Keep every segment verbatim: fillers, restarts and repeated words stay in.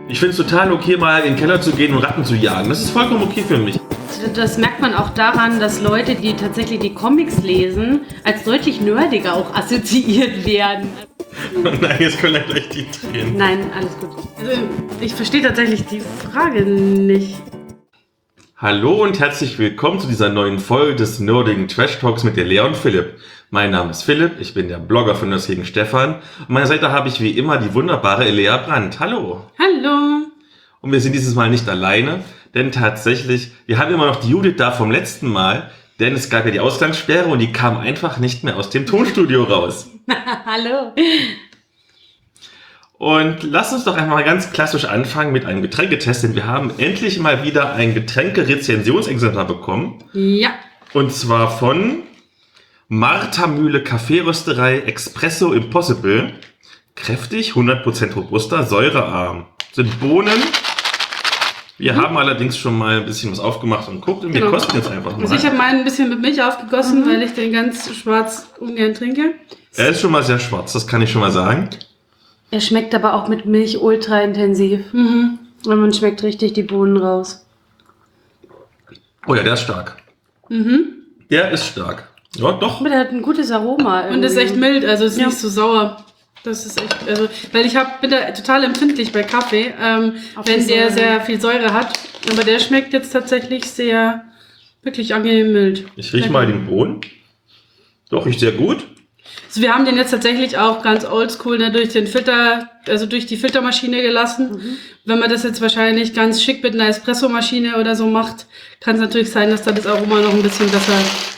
Ich finde es total okay, mal in den Keller zu gehen und Ratten zu jagen. Das ist vollkommen okay für mich. Das merkt man auch daran, dass Leute, die tatsächlich die Comics lesen, als deutlich nerdiger auch assoziiert werden. Nein, jetzt können wir gleich die Tränen. Nein, alles gut. Also, ich verstehe tatsächlich die Frage nicht. Hallo und herzlich willkommen zu dieser neuen Folge des nerdigen Trash Talks mit der Lea und Philipp. Mein Name ist Philipp, ich bin der Blogger von Nerds gegen Stefan. An meiner Seite habe ich wie immer die wunderbare Elea Brandt. Hallo. Hallo. Und wir sind dieses Mal nicht alleine, denn tatsächlich, wir haben immer noch die Judith da vom letzten Mal, denn es gab ja die Ausgangssperre und die kam einfach nicht mehr aus dem Tonstudio raus. Hallo. Und lass uns doch einmal ganz klassisch anfangen mit einem Getränketest, denn wir haben endlich mal wieder ein Getränke-Rezensionsexemplar bekommen. Ja. Und zwar von Martha Mühle Kaffeerösterei Espresso Impossible. Kräftig, hundert Prozent robuster, säurearm. Sind Bohnen. Wir mhm. haben allerdings schon mal ein bisschen was aufgemacht und guckt, und wir genau. kosten jetzt einfach mal. Also ich habe meinen ein bisschen mit Milch aufgegossen, mhm. weil ich den ganz schwarz ungern trinke. Er ist schon mal sehr schwarz, das kann ich schon mal sagen. Er schmeckt aber auch mit Milch ultra intensiv. Mhm. Und man schmeckt richtig die Bohnen raus. Oh ja, der ist stark. Mhm. Der ist stark. Ja, doch. Aber der hat ein gutes Aroma. Irgendwie. Und ist echt mild, also ist ja. nicht so sauer. Das ist echt, also, weil ich hab, bin da total empfindlich bei Kaffee, ähm, wenn der sehr viel Säure hat. Aber der schmeckt jetzt tatsächlich sehr, wirklich angenehm mild. Ich rieche mal den Bohnen. Doch, riecht sehr gut. Also wir haben den jetzt tatsächlich auch ganz oldschool ne, durch den Filter, also durch die Filtermaschine gelassen. Mhm. Wenn man das jetzt wahrscheinlich ganz schick mit einer Espressomaschine oder so macht, kann es natürlich sein, dass da das Aroma noch ein bisschen besser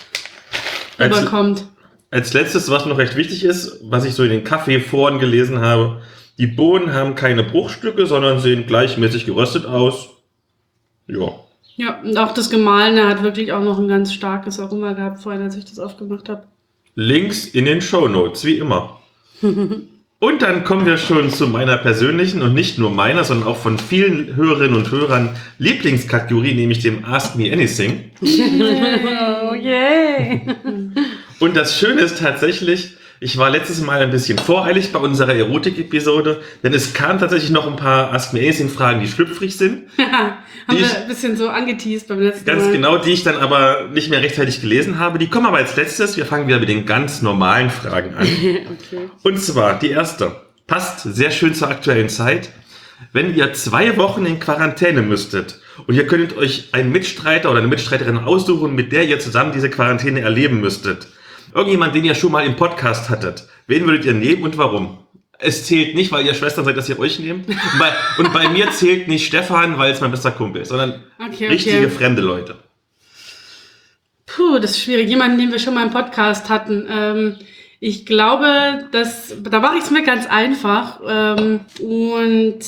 als, überkommt. Als letztes, was noch recht wichtig ist, was ich so in den Kaffeeforen gelesen habe, die Bohnen haben keine Bruchstücke, sondern sehen gleichmäßig geröstet aus. Ja. Ja, und auch das Gemahlene hat wirklich auch noch ein ganz starkes Aroma gehabt, vorhin, als ich das aufgemacht habe. Links in den Shownotes, wie immer. Und dann kommen wir schon zu meiner persönlichen und nicht nur meiner, sondern auch von vielen Hörerinnen und Hörern Lieblingskategorie, nämlich dem Ask Me Anything. Oh, yay! Und das Schöne ist tatsächlich, ich war letztes Mal ein bisschen voreilig bei unserer Erotik-Episode, denn es kamen tatsächlich noch ein paar Ask Me Anything-Fragen, die schlüpfrig sind. Ja, haben wir ein bisschen so angeteased beim letzten Ganz Mal. Ganz genau, die ich dann aber nicht mehr rechtzeitig gelesen habe. Die kommen aber als letztes. Wir fangen wieder mit den ganz normalen Fragen an. Okay. Und zwar die erste. Passt sehr schön zur aktuellen Zeit. Wenn ihr zwei Wochen in Quarantäne müsstet und ihr könntet euch einen Mitstreiter oder eine Mitstreiterin aussuchen, mit der ihr zusammen diese Quarantäne erleben müsstet. Irgendjemand, den ihr schon mal im Podcast hattet. Wen würdet ihr nehmen und warum? Es zählt nicht, weil ihr Schwestern seid, dass ihr euch nehmt. Und bei, und bei mir zählt nicht Stefan, weil es mein bester Kumpel ist, sondern okay, richtige okay. fremde Leute. Puh, das ist schwierig. Jemanden, den wir schon mal im Podcast hatten. Ähm, ich glaube, dass, da mache ich es mir ganz einfach. Ähm, und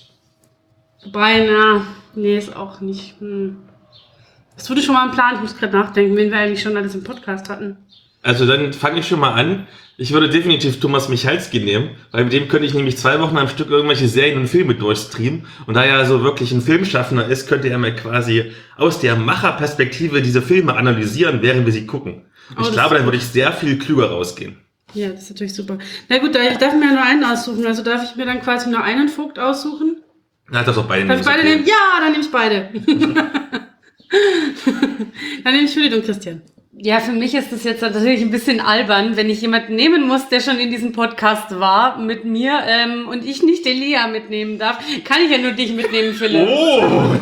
bei, na, nee, ist auch nicht. Hm. Das wurde schon mal ein Plan. Ich muss gerade nachdenken, wen wir eigentlich schon alles im Podcast hatten. Also dann fange ich schon mal an. Ich würde definitiv Thomas Michalski nehmen, weil mit dem könnte ich nämlich zwei Wochen am Stück irgendwelche Serien und Filme durchstreamen. Und da er so wirklich ein Filmschaffender ist, könnte er mir quasi aus der Macherperspektive diese Filme analysieren, während wir sie gucken. Und oh, ich glaube, dann würde ich sehr viel klüger rausgehen. Ja, das ist natürlich super. Na gut, ich darf mir nur einen aussuchen. Also darf ich mir dann quasi nur einen Vogt aussuchen? Na, darfst auch beide nehmen. Darf ich beide okay. nehmen? Ja, dann nehme ich beide. Dann nehme ich Judith und Christian. Ja, für mich ist das jetzt natürlich ein bisschen albern, wenn ich jemanden nehmen muss, der schon in diesem Podcast war mit mir ähm, und ich nicht Elea mitnehmen darf. Kann ich ja nur dich mitnehmen, Philipp. Oh!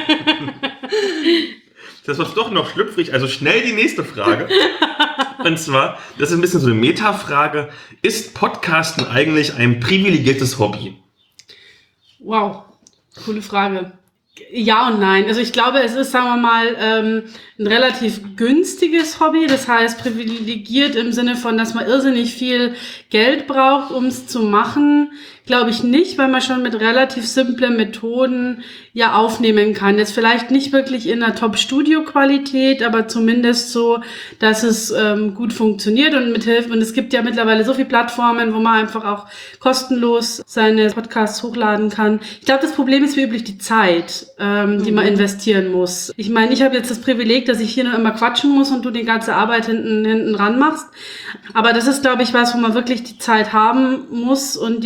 Das war doch noch schlüpfrig. Also schnell die nächste Frage. Und zwar, das ist ein bisschen so eine Metafrage. Ist Podcasten eigentlich ein privilegiertes Hobby? Wow, coole Frage. Ja und nein. Also ich glaube, es ist, sagen wir mal, ähm, ein relativ günstiges Hobby. Das heißt, privilegiert im Sinne von, dass man irrsinnig viel Geld braucht, um es zu machen. Glaube ich nicht, weil man schon mit relativ simplen Methoden ja aufnehmen kann. Jetzt vielleicht nicht wirklich in einer Top-Studio-Qualität, aber zumindest so, dass es ähm, gut funktioniert und mithilft. Und es gibt ja mittlerweile so viele Plattformen, wo man einfach auch kostenlos seine Podcasts hochladen kann. Ich glaube, das Problem ist wie üblich die Zeit, ähm, die man investieren muss. Ich meine, ich habe jetzt das Privileg, dass ich hier nur immer quatschen muss und du die ganze Arbeit hinten, hinten ran machst. Aber das ist, glaube ich, was, wo man wirklich die Zeit haben muss und die Möglichkeit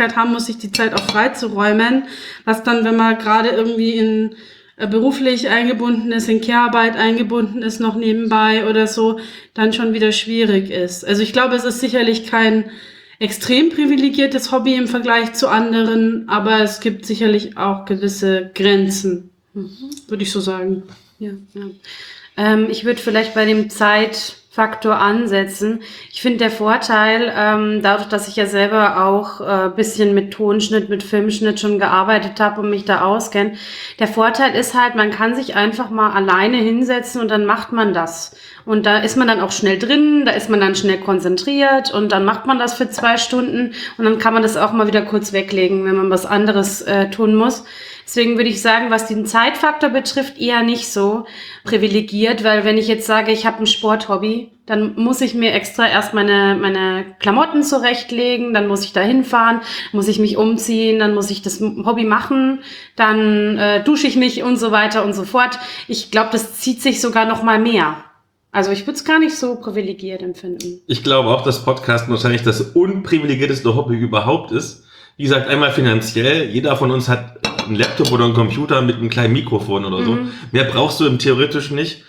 Möglichkeit haben muss, sich die Zeit auch freizuräumen, was dann, wenn man gerade irgendwie in äh, beruflich eingebunden ist, in Care-Arbeit eingebunden ist, noch nebenbei oder so, dann schon wieder schwierig ist. Also ich glaube, es ist sicherlich kein extrem privilegiertes Hobby im Vergleich zu anderen, aber es gibt sicherlich auch gewisse Grenzen, mhm. würde ich so sagen. Ja, ja. Ähm, ich würde vielleicht bei dem Zeitfaktor ansetzen. Ich finde der Vorteil, ähm, dadurch, dass ich ja selber auch ein äh, bisschen mit Tonschnitt, mit Filmschnitt schon gearbeitet habe und mich da auskenne, der Vorteil ist halt, man kann sich einfach mal alleine hinsetzen und dann macht man das. Und da ist man dann auch schnell drin, da ist man dann schnell konzentriert und dann macht man das für zwei Stunden und dann kann man das auch mal wieder kurz weglegen, wenn man was anderes äh, tun muss. Deswegen würde ich sagen, was den Zeitfaktor betrifft, eher nicht so privilegiert, weil wenn ich jetzt sage, ich habe ein Sporthobby, dann muss ich mir extra erst meine meine Klamotten zurechtlegen, dann muss ich da hinfahren, muss ich mich umziehen, dann muss ich das Hobby machen, dann äh, dusche ich mich und so weiter und so fort. Ich glaube, das zieht sich sogar noch mal mehr. Also ich würde es gar nicht so privilegiert empfinden. Ich glaube auch, dass Podcasten wahrscheinlich das unprivilegierteste Hobby überhaupt ist. Wie gesagt, einmal finanziell. Jeder von uns hat einen Laptop oder einen Computer mit einem kleinen Mikrofon oder so. Mhm. Mehr brauchst du im theoretisch nicht.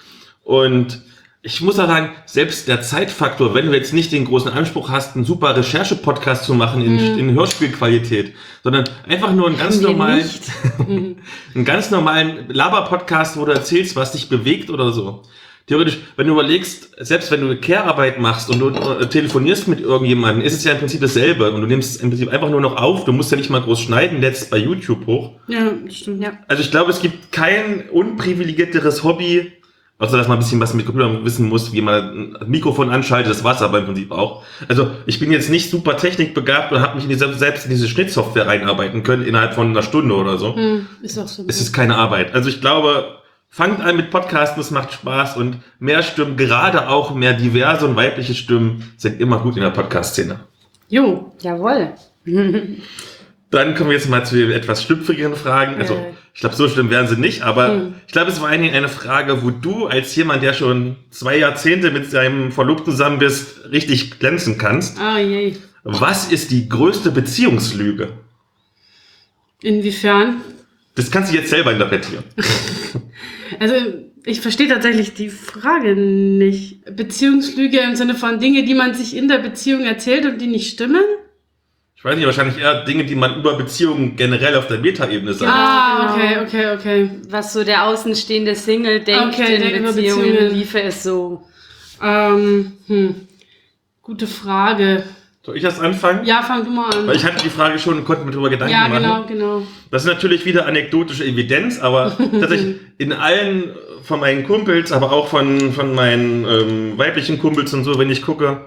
Und ich muss auch sagen, selbst der Zeitfaktor, wenn du jetzt nicht den großen Anspruch hast, einen super Recherche-Podcast zu machen in, mhm. in Hörspielqualität, sondern einfach nur einen ganz normalen, einen ganz normalen Laber-Podcast, wo du erzählst, was dich bewegt oder so. Theoretisch, wenn du überlegst, selbst wenn du eine Care-Arbeit machst und du äh, telefonierst mit irgendjemandem, ist es ja im Prinzip dasselbe. Und du nimmst es im Prinzip einfach nur noch auf. Du musst ja nicht mal groß schneiden, lädst es bei YouTube hoch. Ja, stimmt. Ja. Also ich glaube, es gibt kein unprivilegierteres Hobby, außer dass man ein bisschen was mit Computern wissen muss, wie man ein Mikrofon anschaltet, das war's aber im Prinzip auch. Also ich bin jetzt nicht super technikbegabt und habe mich in diese, selbst in diese Schnittsoftware reinarbeiten können innerhalb von einer Stunde oder so. Hm, ist auch so. Es ist keine Arbeit. Also ich glaube... Fangt an mit Podcasten, es macht Spaß und mehr Stimmen, gerade auch mehr diverse und weibliche Stimmen sind immer gut in der Podcast-Szene. Jo, jawohl. Dann kommen wir jetzt mal zu den etwas schlüpfrigeren Fragen. Also ich glaube, so schlimm wären sie nicht, aber hm. ich glaube, es war eine, eine Frage, wo du als jemand, der schon zwei Jahrzehnte mit seinem Verlobten zusammen bist, richtig glänzen kannst. Ah, je. Was ist die größte Beziehungslüge? Inwiefern? Das kannst du jetzt selber interpretieren. Also, ich verstehe tatsächlich die Frage nicht. Beziehungslüge im Sinne von Dinge, die man sich in der Beziehung erzählt und die nicht stimmen? Ich weiß nicht, wahrscheinlich eher Dinge, die man über Beziehungen generell auf der Meta-Ebene sagt. Ah, okay, okay, okay. Was so der außenstehende Single denkt, okay, in Beziehungen, Beziehungen liefe es so. Ähm, hm. Gute Frage. Soll ich das anfangen? Ja, fang du mal an. Weil ich hatte die Frage schon und konnte mir darüber Gedanken ja, machen. Ja, genau, genau. Das ist natürlich wieder anekdotische Evidenz, aber tatsächlich in allen von meinen Kumpels, aber auch von, von meinen ähm, weiblichen Kumpels und so, wenn ich gucke,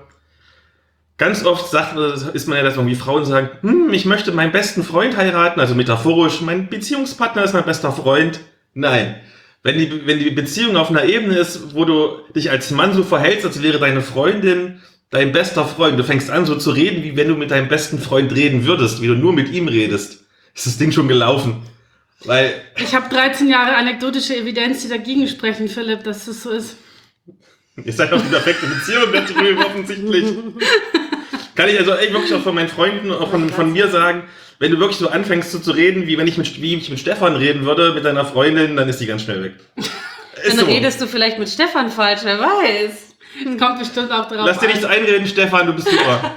ganz oft sagt, ist man ja, dass irgendwie Frauen sagen, hm, ich möchte meinen besten Freund heiraten, also metaphorisch, mein Beziehungspartner ist mein bester Freund. Nein. Wenn die, wenn die Beziehung auf einer Ebene ist, wo du dich als Mann so verhältst, als wäre deine Freundin dein bester Freund, du fängst an so zu reden, wie wenn du mit deinem besten Freund reden würdest, wie du nur mit ihm redest, ist das Ding schon gelaufen. Weil ich habe dreizehn Jahre anekdotische Evidenz, die dagegen sprechen, Philipp, dass das so ist. Ihr seid doch die perfekte Beziehung da drüben, offensichtlich. Kann ich also echt wirklich auch von meinen Freunden, auch von, von mir sagen, wenn du wirklich so anfängst so zu reden, wie wenn ich mit, wie ich mit Stefan reden würde, mit deiner Freundin, dann ist die ganz schnell weg. Dann so. Redest du vielleicht mit Stefan falsch, wer weiß. Es kommt bestimmt auch drauf Lass dir nichts einreden, Stefan, du bist super.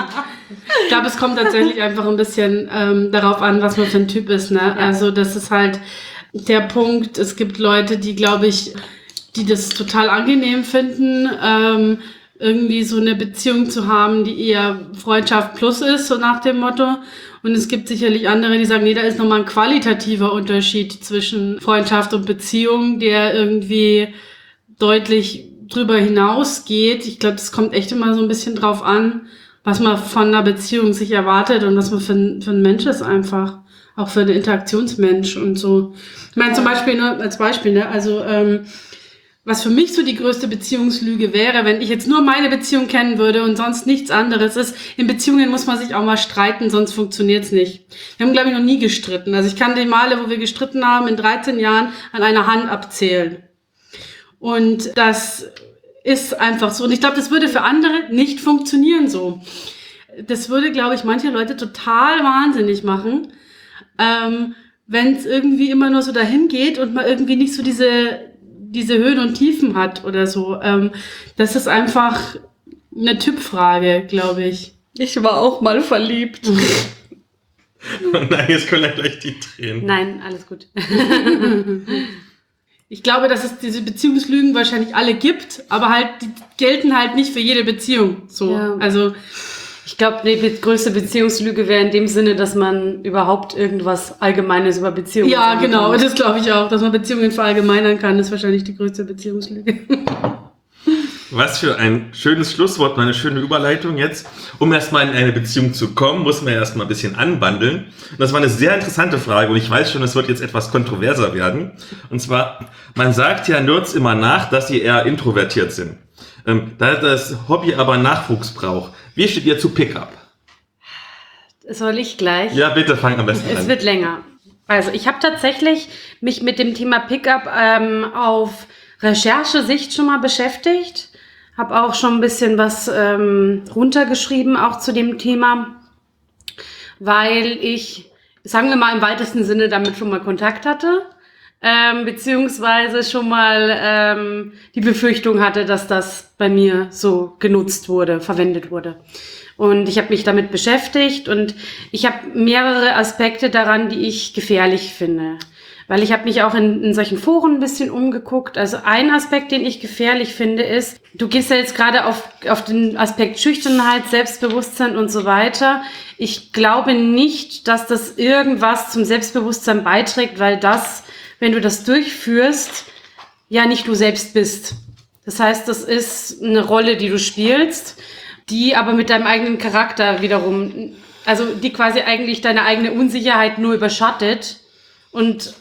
Ich glaube, es kommt tatsächlich einfach ein bisschen ähm, darauf an, was man für ein Typ ist. Ne? Ja. Also das ist halt der Punkt, es gibt Leute, die, glaube ich, die das total angenehm finden, ähm, irgendwie so eine Beziehung zu haben, die eher Freundschaft plus ist, so nach dem Motto. Und es gibt sicherlich andere, die sagen, nee, da ist nochmal ein qualitativer Unterschied zwischen Freundschaft und Beziehung, der irgendwie deutlich drüber hinausgeht. Ich glaube, das kommt echt immer so ein bisschen drauf an, was man von einer Beziehung sich erwartet und was man für ein, für ein Mensch ist einfach. Auch für einen Interaktionsmensch und so. Ich meine, zum Beispiel, nur als Beispiel, ne, also, ähm, was für mich so die größte Beziehungslüge wäre, wenn ich jetzt nur meine Beziehung kennen würde und sonst nichts anderes ist. In Beziehungen muss man sich auch mal streiten, sonst funktioniert's nicht. Wir haben, glaube ich, noch nie gestritten. Also ich kann die Male, wo wir gestritten haben, in dreizehn Jahren an einer Hand abzählen. Und das ist einfach so. Und ich glaube, das würde für andere nicht funktionieren so. das würde, glaube ich, manche Leute total wahnsinnig machen, ähm, wenn es irgendwie immer nur so dahin geht und man irgendwie nicht so diese, diese Höhen und Tiefen hat oder so. Ähm, das ist einfach eine Typfrage, glaube ich. Ich war auch mal verliebt. Nein, jetzt kommen gleich die Tränen. Nein, alles gut. Ich glaube, dass es diese Beziehungslügen wahrscheinlich alle gibt, aber halt, die gelten halt nicht für jede Beziehung. So, Ja. also, Ich glaube, die be- größte Beziehungslüge wäre in dem Sinne, dass man überhaupt irgendwas Allgemeines über Beziehungen ja, sagen genau, kann. das glaube ich auch, dass man Beziehungen verallgemeinern kann, ist wahrscheinlich die größte Beziehungslüge. Was für ein schönes Schlusswort, eine schöne Überleitung jetzt. Um erstmal in eine Beziehung zu kommen, muss man ja erstmal ein bisschen anbandeln. Und das war eine sehr interessante Frage und ich weiß schon, es wird jetzt etwas kontroverser werden. Und zwar, man sagt ja Nerds immer nach, dass sie eher introvertiert sind. Ähm, da das Hobby aber Nachwuchs braucht. Wie steht ihr zu Pickup? Soll ich gleich? Ja, bitte fang am besten Es an. wird länger. Also ich habe tatsächlich mich mit dem Thema Pickup ähm, auf Recherchesicht schon mal beschäftigt. Habe auch schon ein bisschen was ähm, runtergeschrieben, auch zu dem Thema, weil ich, sagen wir mal im weitesten Sinne, damit schon mal Kontakt hatte, ähm, beziehungsweise schon mal ähm, die Befürchtung hatte, dass das bei mir so genutzt wurde, verwendet wurde. Und ich habe mich damit beschäftigt und ich habe mehrere Aspekte daran, die ich gefährlich finde. Weil ich habe mich auch in, in solchen Foren ein bisschen umgeguckt. Also ein Aspekt, den ich gefährlich finde, ist, du gehst ja jetzt gerade auf, auf den Aspekt Schüchternheit, Selbstbewusstsein und so weiter. Ich glaube nicht, dass das irgendwas zum Selbstbewusstsein beiträgt, weil das, wenn du das durchführst, ja nicht du selbst bist. Das heißt, das ist eine Rolle, die du spielst, die aber mit deinem eigenen Charakter wiederum, also die quasi eigentlich deine eigene Unsicherheit nur überschattet. Und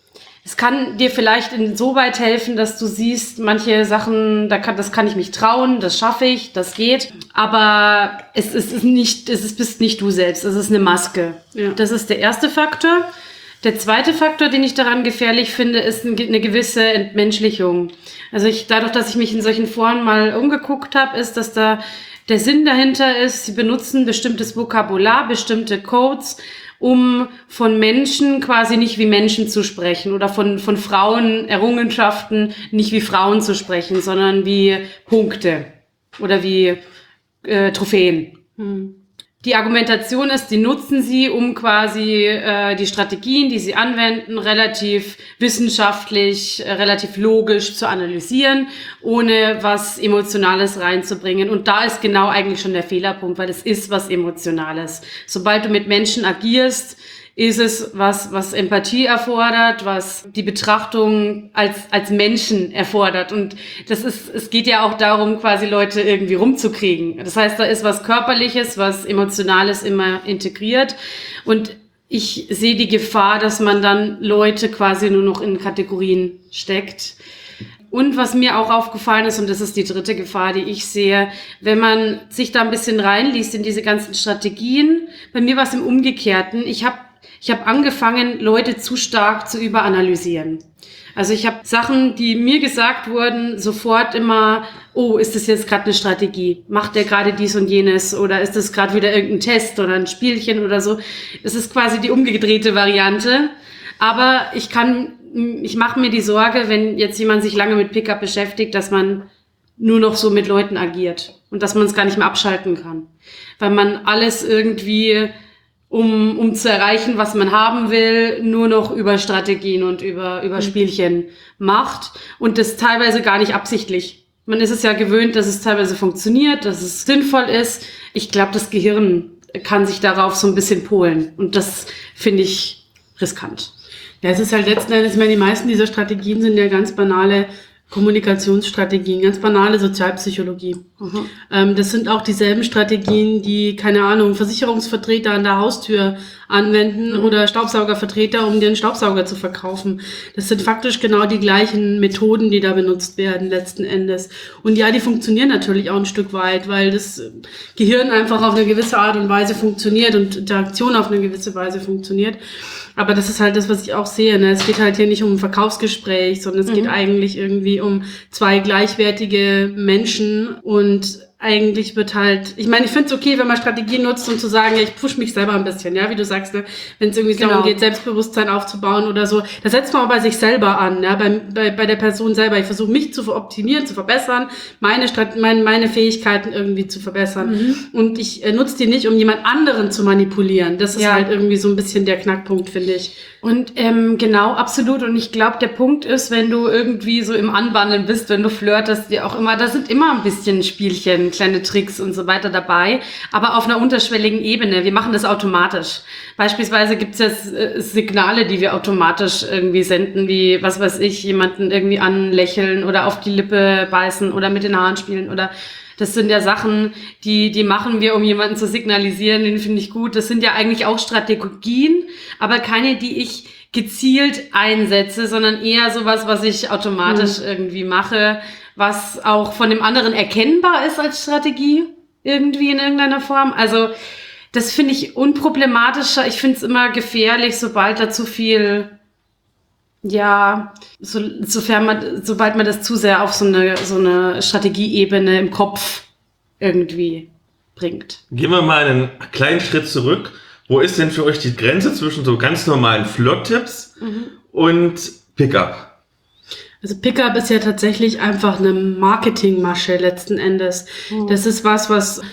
es kann dir vielleicht insoweit helfen, dass du siehst, manche Sachen, da kann, das kann ich mich trauen, das schaffe ich, das geht. Aber es, es ist nicht, es ist, bist nicht du selbst, es ist eine Maske. Ja. Das ist der erste Faktor. Der zweite Faktor, den ich daran gefährlich finde, ist eine gewisse Entmenschlichung. Also ich, dadurch, dass ich mich in solchen Foren mal umgeguckt habe, ist, dass da der Sinn dahinter ist, sie benutzen bestimmtes Vokabular, bestimmte Codes, um von Menschen quasi nicht wie Menschen zu sprechen oder von, von Frauen Errungenschaften nicht wie Frauen zu sprechen, sondern wie Punkte oder wie äh, Trophäen. Hm. Die Argumentation ist, die nutzen sie, um quasi äh, die Strategien, die sie anwenden, relativ wissenschaftlich, äh, relativ logisch zu analysieren, ohne was Emotionales reinzubringen. Und da ist genau eigentlich schon der Fehlerpunkt, weil es ist was Emotionales. Sobald du mit Menschen agierst, ist es was, was Empathie erfordert, was die Betrachtung als, als Menschen erfordert. Und das ist, es geht ja auch darum, quasi Leute irgendwie rumzukriegen. Das heißt, da ist was Körperliches, was Emotionales immer integriert. Und ich sehe die Gefahr, dass man dann Leute quasi nur noch in Kategorien steckt. Und was mir auch aufgefallen ist, und das ist die dritte Gefahr, die ich sehe, wenn man sich da ein bisschen reinliest in diese ganzen Strategien, bei mir war es im Umgekehrten. Ich habe Ich habe angefangen, Leute zu stark zu überanalysieren. Also ich habe Sachen, die mir gesagt wurden, sofort immer, oh, ist das jetzt gerade eine Strategie? Macht der gerade dies und jenes? Oder ist das gerade wieder irgendein Test oder ein Spielchen oder so? Es ist quasi die umgedrehte Variante. Aber ich kann, ich mache mir die Sorge, wenn jetzt jemand sich lange mit Pickup beschäftigt, dass man nur noch so mit Leuten agiert und dass man es gar nicht mehr abschalten kann. Weil man alles irgendwie Um, um zu erreichen, was man haben will, nur noch über Strategien und über, über Spielchen macht und das teilweise gar nicht absichtlich. Man ist es ja gewöhnt, dass es teilweise funktioniert, dass es sinnvoll ist. Ich glaube, das Gehirn kann sich darauf so ein bisschen polen und das finde ich riskant. Ja, es ist halt letzten Endes, ich meine, die meisten dieser Strategien sind ja ganz banale Kommunikationsstrategien, ganz banale Sozialpsychologie. Mhm. Ähm, das sind auch dieselben Strategien, die, keine Ahnung, Versicherungsvertreter an der Haustür anwenden Mhm. oder Staubsaugervertreter, um dir einen Staubsauger zu verkaufen. Das sind faktisch genau die gleichen Methoden, die da benutzt werden letzten Endes. Und ja, die funktionieren natürlich auch ein Stück weit, weil das Gehirn einfach auf eine gewisse Art und Weise funktioniert und Interaktion auf eine gewisse Weise funktioniert. Aber das ist halt das, was ich auch sehe. Ne? Es geht halt hier nicht um ein Verkaufsgespräch, sondern es Mhm. geht eigentlich irgendwie um zwei gleichwertige Menschen und eigentlich wird halt, ich meine, ich finde es okay, wenn man Strategien nutzt, um zu sagen, ja, ich push mich selber ein bisschen, ja, wie du sagst, ne? Wenn es irgendwie Genau. darum geht, Selbstbewusstsein aufzubauen oder so, da setzt man auch bei sich selber an, ja, bei, bei, bei der Person selber. Ich versuche mich zu optimieren, zu verbessern, meine, Strat meine, meine Fähigkeiten irgendwie zu verbessern. Mhm. Und ich äh, nutze die nicht, um jemand anderen zu manipulieren. Das ist ja. halt irgendwie so ein bisschen der Knackpunkt, finde ich. Und ähm, genau, absolut. Und ich glaube, der Punkt ist, wenn du irgendwie so im Anwandeln bist, wenn du flirtest, wie auch immer, da sind immer ein bisschen Spielchen, kleine Tricks und so weiter dabei, aber auf einer unterschwelligen Ebene. Wir machen das automatisch. Beispielsweise gibt es jetzt äh, Signale, die wir automatisch irgendwie senden, wie, was weiß ich, jemanden irgendwie anlächeln oder auf die Lippe beißen oder mit den Haaren spielen oder das sind ja Sachen, die, die machen wir, um jemanden zu signalisieren, den finde ich gut. Das sind ja eigentlich auch Strategien, aber keine, die ich gezielt einsetze, sondern eher sowas, was ich automatisch mhm. irgendwie mache, was auch von dem anderen erkennbar ist als Strategie, irgendwie in irgendeiner Form. Also das finde ich unproblematischer. Ich finde es immer gefährlich, sobald da zu viel... Ja, so, sofern man, sobald man das zu sehr auf so eine, so eine Strategieebene im Kopf irgendwie bringt. Gehen wir mal einen kleinen Schritt zurück. Wo ist denn für euch die Grenze zwischen so ganz normalen Flirt-Tipps mhm. und Pickup? Also Pickup ist ja tatsächlich einfach eine Marketingmasche letzten Endes. Mhm. Das ist was, was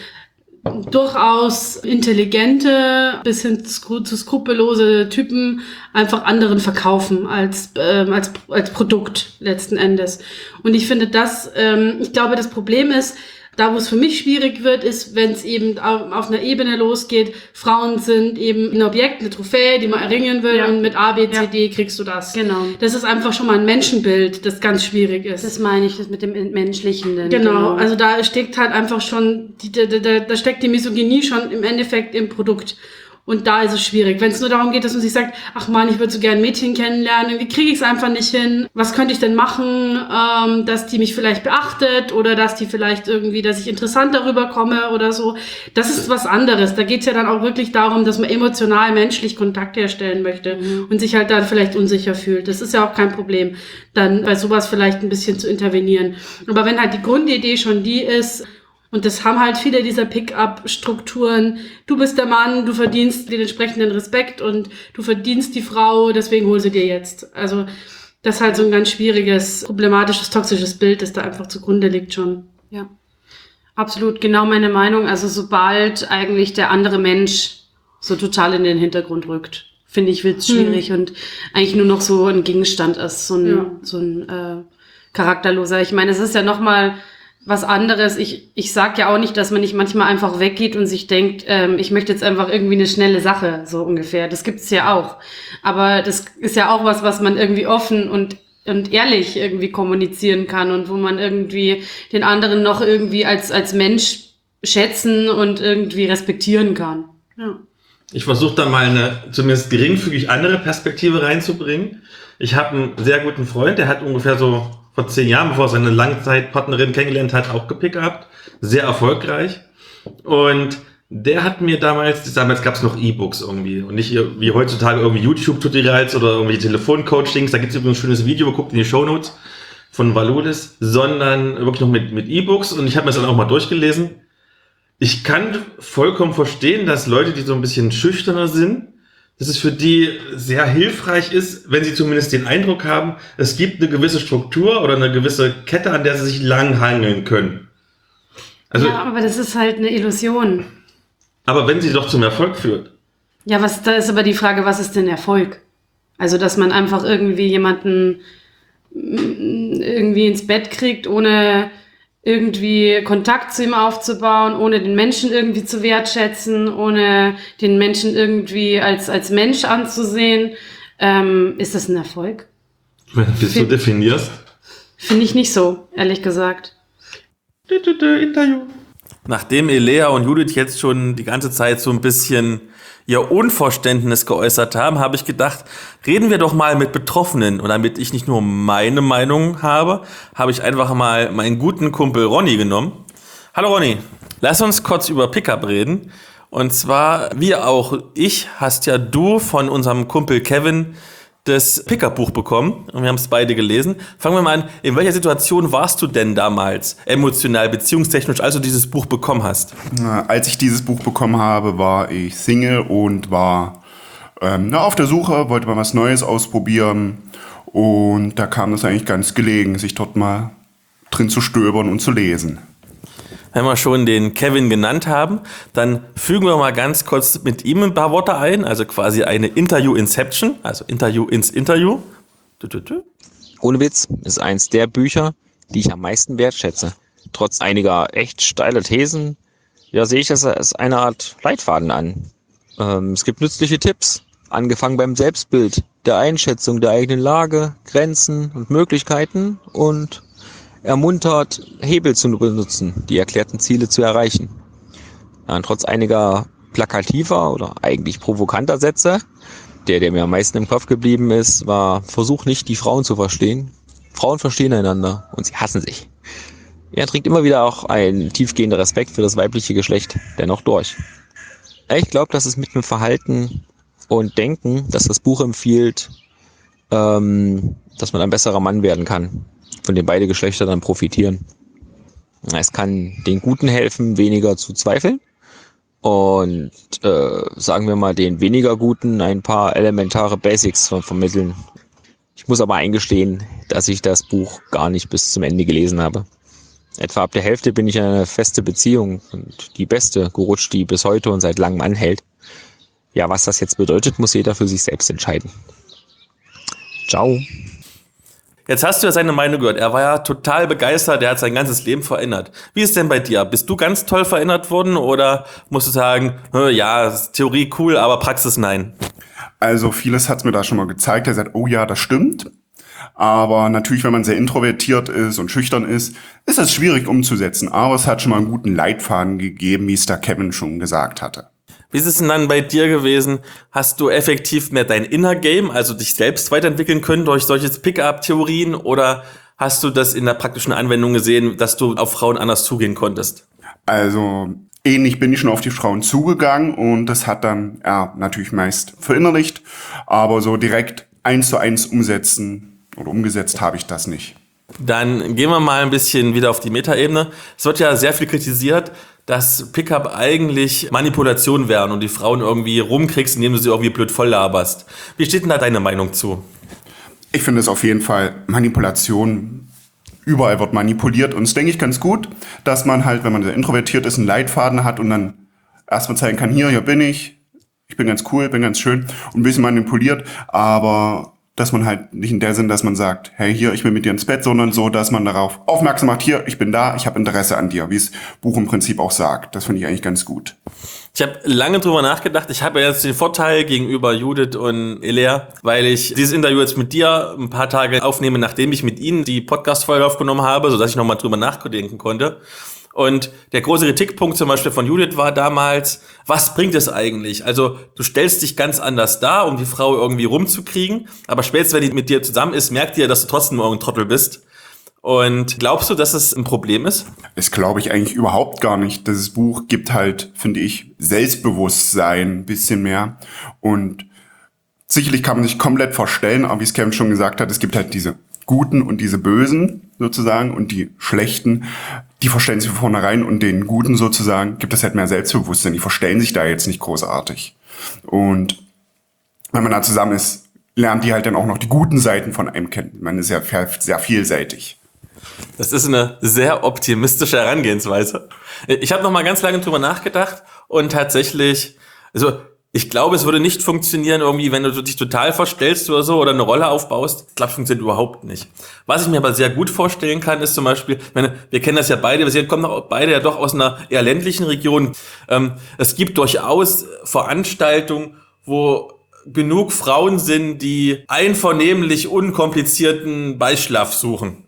durchaus intelligente bis hin zu, zu skrupellose Typen einfach anderen verkaufen als ähm, als als Produkt letzten Endes. Und ich finde das, ähm, ich glaube, das Problem ist, da wo es für mich schwierig wird, ist, wenn es eben auf, auf einer Ebene losgeht, Frauen sind eben ein Objekt, eine Trophäe, die man erringen will ja. und mit A, B, C, D ja. kriegst du das. Genau. Das ist einfach schon mal ein Menschenbild, das ganz schwierig ist. Das meine ich, das mit dem Menschlichen. Denn, genau. genau, also da steckt halt einfach schon, die, da, da, da steckt die Misogynie schon im Endeffekt im Produkt. Und da ist es schwierig. Wenn es nur darum geht, dass man sich sagt, ach man, ich würde so gerne ein Mädchen kennenlernen, irgendwie kriege ich es einfach nicht hin. Was könnte ich denn machen, ähm, dass die mich vielleicht beachtet oder dass die vielleicht irgendwie, dass ich interessant darüber komme oder so. Das ist was anderes. Da geht es ja dann auch wirklich darum, dass man emotional, menschlich Kontakt herstellen möchte mhm. und sich halt dann vielleicht unsicher fühlt. Das ist ja auch kein Problem, dann bei sowas vielleicht ein bisschen zu intervenieren. Aber wenn halt die Grundidee schon die ist, und das haben halt viele dieser Pick-up-Strukturen. Du bist der Mann, du verdienst den entsprechenden Respekt und du verdienst die Frau, deswegen hol sie dir jetzt. Also das ist halt so ein ganz schwieriges, problematisches, toxisches Bild, das da einfach zugrunde liegt schon. Ja, absolut, genau meine Meinung. Also sobald eigentlich der andere Mensch so total in den Hintergrund rückt, finde ich, wird's schwierig hm. und eigentlich nur noch so ein Gegenstand ist, so ein, ja. so ein äh, charakterloser. Ich meine, es ist ja nochmal was anderes. Ich, ich sag ja auch nicht, dass man nicht manchmal einfach weggeht und sich denkt, ähm, ich möchte jetzt einfach irgendwie eine schnelle Sache, so ungefähr. Das gibt's ja auch. Aber das ist ja auch was, was man irgendwie offen und, und ehrlich irgendwie kommunizieren kann und wo man irgendwie den anderen noch irgendwie als, als Mensch schätzen und irgendwie respektieren kann. Ja. Ich versuche da mal eine zumindest geringfügig andere Perspektive reinzubringen. Ich habe einen sehr guten Freund, der hat ungefähr so vor zehn Jahren, bevor er seine Langzeitpartnerin kennengelernt hat, auch gepickt. Sehr erfolgreich. Und der hat mir damals, damals gab es noch E-Books irgendwie und nicht wie heutzutage irgendwie YouTube-Tutorials oder irgendwie Telefoncoachings. Da gibt es übrigens ein schönes Video, guckt in die Shownotes von Valulis, sondern wirklich noch mit, mit E-Books. Und ich habe mir das dann auch mal durchgelesen. Ich kann vollkommen verstehen, dass Leute, die so ein bisschen schüchterner sind, dass es für die sehr hilfreich ist, wenn sie zumindest den Eindruck haben, es gibt eine gewisse Struktur oder eine gewisse Kette, an der sie sich langhangeln können. Also, ja, aber das ist halt eine Illusion. Aber wenn sie doch zum Erfolg führt. Ja, was, da ist aber die Frage, was ist denn Erfolg? Also, dass man einfach irgendwie jemanden irgendwie ins Bett kriegt, ohne irgendwie Kontakt zu ihm aufzubauen, ohne den Menschen irgendwie zu wertschätzen, ohne den Menschen irgendwie als, als Mensch anzusehen. Ähm, ist das ein Erfolg? Wenn du das so definierst? Finde ich nicht so, ehrlich gesagt. Interview. Nachdem Elea und Judith jetzt schon die ganze Zeit so ein bisschen ihr Unverständnis geäußert haben, habe ich gedacht, reden wir doch mal mit Betroffenen. Und damit ich nicht nur meine Meinung habe, habe ich einfach mal meinen guten Kumpel Ronny genommen. Hallo Ronny, lass uns kurz über Pickup reden. Und zwar, wie auch ich, hast ja du von unserem Kumpel Kevin das Pickup-Buch bekommen und wir haben es beide gelesen. Fangen wir mal an, in welcher Situation warst du denn damals emotional, beziehungstechnisch, als du dieses Buch bekommen hast? Als ich dieses Buch bekommen habe, war ich Single und war ähm, na, auf der Suche, wollte mal was Neues ausprobieren und da kam es eigentlich ganz gelegen, sich dort mal drin zu stöbern und zu lesen. Wenn wir schon den Kevin genannt haben, dann fügen wir mal ganz kurz mit ihm ein paar Worte ein, also quasi eine Interview-Inception, also Interview ins Interview. Du, du, du. Ohne Witz ist eins der Bücher, die ich am meisten wertschätze. Trotz einiger echt steiler Thesen, ja, sehe ich das als eine Art Leitfaden an. Ähm, es gibt nützliche Tipps, angefangen beim Selbstbild, der Einschätzung der eigenen Lage, Grenzen und Möglichkeiten und ermuntert, Hebel zu benutzen, die erklärten Ziele zu erreichen. Ja, und trotz einiger plakativer oder eigentlich provokanter Sätze, der, der mir am meisten im Kopf geblieben ist, war: Versuch nicht, die Frauen zu verstehen. Frauen verstehen einander und sie hassen sich. Er trägt immer wieder auch ein tiefgehender Respekt für das weibliche Geschlecht dennoch durch. Ich glaube, dass es mit dem Verhalten und Denken, dass das Buch empfiehlt, ähm, dass man ein besserer Mann werden kann, von dem beide Geschlechter dann profitieren. Es kann den Guten helfen, weniger zu zweifeln und äh, sagen wir mal den weniger Guten ein paar elementare Basics vermitteln. Ich muss aber eingestehen, dass ich das Buch gar nicht bis zum Ende gelesen habe. Etwa ab der Hälfte bin ich in eine feste Beziehung und die beste gerutscht, die bis heute und seit langem anhält. Ja, was das jetzt bedeutet, muss jeder für sich selbst entscheiden. Ciao. Jetzt hast du ja seine Meinung gehört. Er war ja total begeistert, er hat sein ganzes Leben verändert. Wie ist denn bei dir? Bist du ganz toll verändert worden oder musst du sagen, ja, Theorie cool, aber Praxis nein? Also vieles hat's mir da schon mal gezeigt. Er sagt, oh ja, das stimmt. Aber natürlich, wenn man sehr introvertiert ist und schüchtern ist, ist es schwierig umzusetzen. Aber es hat schon mal einen guten Leitfaden gegeben, wie es da Kevin schon gesagt hatte. Wie ist es denn dann bei dir gewesen? Hast du effektiv mehr dein Inner Game, also dich selbst weiterentwickeln können durch solche Pick-up-Theorien, oder hast du das in der praktischen Anwendung gesehen, dass du auf Frauen anders zugehen konntest? Also ähnlich bin ich schon auf die Frauen zugegangen und das hat dann ja natürlich meist verinnerlicht, aber so direkt eins zu eins umsetzen oder umgesetzt habe ich das nicht. Dann gehen wir mal ein bisschen wieder auf die Metaebene. Es wird ja sehr viel kritisiert, dass Pickup eigentlich Manipulation wären und die Frauen irgendwie rumkriegst, indem du sie irgendwie blöd voll laberst. Wie steht denn da deine Meinung zu? Ich finde es auf jeden Fall Manipulation. Überall wird manipuliert und das denke ich ganz gut, dass man halt, wenn man sehr introvertiert ist, einen Leitfaden hat und dann erstmal zeigen kann, hier, hier bin ich, ich bin ganz cool, bin ganz schön und ein bisschen manipuliert, aber dass man halt nicht in der Sinn, dass man sagt, hey, hier, ich will mit dir ins Bett, sondern so, dass man darauf aufmerksam macht, hier, ich bin da, ich habe Interesse an dir, wie es Buch im Prinzip auch sagt. Das finde ich eigentlich ganz gut. Ich habe lange drüber nachgedacht. Ich habe ja jetzt den Vorteil gegenüber Judith und Elea, weil ich dieses Interview jetzt mit dir ein paar Tage aufnehme, nachdem ich mit ihnen die Podcast-Folge aufgenommen habe, sodass ich nochmal drüber nachdenken konnte. Und der große Kritikpunkt zum Beispiel von Judith war damals, was bringt es eigentlich? Also du stellst dich ganz anders dar, um die Frau irgendwie rumzukriegen, aber spätestens, wenn die mit dir zusammen ist, merkt ihr, dass du trotzdem nur ein Trottel bist. Und glaubst du, dass es ein Problem ist? Das glaube ich eigentlich überhaupt gar nicht. Das Buch gibt halt, finde ich, Selbstbewusstsein ein bisschen mehr. Und sicherlich kann man sich komplett verstellen, aber wie es Kevin schon gesagt hat, es gibt halt diese Guten und diese Bösen sozusagen und die Schlechten, die verstellen sich von vornherein und den Guten sozusagen gibt es halt mehr Selbstbewusstsein. Die verstellen sich da jetzt nicht großartig. Und wenn man da zusammen ist, lernt die halt dann auch noch die guten Seiten von einem kennen. Man ist ja sehr vielseitig. Das ist eine sehr optimistische Herangehensweise. Ich habe noch mal ganz lange drüber nachgedacht und tatsächlich, also ich glaube, es würde nicht funktionieren irgendwie, wenn du dich total verstellst oder so oder eine Rolle aufbaust. Ich glaube, es funktioniert überhaupt nicht. Was ich mir aber sehr gut vorstellen kann, ist zum Beispiel, ich meine, wir kennen das ja beide, wir kommen auch beide ja doch aus einer eher ländlichen Region. Ähm, es gibt durchaus Veranstaltungen, wo genug Frauen sind, die einvernehmlich unkomplizierten Beischlaf suchen.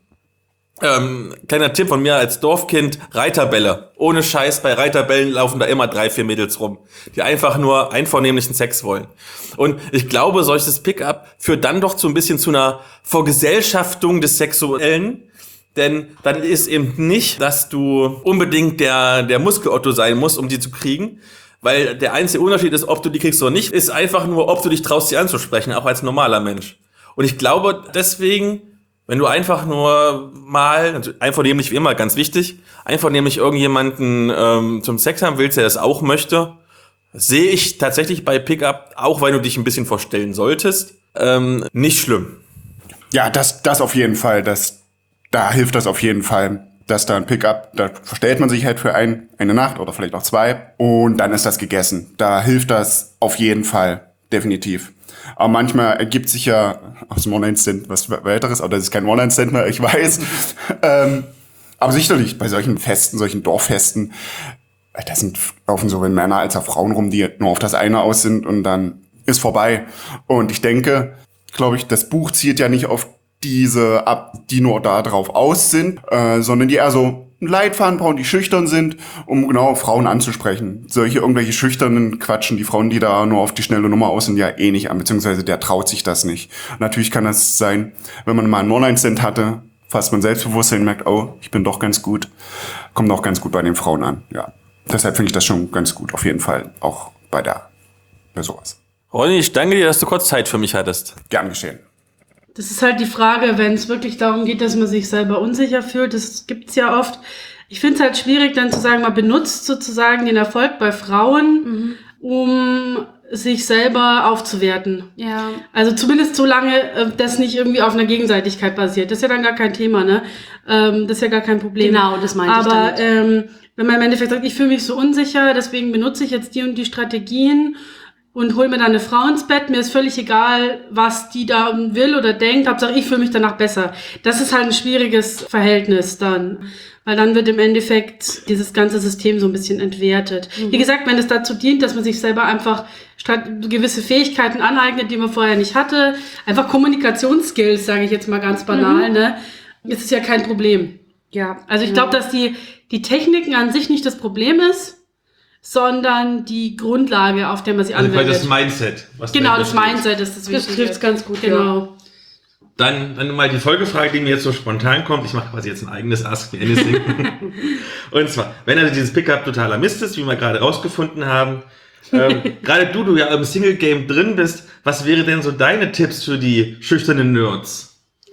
Ähm, kleiner Tipp von mir als Dorfkind, Reiterbälle. Ohne Scheiß, bei Reiterbällen laufen da immer drei, vier Mädels rum, die einfach nur einvernehmlichen Sex wollen. Und ich glaube, solches Pickup führt dann doch so ein bisschen zu einer Vergesellschaftung des Sexuellen. Denn dann ist eben nicht, dass du unbedingt der, der Muskelotto sein musst, um die zu kriegen. Weil der einzige Unterschied ist, ob du die kriegst oder nicht, ist einfach nur, ob du dich traust, sie anzusprechen, auch als normaler Mensch. Und ich glaube deswegen, wenn du einfach nur mal, einvernehmlich wie immer, ganz wichtig, einvernehmlich irgendjemanden ähm, zum Sex haben willst, der das auch möchte, sehe ich tatsächlich bei Pickup, auch wenn du dich ein bisschen verstellen solltest, ähm, nicht schlimm. Ja, das, das auf jeden Fall. Das, da hilft das auf jeden Fall, dass da ein Pickup, da verstellt man sich halt für ein, eine Nacht oder vielleicht auch zwei und dann ist das gegessen. Da hilft das auf jeden Fall, definitiv. Aber manchmal ergibt sich ja aus dem One-Night-Stand was weiteres, aber das ist kein One-Night-Stand mehr, ich weiß. ähm, aber sicherlich bei solchen Festen, solchen Dorffesten, da sind laufen sowohl Männer als auch Frauen rum, die nur auf das eine aus sind und dann ist vorbei. Und ich denke, glaube ich, das Buch zielt ja nicht auf diese ab, die nur da drauf aus sind, äh, sondern die eher so einen Leitfaden brauchen, die schüchtern sind, um genau Frauen anzusprechen. Solche irgendwelche schüchternen Quatschen, die Frauen, die da nur auf die schnelle Nummer aus sind, ja eh nicht an, beziehungsweise der traut sich das nicht. Natürlich kann das sein, wenn man mal einen One-Night-Stand hatte, fasst man Selbstbewusstsein und merkt, oh, ich bin doch ganz gut, kommt auch ganz gut bei den Frauen an, ja. Deshalb finde ich das schon ganz gut, auf jeden Fall, auch bei der, bei sowas. Ronny, ich danke dir, dass du kurz Zeit für mich hattest. Gern geschehen. Das ist halt die Frage, wenn es wirklich darum geht, dass man sich selber unsicher fühlt, das gibt's ja oft. Ich finde es halt schwierig, dann zu sagen, man benutzt sozusagen den Erfolg bei Frauen, mhm. um sich selber aufzuwerten. Ja. Also zumindest solange äh, das nicht irgendwie auf einer Gegenseitigkeit basiert. Das ist ja dann gar kein Thema, ne? Ähm, das ist ja gar kein Problem. Genau, das meinte ich Aber damit. ähm, wenn man im Endeffekt sagt, ich fühle mich so unsicher, deswegen benutze ich jetzt die und die Strategien und hol mir dann eine Frau ins Bett, mir ist völlig egal, was die da will oder denkt, Hauptsache ich fühle mich danach besser. Das ist halt ein schwieriges Verhältnis dann, weil dann wird im Endeffekt dieses ganze System so ein bisschen entwertet. Mhm. Wie gesagt, wenn es dazu dient, dass man sich selber einfach gewisse Fähigkeiten aneignet, die man vorher nicht hatte, einfach Kommunikationsskills, sage ich jetzt mal ganz banal, mhm. ne, ist es ja kein Problem. Ja. Also ich glaube, dass die, die Techniken an sich nicht das Problem ist, sondern die Grundlage, auf der man sie also anwendet. Das Mindset. Was genau, das Mindset ist das Wichtige. Das trifft's ganz gut, genau. Ja. Dann, dann mal die Folgefrage, die mir jetzt so spontan kommt. Ich mache quasi jetzt ein eigenes Ask Me Anything. Und zwar, wenn also dieses Pickup totaler Mist ist, wie wir gerade rausgefunden haben, ähm, gerade du, du ja im Single-Game drin bist, was wäre denn so deine Tipps für die schüchternen Nerds?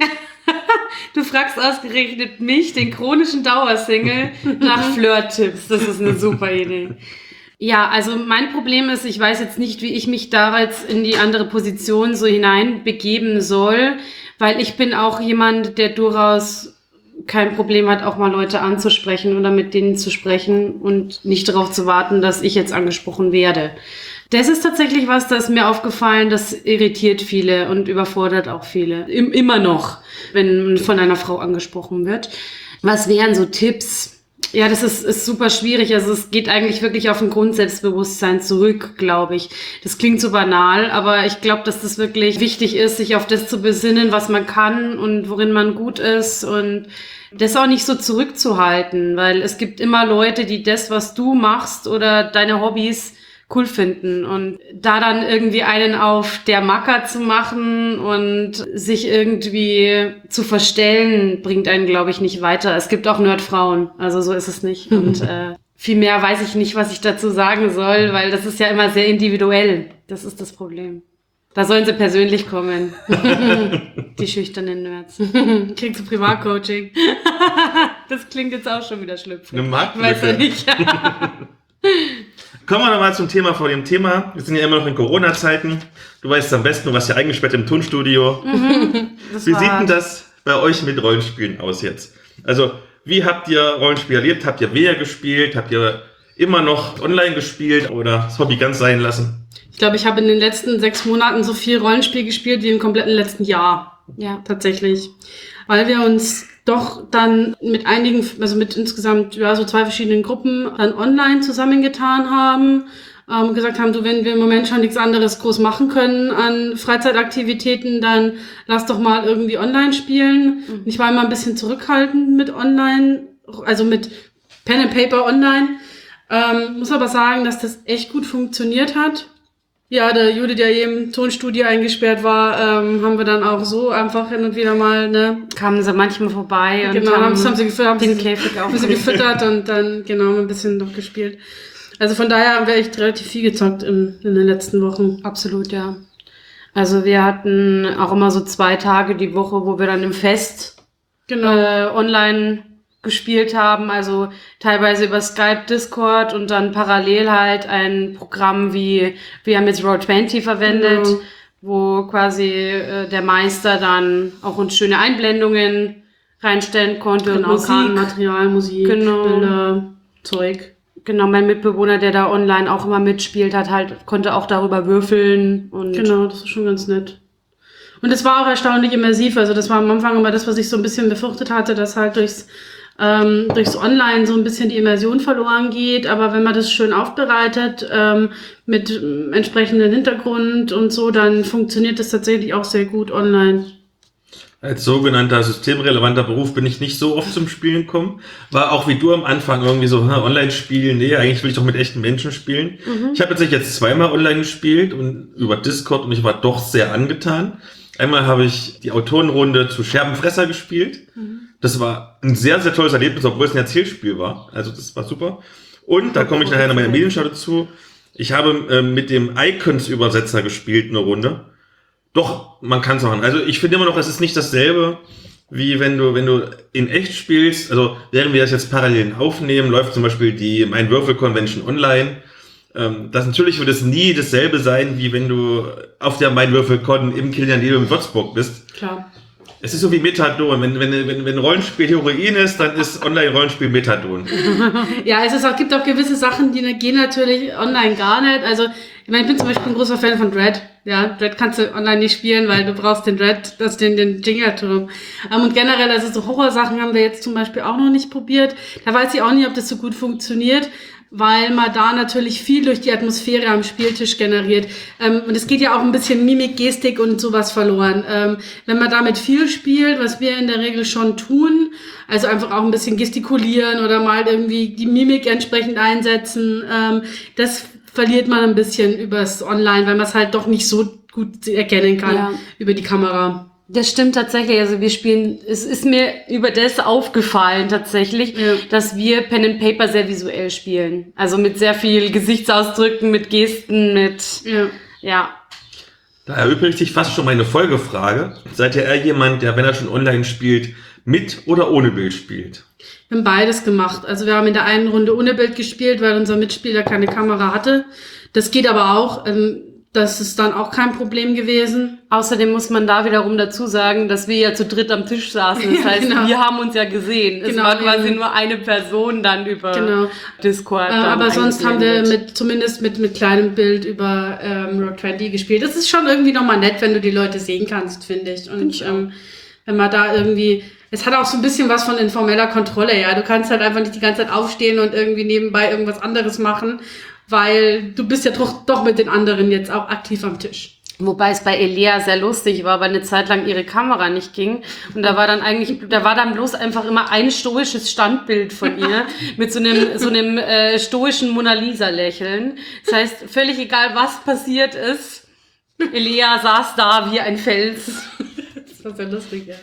Du fragst ausgerechnet mich, den chronischen Dauersingle, nach Flirt-Tipps. Das ist eine super Idee. Ja, also mein Problem ist, ich weiß jetzt nicht, wie ich mich da jetzt in die andere Position so hineinbegeben soll, weil ich bin auch jemand, der durchaus kein Problem hat, auch mal Leute anzusprechen oder mit denen zu sprechen und nicht darauf zu warten, dass ich jetzt angesprochen werde. Das ist tatsächlich was, das ist mir aufgefallen, das irritiert viele und überfordert auch viele. Im, immer noch, wenn von einer Frau angesprochen wird. Was wären so Tipps? Ja, das ist, ist super schwierig. Also es geht eigentlich wirklich auf ein Grundselbstbewusstsein zurück, glaube ich. Das klingt so banal, aber ich glaube, dass das wirklich wichtig ist, sich auf das zu besinnen, was man kann und worin man gut ist und das auch nicht so zurückzuhalten, weil es gibt immer Leute, die das, was du machst oder deine Hobbys cool finden und da dann irgendwie einen auf der Macker zu machen und sich irgendwie zu verstellen, bringt einen, glaube ich, nicht weiter. Es gibt auch Nerdfrauen, also so ist es nicht. Und äh, viel mehr weiß ich nicht, was ich dazu sagen soll, weil das ist ja immer sehr individuell. Das ist das Problem. Da sollen sie persönlich kommen. Die schüchternen Nerds. Kriegst du Privatcoaching. Das klingt jetzt auch schon wieder schlüpfrig. Eine Marktlücke. Weiß er nicht. Kommen wir nochmal zum Thema vor dem Thema. Wir sind ja immer noch in Corona-Zeiten. Du weißt am besten, du warst ja eingesperrt im Tonstudio. Mhm, wie sieht denn das bei euch mit Rollenspielen aus jetzt? Also, wie habt ihr Rollenspiel erlebt? Habt ihr mehr gespielt? Habt ihr immer noch online gespielt oder das Hobby ganz sein lassen? Ich glaube, ich habe in den letzten sechs Monaten so viel Rollenspiel gespielt wie im kompletten letzten Jahr. Ja. Tatsächlich. Weil wir uns doch dann mit einigen, also mit insgesamt ja so zwei verschiedenen Gruppen dann online zusammengetan haben, ähm, gesagt haben, du, wenn wir im Moment schon nichts anderes groß machen können an Freizeitaktivitäten, dann lass doch mal irgendwie online spielen. Mhm. Ich war immer ein bisschen zurückhaltend mit online, also mit Pen and Paper online. Ähm, muss aber sagen, dass das echt gut funktioniert hat. Ja, der Jude, der hier im Tonstudio eingesperrt war, ähm, haben wir dann auch so einfach hin und wieder mal, ne. Kamen sie manchmal vorbei und genau, haben, haben sie gefüttert, haben den sie, Käfig haben sie gefüttert und dann, genau, ein bisschen noch gespielt. Also von daher haben wir echt relativ viel gezockt in, in den letzten Wochen. Absolut, ja. Also wir hatten auch immer so zwei Tage die Woche, wo wir dann im Fest Genau. äh, online gespielt haben, also teilweise über Skype, Discord und dann parallel halt ein Programm wie, wir haben jetzt Roll zwanzig verwendet, Genau. wo quasi äh, der Meister dann auch uns schöne Einblendungen reinstellen konnte und Genau, Musik. Kartenmaterial, Musik, Genau. Bilder, Zeug. Genau, mein Mitbewohner, der da online auch immer mitspielt, hat halt, konnte auch darüber würfeln und Genau, das ist schon ganz nett. Und es war auch erstaunlich immersiv. Also das war am Anfang immer das, was ich so ein bisschen befürchtet hatte, dass halt durchs, ähm, durchs Online so ein bisschen die Immersion verloren geht. Aber wenn man das schön aufbereitet, ähm, mit ähm, entsprechendem Hintergrund und so, dann funktioniert das tatsächlich auch sehr gut online. Als sogenannter systemrelevanter Beruf bin ich nicht so oft zum Spielen gekommen. War auch wie du am Anfang irgendwie so, ha, online spielen, nee, eigentlich will ich doch mit echten Menschen spielen. Mhm. Ich habe tatsächlich jetzt zweimal online gespielt und über Discord und ich war doch sehr angetan. Einmal habe ich die Autorenrunde zu Scherbenfresser gespielt. Mhm. Das war ein sehr, sehr tolles Erlebnis, obwohl es ein Erzählspiel war. Also das war super. Und da komme ich nachher in meiner Medienschau dazu. Ich habe äh, mit dem Icons-Übersetzer gespielt, eine Runde. Doch, man kann es machen. Also ich finde immer noch, es ist nicht dasselbe, wie wenn du, wenn du in echt spielst. Also während wir das jetzt parallel aufnehmen, läuft zum Beispiel die Mein Würfel Convention online. Ähm, das natürlich wird es nie dasselbe sein, wie wenn du auf der Mein Würfel Con im Kilian Leben in Würzburg bist. Klar. Es ist so wie Methadon. Wenn, wenn, wenn, wenn Rollenspiel Heroin ist, dann ist Online-Rollenspiel Methadon. Ja, es ist auch, gibt auch gewisse Sachen, die gehen natürlich online gar nicht. Also, ich meine, ich bin zum Beispiel ein großer Fan von Dread. Ja, Dread kannst du online nicht spielen, weil du brauchst den Dread, das den, den Jenga-Turm. Um, und generell, also so Horrorsachen haben wir jetzt zum Beispiel auch noch nicht probiert. Da weiß ich auch nicht, ob das so gut funktioniert, weil man da natürlich viel durch die Atmosphäre am Spieltisch generiert. Ähm, und es geht ja auch ein bisschen Mimik, Gestik und sowas verloren. Ähm, wenn man damit viel spielt, was wir in der Regel schon tun, also einfach auch ein bisschen gestikulieren oder mal irgendwie die Mimik entsprechend einsetzen, ähm, das verliert man ein bisschen übers Online, weil man es halt doch nicht so gut erkennen kann Ja. über die Kamera. das stimmt tatsächlich. Also wir spielen, es ist mir über das aufgefallen tatsächlich, Ja. dass wir Pen and Paper sehr visuell spielen. Also mit sehr viel Gesichtsausdrücken, mit Gesten, mit, Ja. ja. Da erübrigt sich fast schon meine Folgefrage. Seid ihr eher jemand, der, wenn er schon online spielt, mit oder ohne Bild spielt? Wir haben beides gemacht. Also wir haben in der einen Runde ohne Bild gespielt, weil unser Mitspieler keine Kamera hatte. Das geht aber auch. Ähm, das ist dann auch kein Problem gewesen. Außerdem muss man da wiederum dazu sagen, dass wir ja zu dritt am Tisch saßen. Das Ja, heißt, genau. wir haben uns ja gesehen. Es Genau, war quasi eben. nur eine Person dann über Genau. Discord. Äh, dann aber sonst haben wir eingeblendet. mit zumindest mit mit kleinem Bild über ähm, Roll zwanzig gespielt. Das ist schon irgendwie nochmal nett, wenn du die Leute sehen kannst, finde ich. Und ich auch. ähm, wenn man da irgendwie, es hat auch so ein bisschen was von informeller Kontrolle, ja. Du kannst halt einfach nicht die ganze Zeit aufstehen und irgendwie nebenbei irgendwas anderes machen, weil du bist ja doch, doch mit den anderen jetzt auch aktiv am Tisch. Wobei es bei Elea sehr lustig war, weil eine Zeit lang ihre Kamera nicht ging. Und da war dann eigentlich, da war dann bloß einfach immer ein stoisches Standbild von ihr mit so einem, so einem äh, stoischen Mona Lisa-Lächeln. Das heißt, völlig egal, was passiert ist, Elea saß da wie ein Fels. Das war sehr lustig, ja.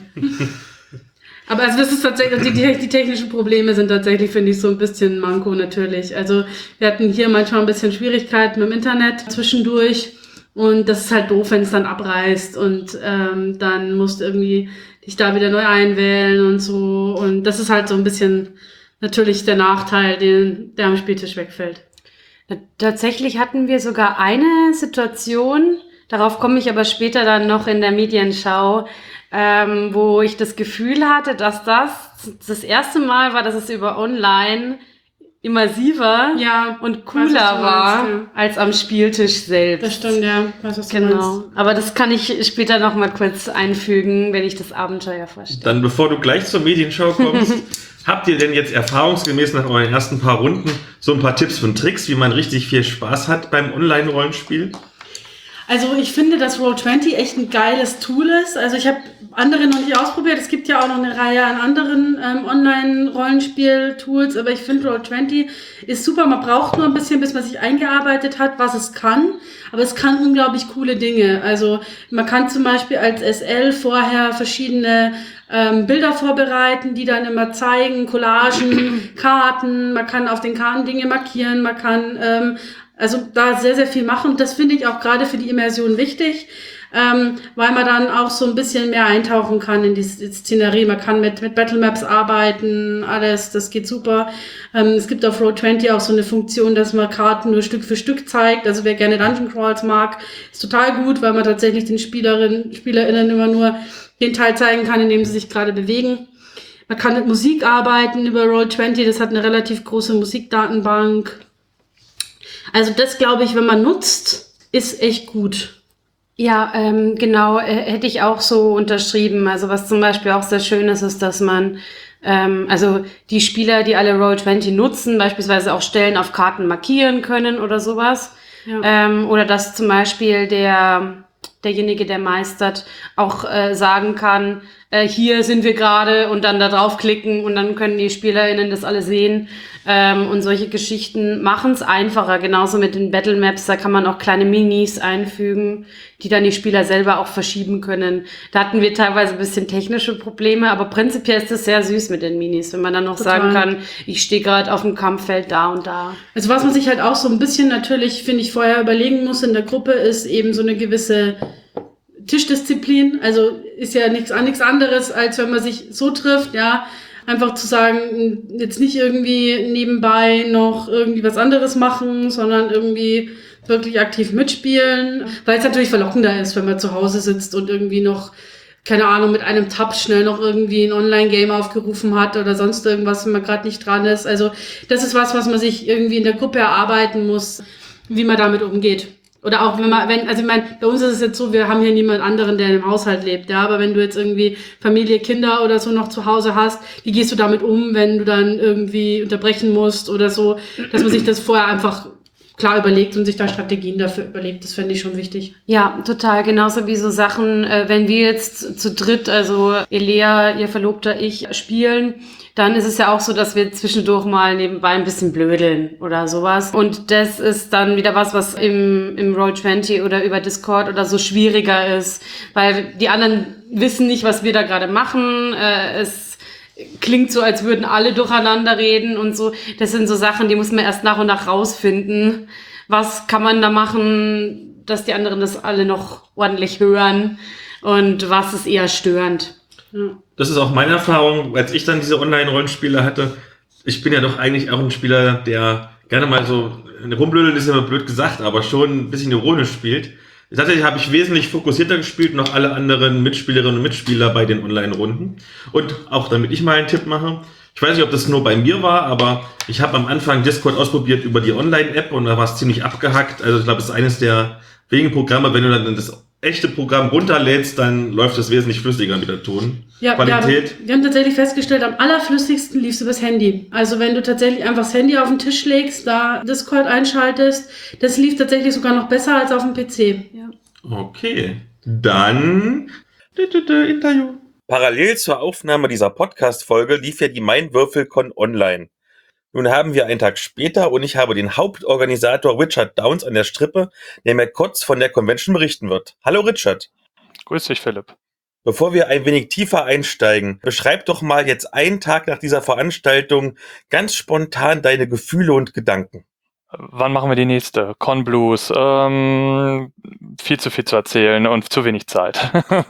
Aber also das ist tatsächlich, die, die, die technischen Probleme sind tatsächlich, finde ich, so ein bisschen Manko natürlich. Also wir hatten hier manchmal ein bisschen Schwierigkeiten mit dem Internet zwischendurch und das ist halt doof, wenn es dann abreißt und ähm, dann musst du irgendwie dich da wieder neu einwählen und so und das ist halt so ein bisschen natürlich der Nachteil, den, der am Spieltisch wegfällt. Tatsächlich hatten wir sogar eine Situation, darauf komme ich aber später dann noch in der Medienschau, ähm, wo ich das Gefühl hatte, dass das das erste Mal war, dass es über online immersiver Ja, und weiß, was cooler du war meinst, ja. als am Spieltisch selbst. Das stimmt, ja. Weiß, was du meinst. Genau. Aber das kann ich später noch mal kurz einfügen, wenn ich das Abenteuer vorstelle. Dann, bevor du gleich zur Medienschau kommst, habt ihr denn jetzt erfahrungsgemäß nach euren ersten paar Runden so ein paar Tipps und Tricks, wie man richtig viel Spaß hat beim Online-Rollenspiel? Also ich finde, dass Roll zwanzig echt ein geiles Tool ist. Also ich habe andere noch nicht ausprobiert. Es gibt ja auch noch eine Reihe an anderen ähm, Online-Rollenspiel-Tools, aber ich finde Roll zwanzig ist super. Man braucht nur ein bisschen, bis man sich eingearbeitet hat, was es kann. Aber es kann unglaublich coole Dinge. Also man kann zum Beispiel als S L vorher verschiedene ähm, Bilder vorbereiten, die dann immer zeigen, Collagen, Karten. Man kann auf den Karten Dinge markieren. Man kann ähm, also da sehr, sehr viel machen. Und das finde ich auch gerade für die Immersion wichtig. ähm, weil man dann auch so ein bisschen mehr eintauchen kann in die, die Szenerie. Man kann mit, mit Battlemaps arbeiten, alles, das geht super. Ähm, es gibt auf Roll zwanzig auch so eine Funktion, dass man Karten nur Stück für Stück zeigt. Also wer gerne Dungeon Crawls mag, ist total gut, weil man tatsächlich den Spielerinnen, SpielerInnen immer nur den Teil zeigen kann, in dem sie sich gerade bewegen. Man kann mit Musik arbeiten über Roll zwanzig, das hat eine relativ große Musikdatenbank. Also das, glaube ich, wenn man nutzt, ist echt gut. Ja, ähm, genau, äh, hätte ich auch so unterschrieben. Also was zum Beispiel auch sehr schön ist, ist, dass man, ähm, also die Spieler, die alle Roll zwanzig nutzen, beispielsweise auch Stellen auf Karten markieren können oder sowas. Ja. Ähm, oder dass zum Beispiel der derjenige, der meistert, auch äh, sagen kann, äh, hier sind wir gerade und dann da draufklicken und dann können die SpielerInnen das alle sehen. Ähm, und solche Geschichten machen es einfacher. Genauso mit den Battle Maps, da kann man auch kleine Minis einfügen, die dann die Spieler selber auch verschieben können. Da hatten wir teilweise ein bisschen technische Probleme, aber prinzipiell ist es sehr süß mit den Minis, wenn man dann noch Total. sagen kann, ich stehe gerade auf dem Kampffeld da und da. Also was man sich halt auch so ein bisschen natürlich, finde ich, vorher überlegen muss in der Gruppe, ist eben so eine gewisse Tischdisziplin. Also ist ja nichts nichts anderes, als wenn man sich so trifft, ja, einfach zu sagen, jetzt nicht irgendwie nebenbei noch irgendwie was anderes machen, sondern irgendwie wirklich aktiv mitspielen, weil es natürlich verlockender ist, wenn man zu Hause sitzt und irgendwie noch, keine Ahnung, mit einem Tab schnell noch irgendwie ein Online-Game aufgerufen hat oder sonst irgendwas, wenn man gerade nicht dran ist. Also das ist was, was man sich irgendwie in der Gruppe erarbeiten muss, wie man damit umgeht. Oder auch wenn man, wenn, also ich meine, bei uns ist es jetzt so, wir haben hier niemand anderen, der im Haushalt lebt, ja, aber wenn du jetzt irgendwie Familie, Kinder oder so noch zu Hause hast, wie gehst du damit um, wenn du dann irgendwie unterbrechen musst oder so, dass man sich das vorher einfach klar überlegt und sich da Strategien dafür überlegt, das fände ich schon wichtig. Ja, total. Genauso wie so Sachen, äh, wenn wir jetzt zu dritt, also Elea, ihr Verlobter, ich, spielen, dann ist es ja auch so, dass wir zwischendurch mal nebenbei ein bisschen blödeln oder sowas. Und das ist dann wieder was, was im, im Roll zwanzig oder über Discord oder so schwieriger ist, weil die anderen wissen nicht, was wir da gerade machen. Äh, es klingt so, als würden alle durcheinander reden und so. Das sind so Sachen, die muss man erst nach und nach rausfinden. Was kann man da machen, dass die anderen das alle noch ordentlich hören? Und was ist eher störend? Ja. Das ist auch meine Erfahrung, als ich dann diese Online-Rollenspiele hatte. Ich bin ja doch eigentlich auch ein Spieler, der gerne mal so, rumblödeln ist immer blöd gesagt, aber schon ein bisschen ironisch spielt. Tatsächlich habe ich wesentlich fokussierter gespielt und noch alle anderen Mitspielerinnen und Mitspieler bei den Online-Runden. Und auch damit ich mal einen Tipp mache, ich weiß nicht, ob das nur bei mir war, aber ich habe am Anfang Discord ausprobiert über die Online-App und da war es ziemlich abgehackt. Also ich glaube, es ist eines der wenigen Programme, wenn du dann das echte Programm runterlädst, dann läuft es wesentlich flüssiger mit der Tonqualität. Ja, wir haben, wir haben tatsächlich festgestellt, am allerflüssigsten lief es übers Handy. Also wenn du tatsächlich einfach das Handy auf den Tisch legst, da Discord einschaltest, das lief tatsächlich sogar noch besser als auf dem P C. Ja. Okay, dann Interview. Parallel zur Aufnahme dieser Podcast-Folge lief ja die Mein-Würfel-Con online. Nun haben wir einen Tag später und ich habe den Hauptorganisator Richard Downs an der Strippe, der mir kurz von der Convention berichten wird. Hallo Richard. Grüß dich, Philipp. Bevor wir ein wenig tiefer einsteigen, beschreib doch mal jetzt einen Tag nach dieser Veranstaltung ganz spontan deine Gefühle und Gedanken. Wann machen wir die nächste? Con Blues. Ähm, viel zu viel zu erzählen und zu wenig Zeit.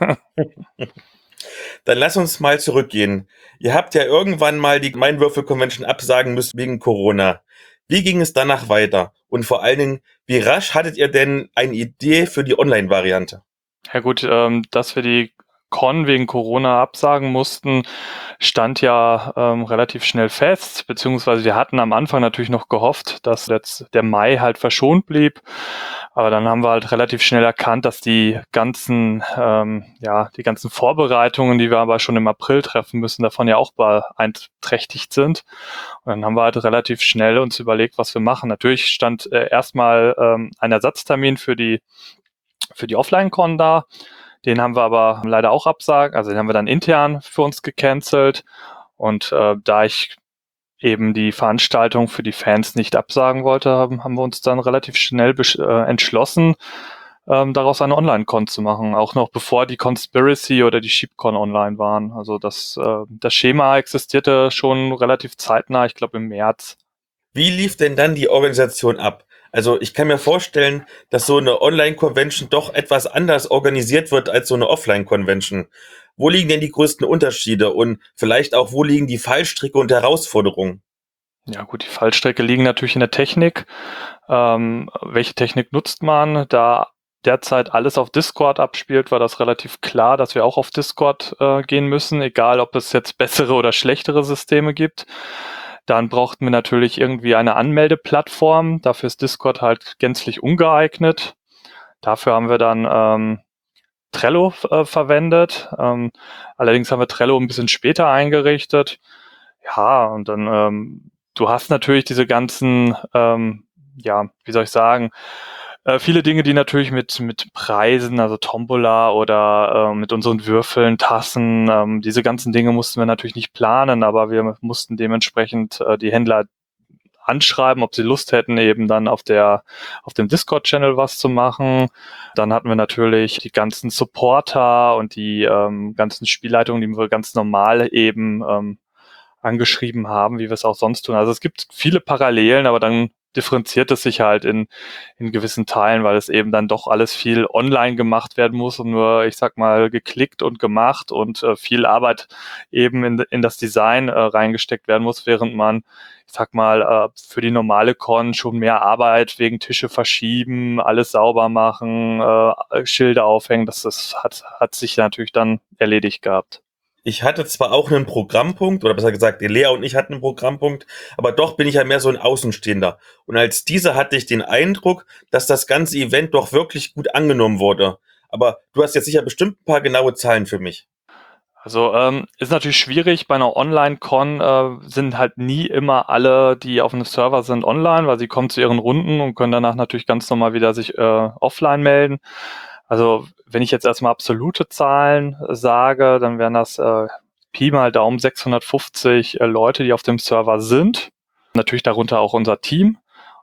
Dann lass uns mal zurückgehen. Ihr habt ja irgendwann mal die Mein-Würfel-Convention absagen müssen wegen Corona. Wie ging es danach weiter? Und vor allen Dingen, wie rasch hattet ihr denn eine Idee für die Online-Variante? Ja gut, ähm, dass wir die Con wegen Corona absagen mussten, stand ja ähm, relativ schnell fest, beziehungsweise wir hatten am Anfang natürlich noch gehofft, dass jetzt der Mai halt verschont blieb, aber dann haben wir halt relativ schnell erkannt, dass die ganzen, ähm, ja, die ganzen Vorbereitungen, die wir aber schon im April treffen müssen, davon ja auch beeinträchtigt sind. Und dann haben wir halt relativ schnell uns überlegt, was wir machen. Natürlich stand äh, erstmal ähm, ein Ersatztermin für die für die Offline-Con da. Den haben wir aber leider auch absagen, also den haben wir dann intern für uns gecancelt. Und äh, da ich eben die Veranstaltung für die Fans nicht absagen wollte, haben, haben wir uns dann relativ schnell besch- äh, entschlossen, ähm, daraus eine Online-Con zu machen. Auch noch bevor die Conspiracy oder die SheepCon online waren. Also das, äh, das Schema existierte schon relativ zeitnah, ich glaube im März. Wie lief denn dann die Organisation ab? Also ich kann mir vorstellen, dass so eine Online-Convention doch etwas anders organisiert wird als so eine Offline-Convention. Wo liegen denn die größten Unterschiede und vielleicht auch, wo liegen die Fallstricke und Herausforderungen? Ja gut, die Fallstricke liegen natürlich in der Technik. Ähm, welche Technik nutzt man? Da derzeit alles auf Discord abspielt, war das relativ klar, dass wir auch auf Discord äh, gehen müssen, egal ob es jetzt bessere oder schlechtere Systeme gibt. Dann brauchten wir natürlich irgendwie eine Anmeldeplattform. Dafür ist Discord halt gänzlich ungeeignet. Dafür haben wir dann ähm, Trello äh, verwendet. Ähm, allerdings haben wir Trello ein bisschen später eingerichtet. Ja, und dann, ähm, du hast natürlich diese ganzen, ähm, ja, wie soll ich sagen, äh, viele Dinge, die natürlich mit mit Preisen, also Tombola oder äh, mit unseren Würfeln, Tassen, ähm, diese ganzen Dinge mussten wir natürlich nicht planen, aber wir mussten dementsprechend äh, die Händler anschreiben, ob sie Lust hätten, eben dann auf der auf dem Discord-Channel was zu machen. Dann hatten wir natürlich die ganzen Supporter und die ähm, ganzen Spielleitungen, die wir ganz normal eben ähm, angeschrieben haben, wie wir es auch sonst tun. Also es gibt viele Parallelen, aber dann differenziert es sich halt in, in gewissen Teilen, weil es eben dann doch alles viel online gemacht werden muss und nur, ich sag mal, geklickt und gemacht und äh, viel Arbeit eben in, in das Design äh, reingesteckt werden muss, während man, ich sag mal, äh, für die normale Con schon mehr Arbeit wegen Tische verschieben, alles sauber machen, äh, Schilder aufhängen, das, das hat, hat sich natürlich dann erledigt gehabt. Ich hatte zwar auch einen Programmpunkt, oder besser gesagt, die Lea und ich hatten einen Programmpunkt, aber doch bin ich ja mehr so ein Außenstehender. Und als dieser hatte ich den Eindruck, dass das ganze Event doch wirklich gut angenommen wurde. Aber du hast jetzt sicher bestimmt ein paar genaue Zahlen für mich. Also ähm, ist natürlich schwierig, bei einer Online-Con äh, sind halt nie immer alle, die auf einem Server sind, online, weil sie kommen zu ihren Runden und können danach natürlich ganz normal wieder sich äh, offline melden. Also wenn ich jetzt erstmal absolute Zahlen sage, dann wären das äh, Pi mal Daumen sechshundertfünfzig äh, Leute, die auf dem Server sind. Natürlich darunter auch unser Team.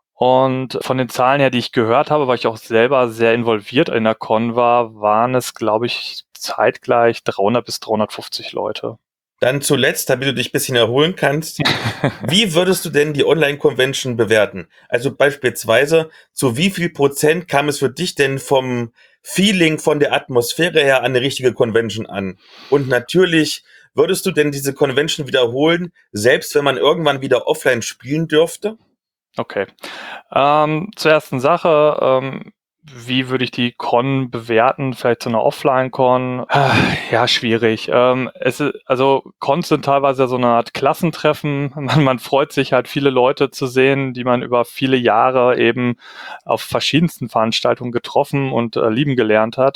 Und von den Zahlen her, die ich gehört habe, weil ich auch selber sehr involviert in der Con war, waren es, glaube ich, zeitgleich dreihundert bis dreihundertfünfzig Leute. Dann zuletzt, damit du dich ein bisschen erholen kannst, wie würdest du denn die Online-Convention bewerten? Also beispielsweise, zu wie viel Prozent kam es für dich denn vom Feeling, von der Atmosphäre her an eine richtige Convention an? Und natürlich, würdest du denn diese Convention wiederholen, selbst wenn man irgendwann wieder offline spielen dürfte? Okay. Ähm, zur ersten Sache, ähm, wie würde ich die Con bewerten? Vielleicht so eine Offline-Con? Ja, schwierig. Ähm, es ist, also Cons sind teilweise so eine Art Klassentreffen. Man, man freut sich halt, viele Leute zu sehen, die man über viele Jahre eben auf verschiedensten Veranstaltungen getroffen und äh, lieben gelernt hat.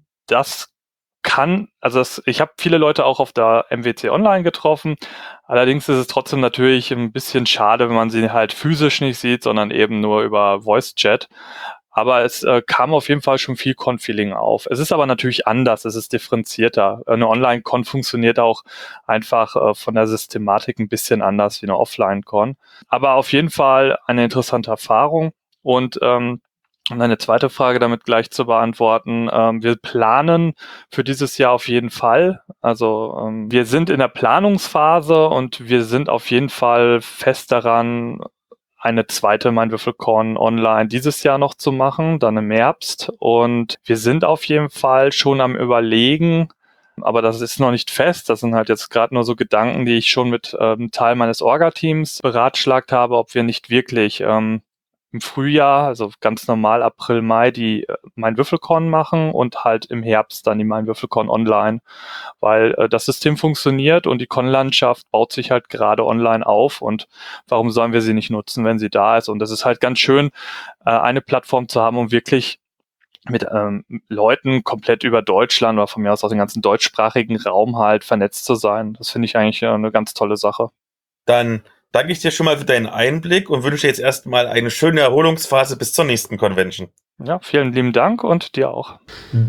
Das kann, also das, ich habe viele Leute auch auf der M W C Online getroffen. Allerdings ist es trotzdem natürlich ein bisschen schade, wenn man sie halt physisch nicht sieht, sondern eben nur über Voice Chat. Aber es äh, kam auf jeden Fall schon viel Con-Feeling auf. Es ist aber natürlich anders, es ist differenzierter. Eine Online-Con funktioniert auch einfach äh, von der Systematik ein bisschen anders wie eine Offline-Con. Aber auf jeden Fall eine interessante Erfahrung. Und ähm, um eine zweite Frage damit gleich zu beantworten, ähm, wir planen für dieses Jahr auf jeden Fall. Also ähm, wir sind in der Planungsphase und wir sind auf jeden Fall fest daran, eine zweite Mein Würfelcon online dieses Jahr noch zu machen, dann im Herbst. Und wir sind auf jeden Fall schon am Überlegen, aber das ist noch nicht fest. Das sind halt jetzt gerade nur so Gedanken, die ich schon mit ähm, Teil meines Orga-Teams beratschlagt habe, ob wir nicht wirklich ähm, im Frühjahr, also ganz normal April, Mai, die äh, Mein Würfelcon machen und halt im Herbst dann die Mein Würfelcon online, weil äh, das System funktioniert und die Con-Landschaft baut sich halt gerade online auf und warum sollen wir sie nicht nutzen, wenn sie da ist? Und das ist halt ganz schön, äh, eine Plattform zu haben, um wirklich mit ähm, Leuten komplett über Deutschland oder von mir aus aus dem ganzen deutschsprachigen Raum halt vernetzt zu sein. Das finde ich eigentlich äh, eine ganz tolle Sache. Dann danke ich dir schon mal für deinen Einblick und wünsche dir jetzt erstmal eine schöne Erholungsphase bis zur nächsten Convention. Ja, vielen lieben Dank und dir auch.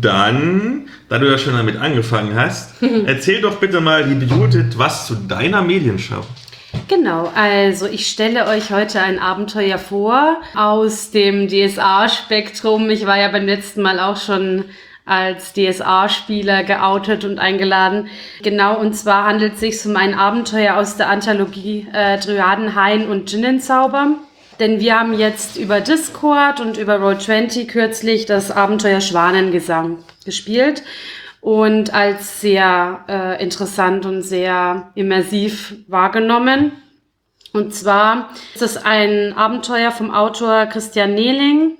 Dann, da du ja schon damit angefangen hast, erzähl doch bitte mal, liebe Judith, was zu deiner Medienschau. Genau, also ich stelle euch heute ein Abenteuer vor aus dem D S A-Spektrum. Ich war ja beim letzten Mal auch schon als D S A-Spieler geoutet und eingeladen. Genau, und zwar handelt es sich um ein Abenteuer aus der Anthologie äh, Dryaden, Hain und Djinnenzauber. denn wir haben jetzt über Discord und über Roll zwanzig kürzlich das Abenteuer Schwanengesang gespielt und als sehr äh, interessant und sehr immersiv wahrgenommen. Und zwar ist es ein Abenteuer vom Autor Christian Nehling.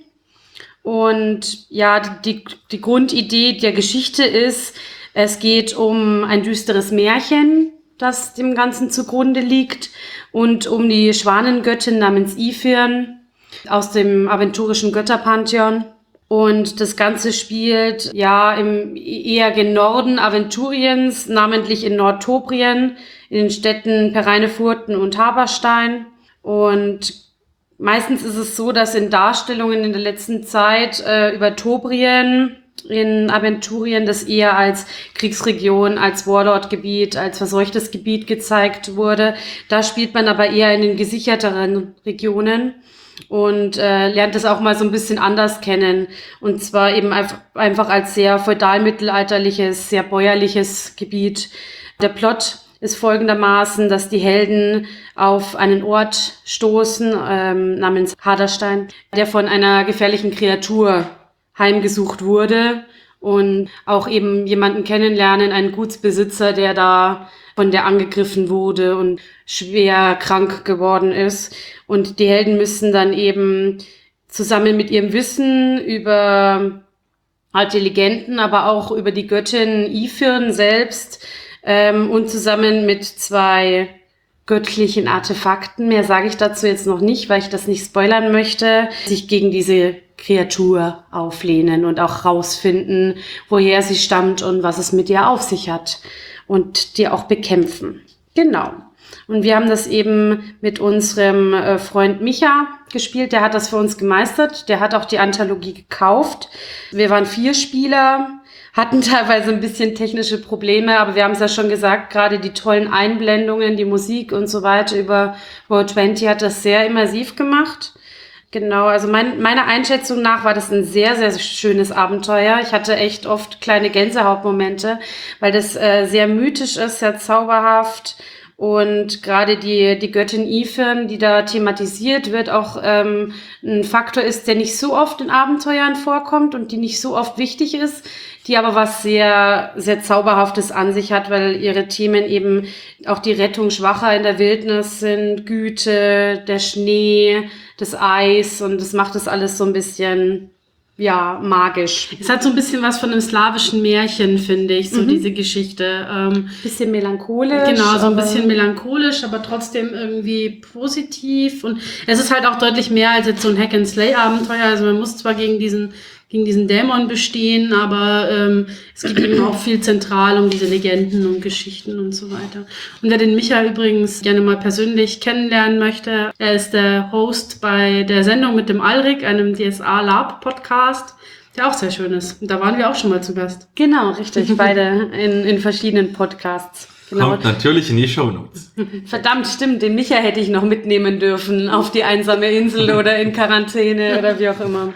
Und ja, die, die Grundidee der Geschichte ist, es geht um ein düsteres Märchen, das dem Ganzen zugrunde liegt, und um die Schwanengöttin namens Ifirn aus dem aventurischen Götterpantheon. Und das Ganze spielt ja im eher gen Norden Aventuriens, namentlich in Nordtobrien, in den Städten Pereinefurten und Haberstein. Und meistens ist es so, dass in Darstellungen in der letzten Zeit äh, über Tobrien in Aventurien das eher als Kriegsregion, als Warlord-Gebiet, als verseuchtes Gebiet gezeigt wurde. Da spielt man aber eher in den gesicherteren Regionen und äh, lernt es auch mal so ein bisschen anders kennen. Und zwar eben einfach, einfach als sehr feudal-mittelalterliches, sehr bäuerliches Gebiet. Der Plot ist folgendermaßen, dass die Helden auf einen Ort stoßen, ähm, namens Haderstein, der von einer gefährlichen Kreatur heimgesucht wurde und auch eben jemanden kennenlernen, einen Gutsbesitzer, der da von der angegriffen wurde und schwer krank geworden ist. Und die Helden müssen dann eben zusammen mit ihrem Wissen über alte Legenden, aber auch über die Göttin Ifirn selbst ähm, und zusammen mit zwei göttlichen Artefakten, mehr sage ich dazu jetzt noch nicht, weil ich das nicht spoilern möchte, sich gegen diese Kreatur auflehnen und auch rausfinden, woher sie stammt und was es mit ihr auf sich hat und die auch bekämpfen. Genau. Und wir haben das eben mit unserem äh, Freund Micha gespielt, der hat das für uns gemeistert, der hat auch die Anthologie gekauft. Wir waren vier Spieler, hatten teilweise ein bisschen technische Probleme, aber wir haben es ja schon gesagt, gerade die tollen Einblendungen, die Musik und so weiter über Roll zwanzig hat das sehr immersiv gemacht. Genau, also mein, meiner Einschätzung nach war das ein sehr, sehr schönes Abenteuer. Ich hatte echt oft kleine Gänsehautmomente, weil das äh, sehr mythisch ist, sehr zauberhaft. Und gerade die, die Göttin Ifirn, die da thematisiert wird, auch ähm, ein Faktor ist, der nicht so oft in Abenteuern vorkommt und die nicht so oft wichtig ist, die aber was sehr, sehr Zauberhaftes an sich hat, weil ihre Themen eben auch die Rettung Schwacher in der Wildnis sind, Güte, der Schnee, das Eis, und das macht das alles so ein bisschen, ja, magisch. Es hat so ein bisschen was von einem slawischen Märchen, finde ich, so Mhm. diese Geschichte. Ähm, Bisschen melancholisch. genau, so ein aber- bisschen melancholisch, aber trotzdem irgendwie positiv. Und es ist halt auch deutlich mehr als jetzt so ein Hack-and-Slay-Abenteuer. Also man muss zwar gegen diesen gegen diesen Dämon bestehen, aber ähm, es geht eben auch viel zentral um diese Legenden und Geschichten und so weiter. Und wer den Micha übrigens gerne mal persönlich kennenlernen möchte, er ist der Host bei der Sendung mit dem Alrik, einem D S A-Lab-Podcast, der auch sehr schön ist. Und da waren wir auch schon mal zu Gast. Genau, richtig. Beide in, in verschiedenen Podcasts. Genau. Kommt natürlich in die Shownotes. Verdammt, stimmt. Den Micha hätte ich noch mitnehmen dürfen auf die einsame Insel oder in Quarantäne oder wie auch immer.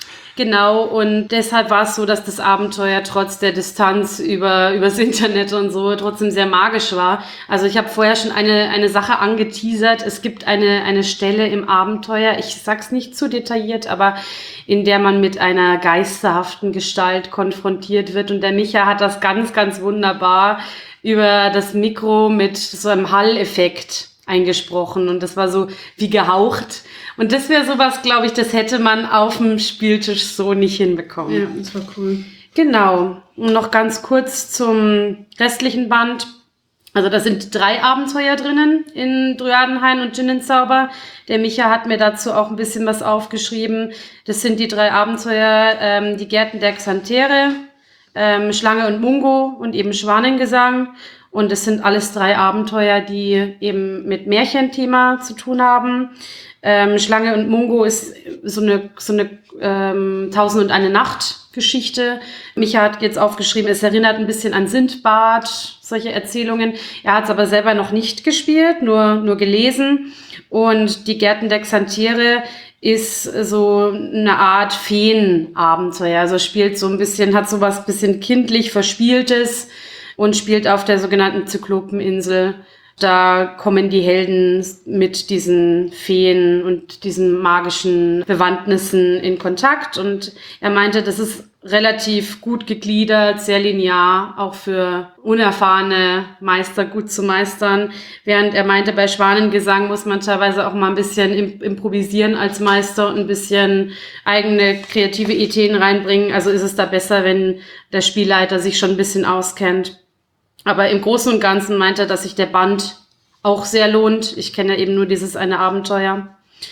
Genau, und deshalb war es so, dass das Abenteuer trotz der Distanz über übers Internet und so trotzdem sehr magisch war. Also ich habe vorher schon eine eine Sache angeteasert. Es gibt eine eine Stelle im Abenteuer, ich sag's nicht zu detailliert, aber in der man mit einer geisterhaften Gestalt konfrontiert wird. Und der Micha hat das ganz, ganz wunderbar über das Mikro mit so einem Halleffekt eingesprochen. Und das war so wie gehaucht. Und das wäre sowas, glaube ich, das hätte man auf dem Spieltisch so nicht hinbekommen. Ja, das war cool. Genau. Und noch ganz kurz zum restlichen Band. Also da sind drei Abenteuer drinnen in Dryadenhain und Djinnenzauber. Der Micha hat mir dazu auch ein bisschen was aufgeschrieben. Das sind die drei Abenteuer, ähm, die Gärten der Xantere, ähm, Schlange und Mungo und eben Schwanengesang. Und es sind alles drei Abenteuer, die eben mit Märchenthema zu tun haben. Ähm, Schlange und Mungo ist so eine, so eine ähm, Tausend und eine Nacht Geschichte. Micha hat jetzt aufgeschrieben, es erinnert ein bisschen an Sindbad, solche Erzählungen. Er hat es aber selber noch nicht gespielt, nur, nur gelesen. Und die Gärten der Xantere ist so eine Art Feenabenteuer. Also spielt so ein bisschen, hat so was bisschen kindlich Verspieltes und spielt auf der sogenannten Zyklopeninsel. Da kommen die Helden mit diesen Feen und diesen magischen Bewandtnissen in Kontakt. Und er meinte, das ist relativ gut gegliedert, sehr linear, auch für unerfahrene Meister gut zu meistern. Während er meinte, bei Schwanengesang muss man teilweise auch mal ein bisschen im- improvisieren als Meister und ein bisschen eigene kreative Ideen reinbringen. Also ist es da besser, wenn der Spielleiter sich schon ein bisschen auskennt. Aber im Großen und Ganzen meinte er, dass sich der Band auch sehr lohnt. Ich kenne eben nur dieses eine Abenteuer.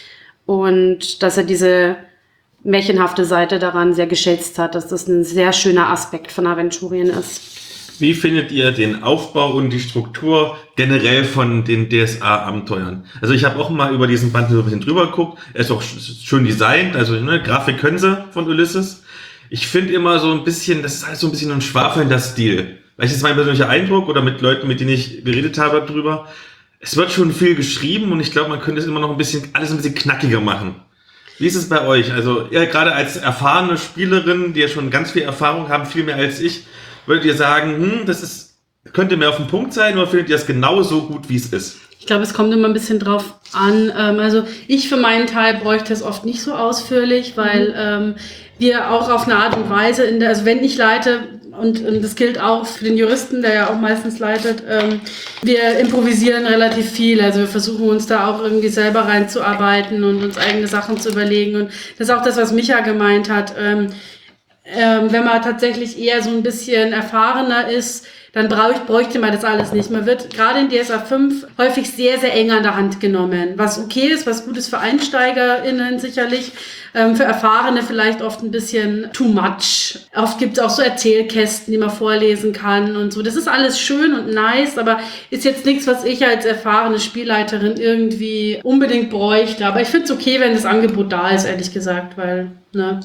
Und dass er diese märchenhafte Seite daran sehr geschätzt hat, dass das ein sehr schöner Aspekt von Aventurien ist. Wie findet ihr den Aufbau und die Struktur generell von den D S A-Abenteuern? Also ich habe auch mal über diesen Band so ein bisschen drüber geguckt. Er ist auch sch- schön designt, also ne, Grafik können sie von Ulysses. Ich finde immer so ein bisschen, das ist alles so ein bisschen ein schwafelnder Stil. Vielleicht ist mein persönlicher Eindruck oder mit Leuten, mit denen ich geredet habe darüber. Es wird schon viel geschrieben und ich glaube, man könnte es immer noch ein bisschen, alles ein bisschen knackiger machen. Wie ist es bei euch? Also ihr gerade als erfahrene Spielerin, die ja schon ganz viel Erfahrung haben, viel mehr als ich, würdet ihr sagen, hm, das ist, könnte mehr auf den Punkt sein oder findet ihr das genauso gut, wie es ist? Ich glaube, es kommt immer ein bisschen drauf an. Ähm, also ich für meinen Teil bräuchte es oft nicht so ausführlich, weil ähm, wir auch auf eine Art und Weise in der, also wenn ich leite, und, und das gilt auch für den Juristen, der ja auch meistens leitet, ähm, wir improvisieren relativ viel. Also wir versuchen uns da auch irgendwie selber reinzuarbeiten und uns eigene Sachen zu überlegen. Und das ist auch das, was Micha gemeint hat. Ähm, ähm, wenn man tatsächlich eher so ein bisschen erfahrener ist, dann brauch ich, bräuchte man das alles nicht. Man wird gerade in D S A fünf häufig sehr, sehr eng an der Hand genommen. Was okay ist, was gut ist für EinsteigerInnen sicherlich, ähm, für Erfahrene vielleicht oft ein bisschen too much. Oft gibt es auch so Erzählkästen, die man vorlesen kann und so. Das ist alles schön und nice, aber ist jetzt nichts, was ich als erfahrene Spielleiterin irgendwie unbedingt bräuchte. Aber ich finde es okay, wenn das Angebot da ist, ehrlich gesagt, weil, ne,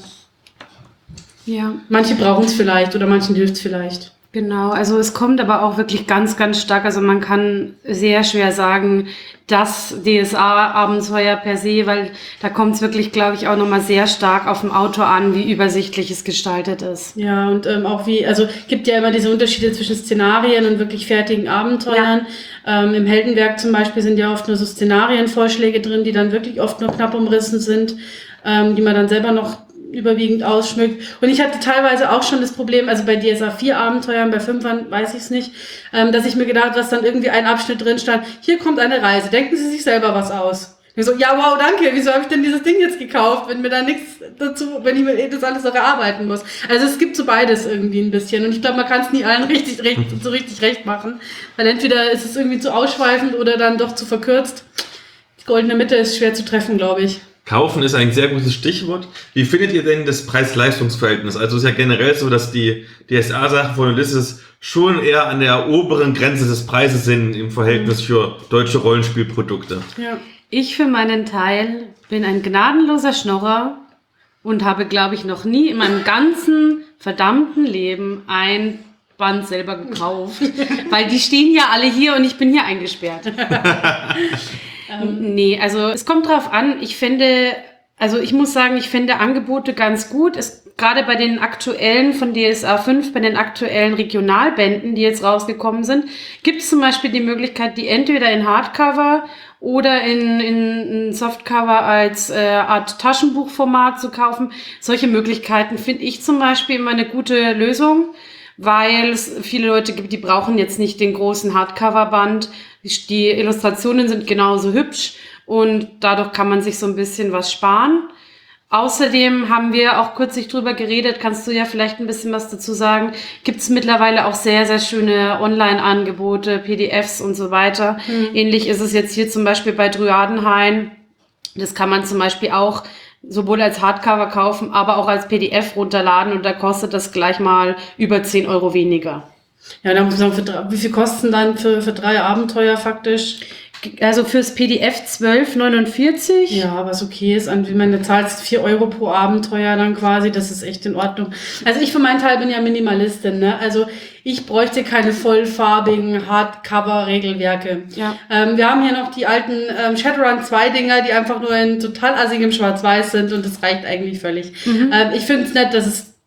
Ja, manche brauchen es vielleicht oder manchen hilft es vielleicht. genau. Also es kommt aber auch wirklich ganz, ganz stark. Also man kann sehr schwer sagen, das D S A-Abenteuer per se, weil da kommt es wirklich, glaube ich, auch nochmal sehr stark auf dem Autor an, wie übersichtlich es gestaltet ist. Ja, und ähm, auch wie, also gibt ja immer diese Unterschiede zwischen Szenarien und wirklich fertigen Abenteuern. Ähm, Im Heldenwerk zum Beispiel sind ja oft nur so Szenarienvorschläge drin, die dann wirklich oft nur knapp umrissen sind, ähm, die man dann selber noch überwiegend ausschmückt. Und ich hatte teilweise auch schon das Problem, also bei D S A vier Abenteuern, bei fünfern weiß ich es nicht, ähm, dass ich mir gedacht habe, dass dann irgendwie ein Abschnitt drin stand, hier kommt eine Reise, denken Sie sich selber was aus. Ich so, ja, wow, danke, wieso habe ich denn dieses Ding jetzt gekauft, wenn mir da nichts dazu, wenn ich mir das alles noch erarbeiten muss. Also es gibt so beides irgendwie ein bisschen und ich glaube, man kann es nie allen richtig, recht, so richtig recht machen, weil entweder ist es irgendwie zu ausschweifend oder dann doch zu verkürzt. Die goldene Mitte ist schwer zu treffen, glaube ich. Kaufen ist ein sehr gutes Stichwort. Wie findet ihr denn das Preis-Leistungs-Verhältnis? Also es ist ja generell so, dass die D S A-Sachen von Ulysses schon eher an der oberen Grenze des Preises sind im Verhältnis für deutsche Rollenspielprodukte. Ja. Ich für meinen Teil bin ein gnadenloser Schnorrer und habe, glaube ich, noch nie in meinem ganzen verdammten Leben ein Band selber gekauft, weil die stehen ja alle hier und ich bin hier eingesperrt. ähm, nee, also es kommt drauf an. Ich finde, also ich muss sagen, ich finde Angebote ganz gut. Es, gerade bei den aktuellen von D S A fünf, bei den aktuellen Regionalbänden, die jetzt rausgekommen sind, gibt es zum Beispiel die Möglichkeit, die entweder in Hardcover oder in, in, in Softcover als äh, Art Taschenbuchformat zu kaufen. Solche Möglichkeiten finde ich zum Beispiel immer eine gute Lösung, weil es viele Leute gibt, die brauchen jetzt nicht den großen Hardcover-Band. Die, die Illustrationen sind genauso hübsch und dadurch kann man sich so ein bisschen was sparen. Außerdem haben wir auch kürzlich drüber geredet, kannst du ja vielleicht ein bisschen was dazu sagen, gibt es mittlerweile auch sehr, sehr schöne Online-Angebote, P D Fs und so weiter. Mhm. Ähnlich ist es jetzt hier zum Beispiel bei Dryadenhain. Das kann man zum Beispiel auch sowohl als Hardcover kaufen, aber auch als P D F runterladen und da kostet das gleich mal über zehn Euro weniger. Ja, dann muss man für drei, wie viel kosten dann für, für drei Abenteuer faktisch? Also fürs P D F zwölf neunundvierzig. Ja, was okay ist. An, wie man du zahlst vier Euro pro Abenteuer dann quasi, das ist echt in Ordnung. Also ich für meinen Teil bin ja Minimalistin, ne? Also ich bräuchte keine vollfarbigen Hardcover-Regelwerke. Ja. Ähm, wir haben hier noch die alten ähm, Shadowrun zwei Dinger, die einfach nur in total assigem Schwarz-Weiß sind und das reicht eigentlich völlig. Mhm. Ähm, ich finde es nett, dass es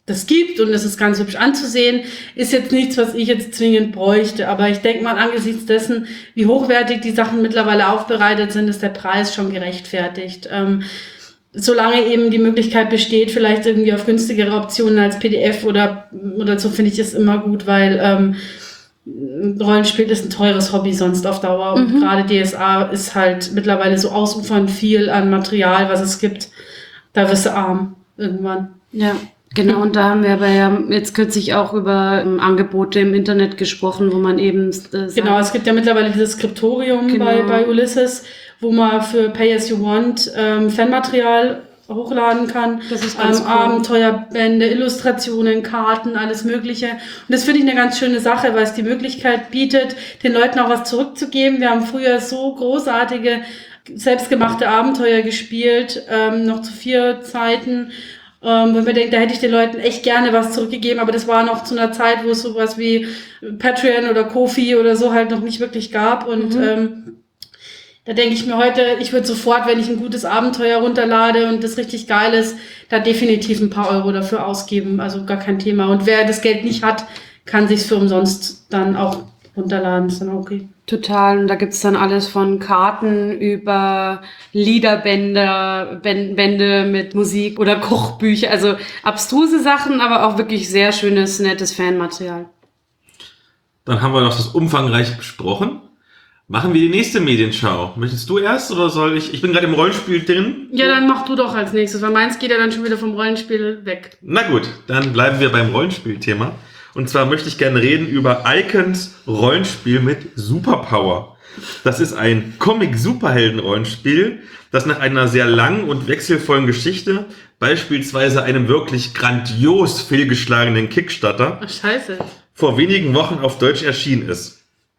das gibt und es ist ganz hübsch anzusehen, ist jetzt nichts, was ich jetzt zwingend bräuchte. Aber ich denke mal, angesichts dessen, wie hochwertig die Sachen mittlerweile aufbereitet sind, ist der Preis schon gerechtfertigt. Ähm, solange eben die Möglichkeit besteht, vielleicht irgendwie auf günstigere Optionen als P D F oder, oder so, finde ich es immer gut, weil ähm, Rollenspiel ist ein teures Hobby sonst auf Dauer. Und mhm. gerade D S A ist halt mittlerweile so ausufernd viel an Material, was es gibt. Da wirst du arm irgendwann. Ja. Genau, und da haben wir aber ja jetzt kürzlich auch über ähm, Angebote im Internet gesprochen, wo man eben... Äh, genau, es gibt ja mittlerweile dieses Skriptorium genau. bei, bei Ulysses, wo man für Pay As You Want ähm, Fanmaterial hochladen kann. Das ist ganz ähm, cool. Abenteuerbände, Illustrationen, Karten, alles Mögliche. Und das finde ich eine ganz schöne Sache, weil es die Möglichkeit bietet, den Leuten auch was zurückzugeben. Wir haben früher so großartige, selbstgemachte Abenteuer gespielt, ähm, noch zu vier Zeiten. Ähm, wenn man denkt, da hätte ich den Leuten echt gerne was zurückgegeben, aber das war noch zu einer Zeit, wo es sowas wie Patreon oder Ko-fi oder so halt noch nicht wirklich gab. Und mhm. ähm, da denke ich mir heute, ich würde sofort, wenn ich ein gutes Abenteuer runterlade und das richtig geil ist, da definitiv ein paar Euro dafür ausgeben. Also gar kein Thema. Und wer das Geld nicht hat, kann sich's für umsonst dann auch runterladen. Ist dann okay. Total. Und da gibt's dann alles von Karten über Liederbänder, Bände mit Musik oder Kochbücher. Also abstruse Sachen, aber auch wirklich sehr schönes, nettes Fanmaterial. Dann haben wir noch das umfangreich besprochen. Machen wir die nächste Medienschau. Möchtest du erst oder soll ich? Ich bin gerade im Rollenspiel drin. Ja, dann mach du doch als nächstes, weil meins geht ja dann schon wieder vom Rollenspiel weg. Na gut, dann bleiben wir beim Rollenspielthema. Und zwar möchte ich gerne reden über Icons Rollenspiel mit Superpower. Das ist ein Comic-Superhelden-Rollenspiel, das nach einer sehr langen und wechselvollen Geschichte, beispielsweise einem wirklich grandios fehlgeschlagenen Kickstarter, Ach, scheiße. vor wenigen Wochen auf Deutsch erschienen ist.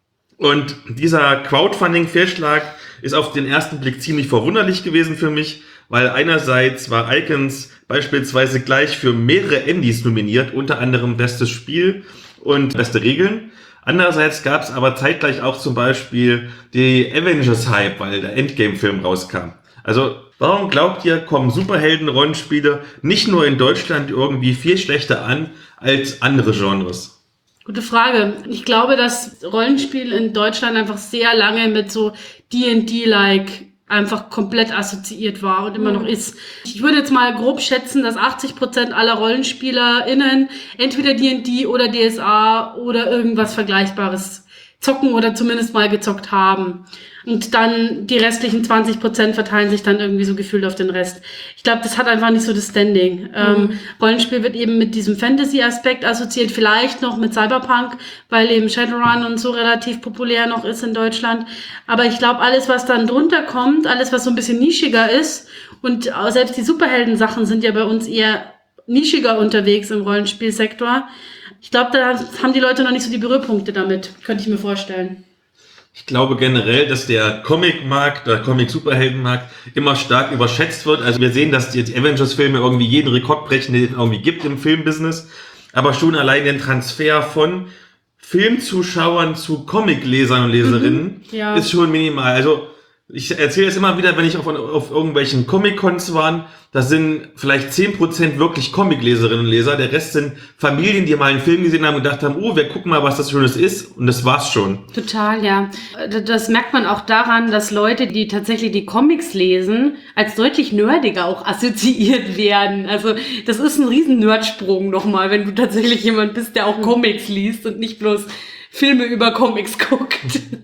Und dieser Crowdfunding-Fehlschlag ist auf den ersten Blick ziemlich verwunderlich gewesen für mich, weil einerseits war Icons beispielsweise gleich für mehrere Indies nominiert, unter anderem Bestes Spiel und Beste Regeln. Andererseits gab es aber zeitgleich auch zum Beispiel die Avengers-Hype, weil der Endgame-Film rauskam. Also warum glaubt ihr, kommen Superhelden-Rollenspiele nicht nur in Deutschland irgendwie viel schlechter an als andere Genres? Gute Frage. Ich glaube, dass Rollenspiel in Deutschland einfach sehr lange mit so D und D-like einfach komplett assoziiert war und immer noch ist. Ich würde jetzt mal grob schätzen, dass achtzig Prozent aller RollenspielerInnen entweder D und D oder D S A oder irgendwas Vergleichbares zocken oder zumindest mal gezockt haben. Und dann die restlichen zwanzig Prozent verteilen sich dann irgendwie so gefühlt auf den Rest. Ich glaube, das hat einfach nicht so das Standing. Mhm. Ähm, Rollenspiel wird eben mit diesem Fantasy-Aspekt assoziiert, vielleicht noch mit Cyberpunk, weil eben Shadowrun und so relativ populär noch ist in Deutschland. Aber ich glaube, alles, was dann drunter kommt, alles, was so ein bisschen nischiger ist, und selbst die Superhelden-Sachen sind ja bei uns eher nischiger unterwegs im Rollenspielsektor. Ich glaube, da haben die Leute noch nicht so die Berührpunkte damit, könnte ich mir vorstellen. Ich glaube generell, dass der Comic-Markt, der Comic-Superhelden-Markt immer stark überschätzt wird. Also wir sehen, dass die Avengers-Filme irgendwie jeden Rekord brechen, den es irgendwie gibt im Filmbusiness. Aber schon allein den Transfer von Filmzuschauern zu Comic-Lesern und Leserinnen mhm, ja. ist schon minimal. Also ich erzähle es immer wieder, wenn ich auf, auf irgendwelchen Comic-Cons war, da sind vielleicht zehn Prozent wirklich Comic-Leserinnen und Leser. Der Rest sind Familien, die mal einen Film gesehen haben und gedacht haben, oh, wir gucken mal, was das Schönes ist. Und das war's schon. Total, ja. Das merkt man auch daran, dass Leute, die tatsächlich die Comics lesen, als deutlich nerdiger auch assoziiert werden. Also das ist ein riesen Nerdsprung nochmal, wenn du tatsächlich jemand bist, der auch Comics liest und nicht bloß Filme über Comics guckt.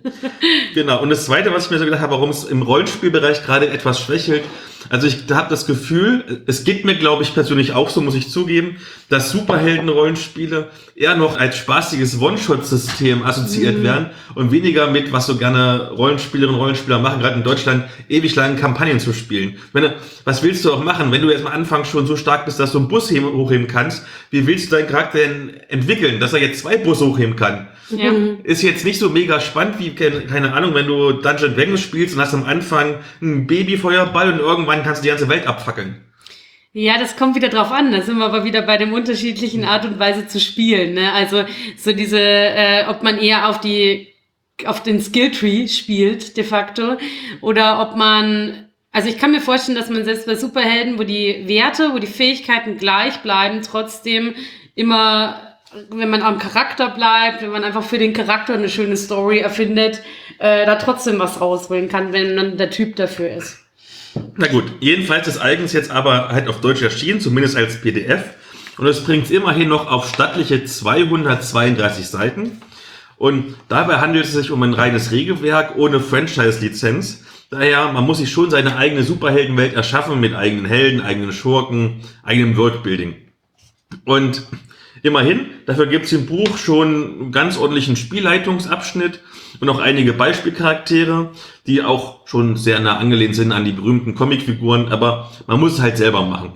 Genau. Und das Zweite, was ich mir so gedacht habe, warum es im Rollenspielbereich gerade etwas schwächelt, also ich habe das Gefühl, es geht mir, glaube ich, persönlich auch so, muss ich zugeben, dass Superhelden-Rollenspiele eher noch als spaßiges One-Shot-System assoziiert mhm. werden und weniger mit, was so gerne Rollenspielerinnen und Rollenspieler machen, gerade in Deutschland, ewig lange Kampagnen zu spielen. Wenn du, was willst du auch machen, wenn du jetzt am Anfang schon so stark bist, dass du einen Bus hochheben kannst, wie willst du deinen Charakter denn entwickeln, dass er jetzt zwei Busse hochheben kann? Ja. Ist jetzt nicht so mega spannend wie, keine Ahnung, wenn du Dungeons and Dragons spielst und hast am Anfang einen Babyfeuerball und irgendwann kannst du die ganze Welt abfackeln. Ja, das kommt wieder drauf an. Da sind wir aber wieder bei dem unterschiedlichen Art und Weise zu spielen. Ne? Also so diese, äh, ob man eher auf die, auf den Skilltree spielt de facto oder ob man Also ich kann mir vorstellen, dass man selbst bei Superhelden, wo die Werte, wo die Fähigkeiten gleich bleiben, trotzdem immer, wenn man am Charakter bleibt, wenn man einfach für den Charakter eine schöne Story erfindet, äh, da trotzdem was rausholen kann, wenn man der Typ dafür ist. Na gut, jedenfalls ist Icons jetzt aber halt auf Deutsch erschienen, zumindest als P D F. Und es bringt es immerhin noch auf stattliche zweihundertzweiunddreißig Seiten. Und dabei handelt es sich um ein reines Regelwerk ohne Franchise-Lizenz. Daher, man muss sich schon seine eigene Superheldenwelt erschaffen mit eigenen Helden, eigenen Schurken, eigenem Worldbuilding. Und immerhin, dafür gibt es im Buch schon einen ganz ordentlichen Spielleitungsabschnitt und auch einige Beispielcharaktere, die auch schon sehr nah angelehnt sind an die berühmten Comicfiguren, aber man muss es halt selber machen.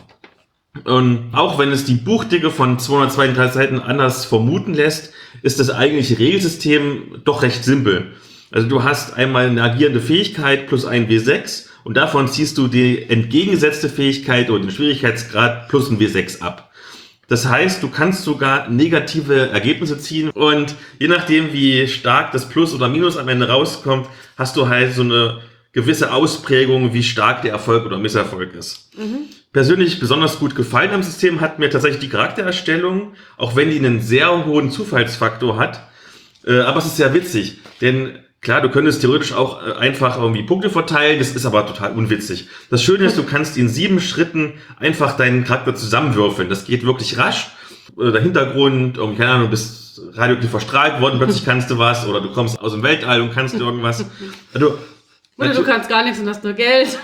Und auch wenn es die Buchdicke von zweihundertzweiunddreißig Seiten anders vermuten lässt, ist das eigentliche Regelsystem doch recht simpel. Also du hast einmal eine agierende Fähigkeit plus ein W sechs und davon ziehst du die entgegengesetzte Fähigkeit oder den Schwierigkeitsgrad plus ein W sechs ab. Das heißt, du kannst sogar negative Ergebnisse ziehen und je nachdem, wie stark das Plus oder Minus am Ende rauskommt, hast du halt so eine gewisse Ausprägung, wie stark der Erfolg oder Misserfolg ist. Mhm. Persönlich besonders gut gefallen am System hat mir tatsächlich die Charaktererstellung, auch wenn die einen sehr hohen Zufallsfaktor hat. Äh, aber es ist sehr witzig, denn klar, du könntest theoretisch auch äh, einfach irgendwie Punkte verteilen, das ist aber total unwitzig. Das Schöne ist, du kannst in sieben Schritten einfach deinen Charakter zusammenwürfeln. Das geht wirklich rasch. Oder der Hintergrund, irgendwie, keine Ahnung, du bist radioaktiv verstrahlt worden, plötzlich kannst du was, oder du kommst aus dem Weltall und kannst irgendwas. Also, Oder du kannst gar nichts und hast nur Geld.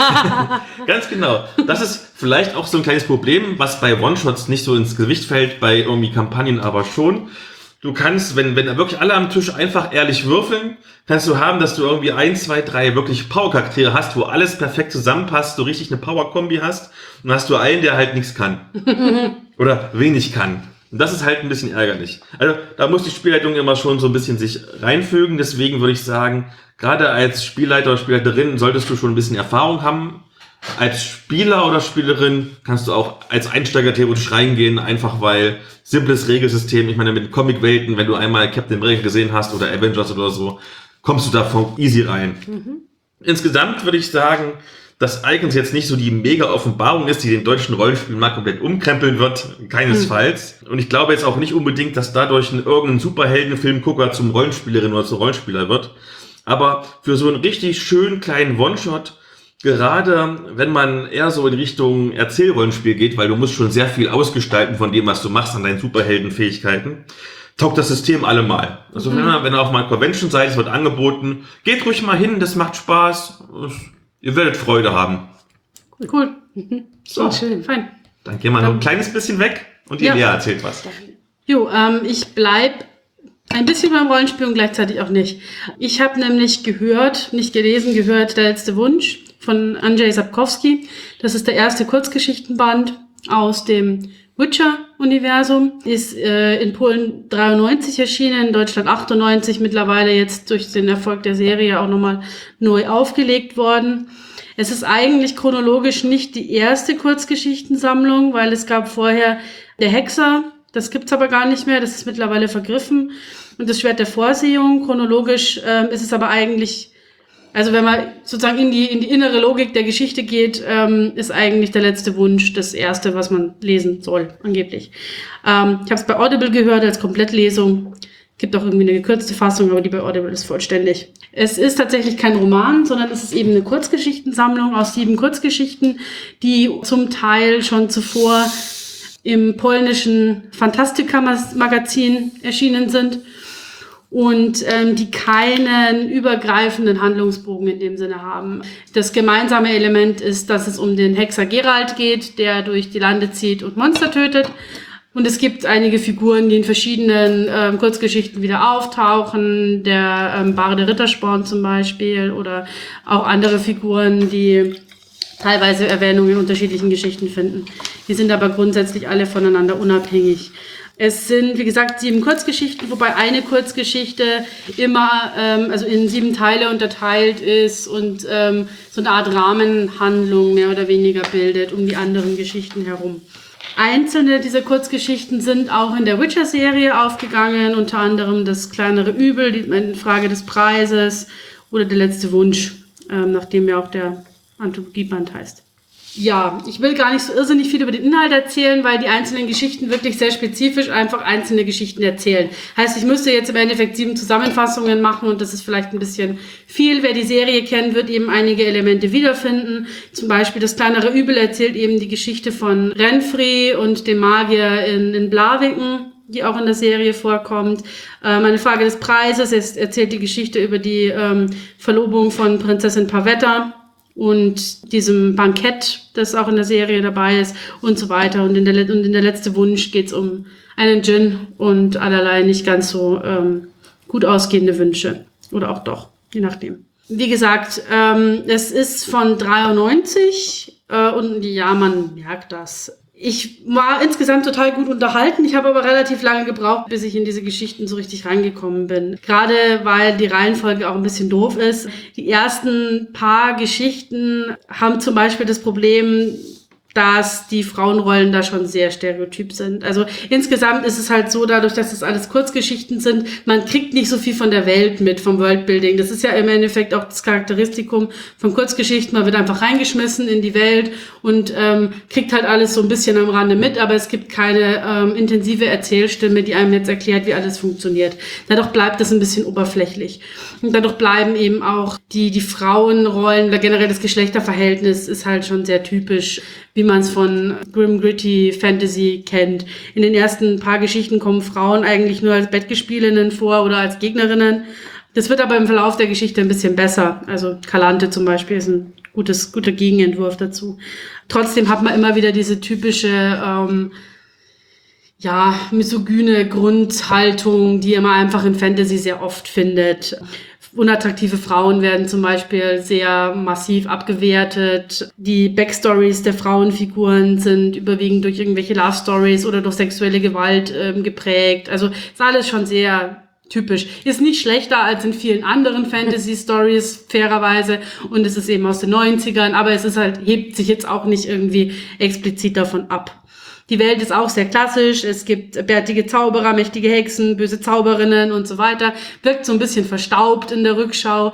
Ganz genau. Das ist vielleicht auch so ein kleines Problem, was bei One-Shots nicht so ins Gewicht fällt, bei irgendwie Kampagnen aber schon. Du kannst, wenn, wenn wirklich alle am Tisch einfach ehrlich würfeln, kannst du haben, dass du irgendwie ein, zwei, drei wirklich Power-Charaktere hast, wo alles perfekt zusammenpasst, du richtig eine Power-Kombi hast, und dann hast du einen, der halt nichts kann. Oder wenig kann. Und das ist halt ein bisschen ärgerlich. Also da muss die Spielleitung immer schon so ein bisschen sich reinfügen, deswegen würde ich sagen, gerade als Spielleiter oder Spielleiterin solltest du schon ein bisschen Erfahrung haben. Als Spieler oder Spielerin kannst du auch als Einsteiger theoretisch reingehen, einfach weil simples Regelsystem, ich meine mit Comic-Welten, wenn du einmal Captain America gesehen hast oder Avengers oder so, kommst du da easy rein. Mhm. Insgesamt würde ich sagen, dass Icons jetzt nicht so die Mega-Offenbarung ist, die den deutschen Rollenspielmarkt komplett umkrempeln wird, keinesfalls. Mhm. Und ich glaube jetzt auch nicht unbedingt, dass dadurch ein irgendein Superheldenfilmgucker zum Rollenspielerin oder zum Rollenspieler wird. Aber für so einen richtig schönen kleinen One-Shot, gerade wenn man eher so in Richtung Erzählrollenspiel geht, weil du musst schon sehr viel ausgestalten von dem, was du machst an deinen Superheldenfähigkeiten, taugt das System allemal. Also mhm. wenn, ihr, wenn ihr auf meiner Convention seid, es wird angeboten, geht ruhig mal hin, das macht Spaß, ihr werdet Freude haben. Cool. So, schön, fein. Dann gehen wir noch ein kleines bisschen weg und die ja. Lea erzählt was. Jo, ähm, ich bleib ein bisschen beim Rollenspiel und gleichzeitig auch nicht. Ich habe nämlich gehört, nicht gelesen, gehört, Der letzte Wunsch von Andrzej Sapkowski. Das ist der erste Kurzgeschichtenband aus dem Witcher-Universum. Ist äh, in Polen dreiundneunzig erschienen, in Deutschland achtundneunzig, mittlerweile jetzt durch den Erfolg der Serie auch nochmal neu aufgelegt worden. Es ist eigentlich chronologisch nicht die erste Kurzgeschichtensammlung, weil es gab vorher Der Hexer. Das gibt's aber gar nicht mehr, das ist mittlerweile vergriffen. Und das Schwert der Vorsehung, chronologisch ähm, ist es aber eigentlich, also wenn man sozusagen in die in die innere Logik der Geschichte geht, ähm, ist eigentlich Der letzte Wunsch das erste, was man lesen soll, angeblich. Ähm, ich habe es bei Audible gehört als Komplettlesung. Gibt auch irgendwie eine gekürzte Fassung, aber die bei Audible ist vollständig. Es ist tatsächlich kein Roman, sondern es ist eben eine Kurzgeschichtensammlung aus sieben Kurzgeschichten, die zum Teil schon zuvor im polnischen Fantastika-Magazin erschienen sind und ähm, die keinen übergreifenden Handlungsbogen in dem Sinne haben. Das gemeinsame Element ist, dass es um den Hexer Geralt geht, der durch die Lande zieht und Monster tötet. Und es gibt einige Figuren, die in verschiedenen ähm, Kurzgeschichten wieder auftauchen. Der ähm, Barde Rittersporn zum Beispiel oder auch andere Figuren, die teilweise Erwähnungen in unterschiedlichen Geschichten finden. Die sind aber grundsätzlich alle voneinander unabhängig. Es sind, wie gesagt, sieben Kurzgeschichten, wobei eine Kurzgeschichte immer ähm, also in sieben Teile unterteilt ist und ähm, so eine Art Rahmenhandlung mehr oder weniger bildet um die anderen Geschichten herum. Einzelne dieser Kurzgeschichten sind auch in der Witcher-Serie aufgegangen, unter anderem Das kleinere Übel, die Frage des Preises oder Der letzte Wunsch, ähm, nachdem ja auch der Anthologieband heißt. Ja, ich will gar nicht so irrsinnig viel über den Inhalt erzählen, weil die einzelnen Geschichten wirklich sehr spezifisch einfach einzelne Geschichten erzählen. Heißt, ich müsste jetzt im Endeffekt sieben Zusammenfassungen machen und das ist vielleicht ein bisschen viel. Wer die Serie kennt, wird eben einige Elemente wiederfinden. Zum Beispiel das kleinere Übel erzählt eben die Geschichte von Renfri und dem Magier in, in Blaviken, die auch in der Serie vorkommt. Ähm, eine Frage des Preises, es erzählt die Geschichte über die ähm, Verlobung von Prinzessin Pavetta und diesem Bankett, das auch in der Serie dabei ist und so weiter. Und in der, und in der letzte Wunsch geht's um einen Djinn und allerlei nicht ganz so ähm, gut ausgehende Wünsche. Oder auch doch, je nachdem. Wie gesagt, ähm, es ist von dreiundneunzig äh, und ja, man merkt das. Ich war insgesamt total gut unterhalten. Ich habe aber relativ lange gebraucht, bis ich in diese Geschichten so richtig reingekommen bin. Gerade weil die Reihenfolge auch ein bisschen doof ist. Die ersten paar Geschichten haben zum Beispiel das Problem, dass die Frauenrollen da schon sehr stereotyp sind. Also insgesamt ist es halt so, dadurch, dass das alles Kurzgeschichten sind, man kriegt nicht so viel von der Welt mit, vom Worldbuilding. Das ist ja im Endeffekt auch das Charakteristikum von Kurzgeschichten. Man wird einfach reingeschmissen in die Welt und ähm, kriegt halt alles so ein bisschen am Rande mit, aber es gibt keine ähm, intensive Erzählstimme, die einem jetzt erklärt, wie alles funktioniert. Dadurch bleibt das ein bisschen oberflächlich. Und dadurch bleiben eben auch die, die Frauenrollen, oder generell das Geschlechterverhältnis ist halt schon sehr typisch, wie man es von Grim Gritty Fantasy kennt. In den ersten paar Geschichten kommen Frauen eigentlich nur als Bettgespielinnen vor oder als Gegnerinnen. Das wird aber im Verlauf der Geschichte ein bisschen besser. Also Kalante zum Beispiel ist ein gutes, guter Gegenentwurf dazu. Trotzdem hat man immer wieder diese typische, ähm, ja, misogyne Grundhaltung, die man einfach in Fantasy sehr oft findet. Unattraktive Frauen werden zum Beispiel sehr massiv abgewertet. Die Backstories der Frauenfiguren sind überwiegend durch irgendwelche Love Stories oder durch sexuelle Gewalt ähm, geprägt. Also ist alles schon sehr typisch. Ist nicht schlechter als in vielen anderen Fantasy-Stories, fairerweise. Und es ist eben aus den neunzigern, aber es ist halt, hebt sich jetzt auch nicht irgendwie explizit davon ab. Die Welt ist auch sehr klassisch. Es gibt bärtige Zauberer, mächtige Hexen, böse Zauberinnen und so weiter. Wirkt so ein bisschen verstaubt in der Rückschau.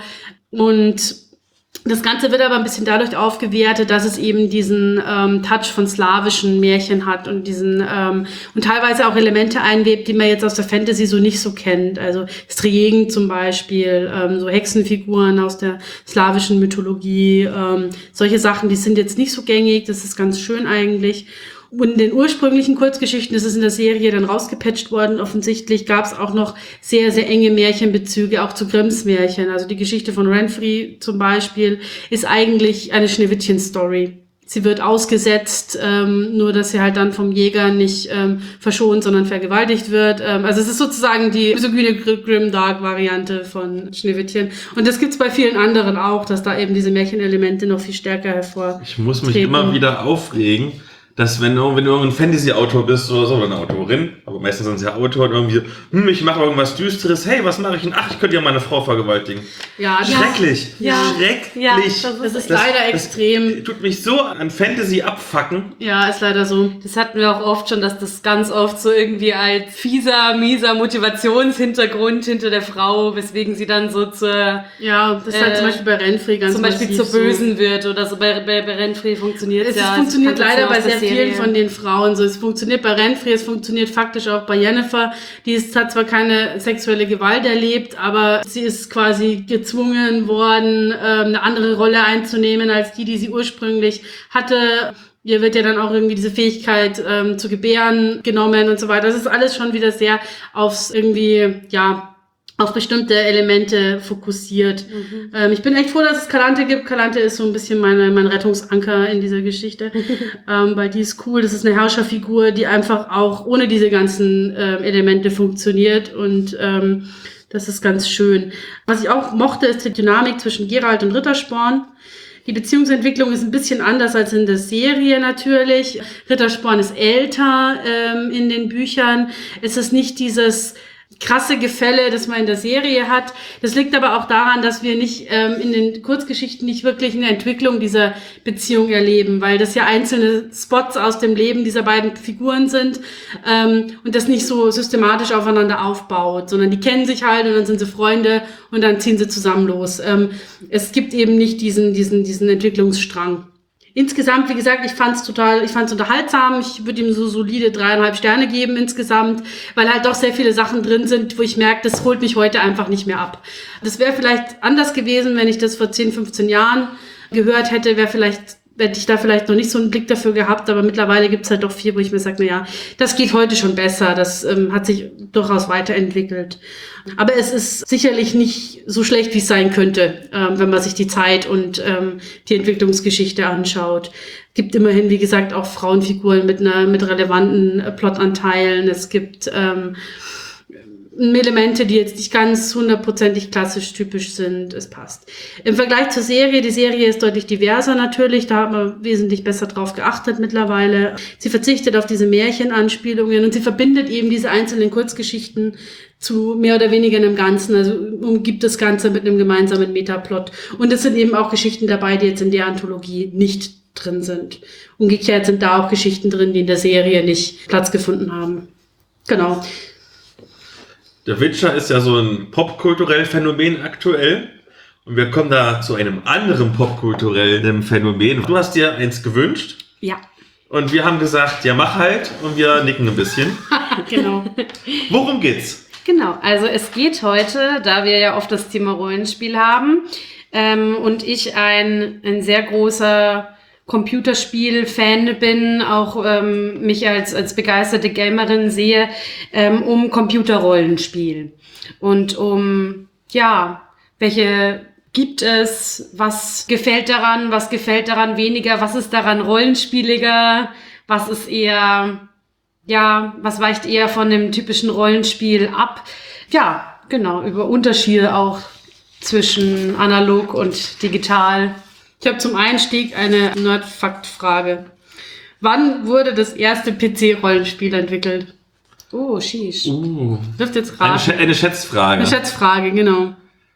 Und das Ganze wird aber ein bisschen dadurch aufgewertet, dass es eben diesen ähm, Touch von slawischen Märchen hat und diesen ähm, und teilweise auch Elemente einwebt, die man jetzt aus der Fantasy so nicht so kennt. Also Strejegen zum Beispiel, ähm, so Hexenfiguren aus der slawischen Mythologie. Ähm, solche Sachen, die sind jetzt nicht so gängig. Das ist ganz schön eigentlich. Und in den ursprünglichen Kurzgeschichten ist es in der Serie dann rausgepatcht worden. Offensichtlich gab es auch noch sehr, sehr enge Märchenbezüge, auch zu Grimms Märchen. Also die Geschichte von Renfri zum Beispiel ist eigentlich eine Schneewittchen-Story. Sie wird ausgesetzt, ähm, nur dass sie halt dann vom Jäger nicht ähm, verschont, sondern vergewaltigt wird. Ähm, also es ist sozusagen die misogyne Grimdark-Variante von Schneewittchen. Und das gibt's bei vielen anderen auch, dass da eben diese Märchenelemente noch viel stärker hervortreten. Ich muss mich immer wieder aufregen, dass wenn du, wenn du ein Fantasy-Autor bist oder so, oder eine Autorin, aber meistens sind es ja Autoren, irgendwie, hm, ich mache irgendwas Düsteres, hey, was mache ich denn? Ach, ich könnte ja meine Frau vergewaltigen. Ja, schrecklich, ja, schrecklich. ja, das ist, das ist leider das extrem. Tut mich so an Fantasy abfacken. Ja, ist leider so. Das hatten wir auch oft schon, dass das ganz oft so irgendwie als fieser, mieser Motivationshintergrund hinter der Frau, weswegen sie dann so zur... Ja, das ist halt äh, zum Beispiel bei Renfri ganz zum Beispiel zur Bösen so wird oder so. Bei, bei, bei Renfri funktioniert es ja. Es funktioniert leider bei sehr Serie. vielen von den Frauen so. Es funktioniert bei Renfri, es funktioniert faktisch auch bei Jennifer. Die ist, hat zwar keine sexuelle Gewalt erlebt, aber sie ist quasi gezwungen worden, eine andere Rolle einzunehmen als die, die sie ursprünglich hatte. Ihr wird ja dann auch irgendwie diese Fähigkeit ähm, zu gebären genommen und so weiter. Das ist alles schon wieder sehr aufs irgendwie, ja, auf bestimmte Elemente fokussiert. Mhm. Ähm, ich bin echt froh, dass es Kalante gibt. Kalante ist so ein bisschen meine, mein Rettungsanker in dieser Geschichte, ähm, weil die ist cool. Das ist eine Herrscherfigur, die einfach auch ohne diese ganzen ähm, Elemente funktioniert und ähm, das ist ganz schön. Was ich auch mochte, ist die Dynamik zwischen Geralt und Rittersporn. Die Beziehungsentwicklung ist ein bisschen anders als in der Serie natürlich. Rittersporn ist älter ähm, in den Büchern. Es ist nicht dieses krasse Gefälle, das man in der Serie hat. Das liegt aber auch daran, dass wir nicht ähm, in den Kurzgeschichten nicht wirklich eine Entwicklung dieser Beziehung erleben, weil das ja einzelne Spots aus dem Leben dieser beiden Figuren sind ähm, und das nicht so systematisch aufeinander aufbaut, sondern die kennen sich halt und dann sind sie Freunde und dann ziehen sie zusammen los. Ähm, es gibt eben nicht diesen diesen diesen Entwicklungsstrang. Insgesamt, wie gesagt, ich fand's total, ich fand's unterhaltsam. Ich würde ihm so solide dreieinhalb Sterne geben insgesamt, weil halt doch sehr viele Sachen drin sind, wo ich merke, das holt mich heute einfach nicht mehr ab. Das wäre vielleicht anders gewesen, wenn ich das vor zehn, fünfzehn Jahren gehört hätte, wäre vielleicht, hätte ich da vielleicht noch nicht so einen Blick dafür gehabt, aber mittlerweile gibt's halt doch viel, wo ich mir sage, na ja, das geht heute schon besser, das ähm, hat sich durchaus weiterentwickelt. Aber es ist sicherlich nicht so schlecht, wie es sein könnte, ähm, wenn man sich die Zeit und ähm, die Entwicklungsgeschichte anschaut. Es gibt immerhin, wie gesagt, auch Frauenfiguren mit einer mit relevanten äh, Plotanteilen. Es gibt ähm, Elemente, die jetzt nicht ganz hundertprozentig klassisch typisch sind. Es passt. Im Vergleich zur Serie, die Serie ist deutlich diverser natürlich, da hat man wesentlich besser drauf geachtet mittlerweile. Sie verzichtet auf diese Märchenanspielungen und sie verbindet eben diese einzelnen Kurzgeschichten zu mehr oder weniger einem Ganzen, also umgibt das Ganze mit einem gemeinsamen Metaplot. Und es sind eben auch Geschichten dabei, die jetzt in der Anthologie nicht drin sind. Umgekehrt sind da auch Geschichten drin, die in der Serie nicht Platz gefunden haben. Genau. Der Witcher ist ja so ein popkulturelles Phänomen aktuell. Und wir kommen da zu einem anderen popkulturellen Phänomen. Du hast dir eins gewünscht. Ja. Und wir haben gesagt, ja mach halt. Und wir nicken ein bisschen. Genau. Worum geht's? Genau, also es geht heute, da wir ja oft das Thema Rollenspiel haben ähm, und ich ein, ein sehr großer Computerspiel-Fan bin, auch ähm, mich als, als begeisterte Gamerin sehe, ähm, um Computerrollenspiel und um, ja, welche gibt es, was gefällt daran, was gefällt daran weniger, was ist daran rollenspieliger, was ist eher... Ja, was weicht eher von dem typischen Rollenspiel ab? Ja, genau, über Unterschiede auch zwischen analog und digital. Ich habe zum Einstieg eine Nerd-Fakt-Frage. Wann wurde das erste P C-Rollenspiel entwickelt? Oh, sheesh. Uh, Dürft jetzt eine, raten. Sch- eine Schätzfrage. Eine Schätzfrage, genau.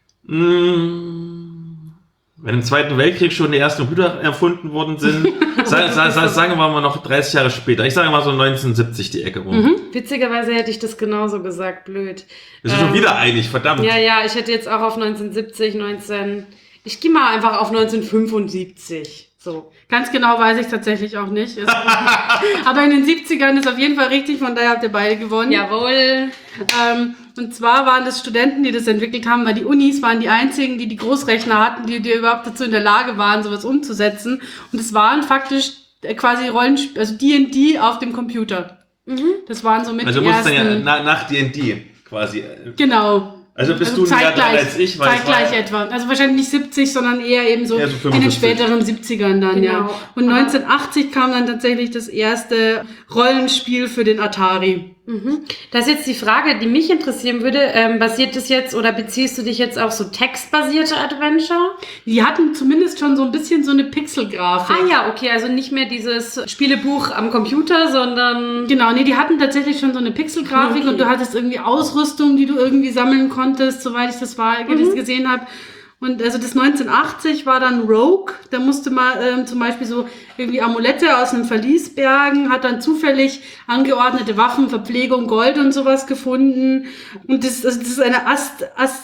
Mmh. Wenn im Zweiten Weltkrieg schon die ersten Computer erfunden worden sind, sa- sa- sa- sagen wir mal noch dreißig Jahre später. Ich sage mal so neunzehnhundertsiebzig die Ecke rum. Mhm. Witzigerweise hätte ich das genauso gesagt, blöd. Wir sind Ähm, schon wieder einig, verdammt. Ja, ja, ich hätte jetzt auch auf neunzehnhundertsiebzig, neunzehn... Ich gehe mal einfach auf neunzehnhundertfünfundsiebzig. So. Ganz genau weiß ich tatsächlich auch nicht. Es- Aber in den siebzigern ist auf jeden Fall richtig, von daher habt ihr beide gewonnen. Jawohl. Ähm, und zwar waren das Studenten, die das entwickelt haben, weil die Unis waren die einzigen, die die Großrechner hatten, die, die überhaupt dazu in der Lage waren, sowas umzusetzen. Und es waren faktisch äh, quasi Rollenspiel, also D und D auf dem Computer. Mhm. Das waren so mit Also die musst du ersten... dann ja na, nach D und D quasi. Genau. Also bist Also du ein Jahr zeitgleich, dran als ich, weil es zeitgleich war, etwa. Also wahrscheinlich nicht siebzig, sondern eher eben so, Eher so in den fünfundsiebzig. späteren siebzigern dann, Genau. ja. Und neunzehnhundertachtzig kam dann tatsächlich das erste Rollenspiel für den Atari. Mhm. Das ist jetzt die Frage, die mich interessieren würde. Ähm, basiert das jetzt oder beziehst du dich jetzt auf so textbasierte Adventure? Die hatten zumindest schon so ein bisschen so eine Pixelgrafik. Ah ja, okay, also nicht mehr dieses Spielebuch am Computer, sondern... Genau, nee, die hatten tatsächlich schon so eine Pixelgrafik Okay. und du hattest irgendwie Ausrüstung, die du irgendwie sammeln konntest, soweit ich das war, Mhm. das gesehen habe. Und also das neunzehnhundertachtzig war dann Rogue, da musste man ähm, zum Beispiel so irgendwie Amulette aus einem Verlies bergen, hat dann zufällig angeordnete Waffen, Verpflegung, Gold und sowas gefunden. Und das, also das ist eine Ast,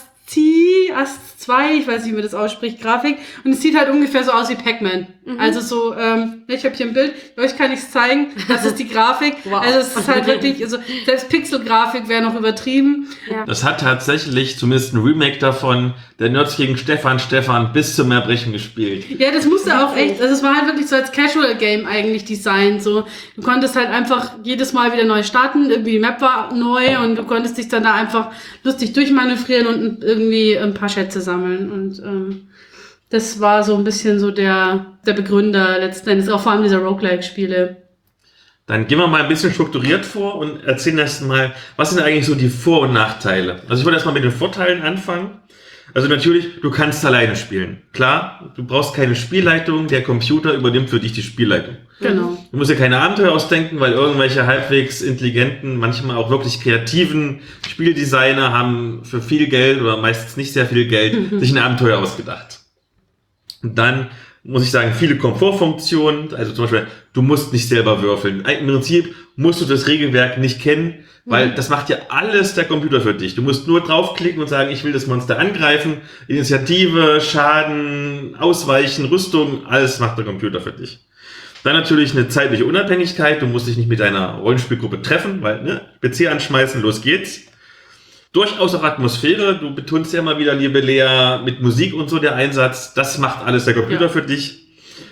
Asti, Ast zwei, ich weiß nicht, wie man das ausspricht, Grafik. Und es sieht halt ungefähr so aus wie Pac-Man. Mhm. Also so, ähm, ich habe hier ein Bild, euch kann ich es zeigen, das ist die Grafik. Wow. Also es ist halt wirklich, also selbst Pixelgrafik wäre noch übertrieben. Ja. das hat tatsächlich zumindest ein Remake davon, der Nerds gegen Stefan Stefan bis zum Erbrechen gespielt. Ja, das musste auch echt, also es war halt wirklich so als Casual Game eigentlich designt, so. Du konntest halt einfach jedes Mal wieder neu starten, irgendwie die Map war neu und du konntest dich dann da einfach lustig durchmanövrieren und irgendwie ein paar Schätze sammeln und, ähm, das war so ein bisschen so der, der Begründer letzten Endes, auch vor allem dieser Roguelike-Spiele. Dann gehen wir mal ein bisschen strukturiert vor und erzählen erst mal, was sind eigentlich so die Vor- und Nachteile? Also ich würde erst mal mit den Vorteilen anfangen. Also natürlich, du kannst alleine spielen. Klar, du brauchst keine Spielleitung, der Computer übernimmt für dich die Spielleitung. Genau. Du musst dir keine Abenteuer ausdenken, weil irgendwelche halbwegs intelligenten, manchmal auch wirklich kreativen Spieldesigner haben für viel Geld oder meistens nicht sehr viel Geld sich ein Abenteuer ausgedacht. Und dann muss ich sagen, viele Komfortfunktionen, also zum Beispiel, du musst nicht selber würfeln. Im Prinzip musst du das Regelwerk nicht kennen, weil mhm. das macht ja alles der Computer für dich. Du musst nur draufklicken und sagen, ich will das Monster angreifen, Initiative, Schaden, Ausweichen, Rüstung, alles macht der Computer für dich. Dann natürlich eine zeitliche Unabhängigkeit, du musst dich nicht mit deiner Rollenspielgruppe treffen, weil, ne, P C anschmeißen, los geht's. Durchaus auch Atmosphäre, du betonst ja immer wieder, liebe Lea, mit Musik und so der Einsatz, das macht alles der Computer ja. für dich.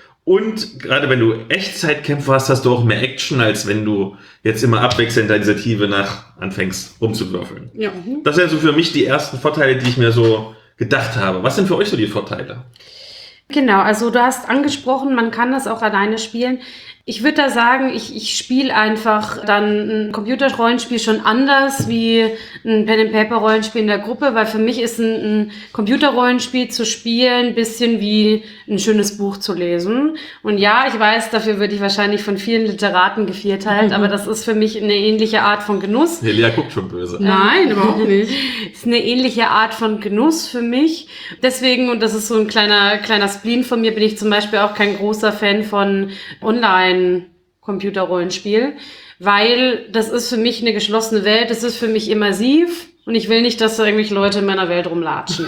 Und gerade wenn du Echtzeitkämpfe hast, hast du auch mehr Action, als wenn du jetzt immer abwechselnd deine Initiative nach anfängst rumzuwürfeln. Ja. Das wären so für mich die ersten Vorteile, die ich mir so gedacht habe. Was sind für euch so die Vorteile? Genau, also du hast angesprochen, man kann das auch alleine spielen. Ich würde da sagen, ich, ich spiele einfach dann ein Computerrollenspiel schon anders wie ein Pen-and-Paper-Rollenspiel in der Gruppe, weil für mich ist ein, ein Computerrollenspiel zu spielen ein bisschen wie ein schönes Buch zu lesen. Und ja, ich weiß, dafür würde ich wahrscheinlich von vielen Literaten gevierteilt, mhm. aber das ist für mich eine ähnliche Art von Genuss. Nee, Lea guckt schon böse. Nein, überhaupt nicht. Ist eine ähnliche Art von Genuss für mich. Deswegen, und das ist so ein kleiner, kleiner Spleen von mir, bin ich zum Beispiel auch kein großer Fan von Online Computerrollenspiel, weil das ist für mich eine geschlossene Welt, das ist für mich immersiv und ich will nicht, dass da irgendwelche Leute in meiner Welt rumlatschen.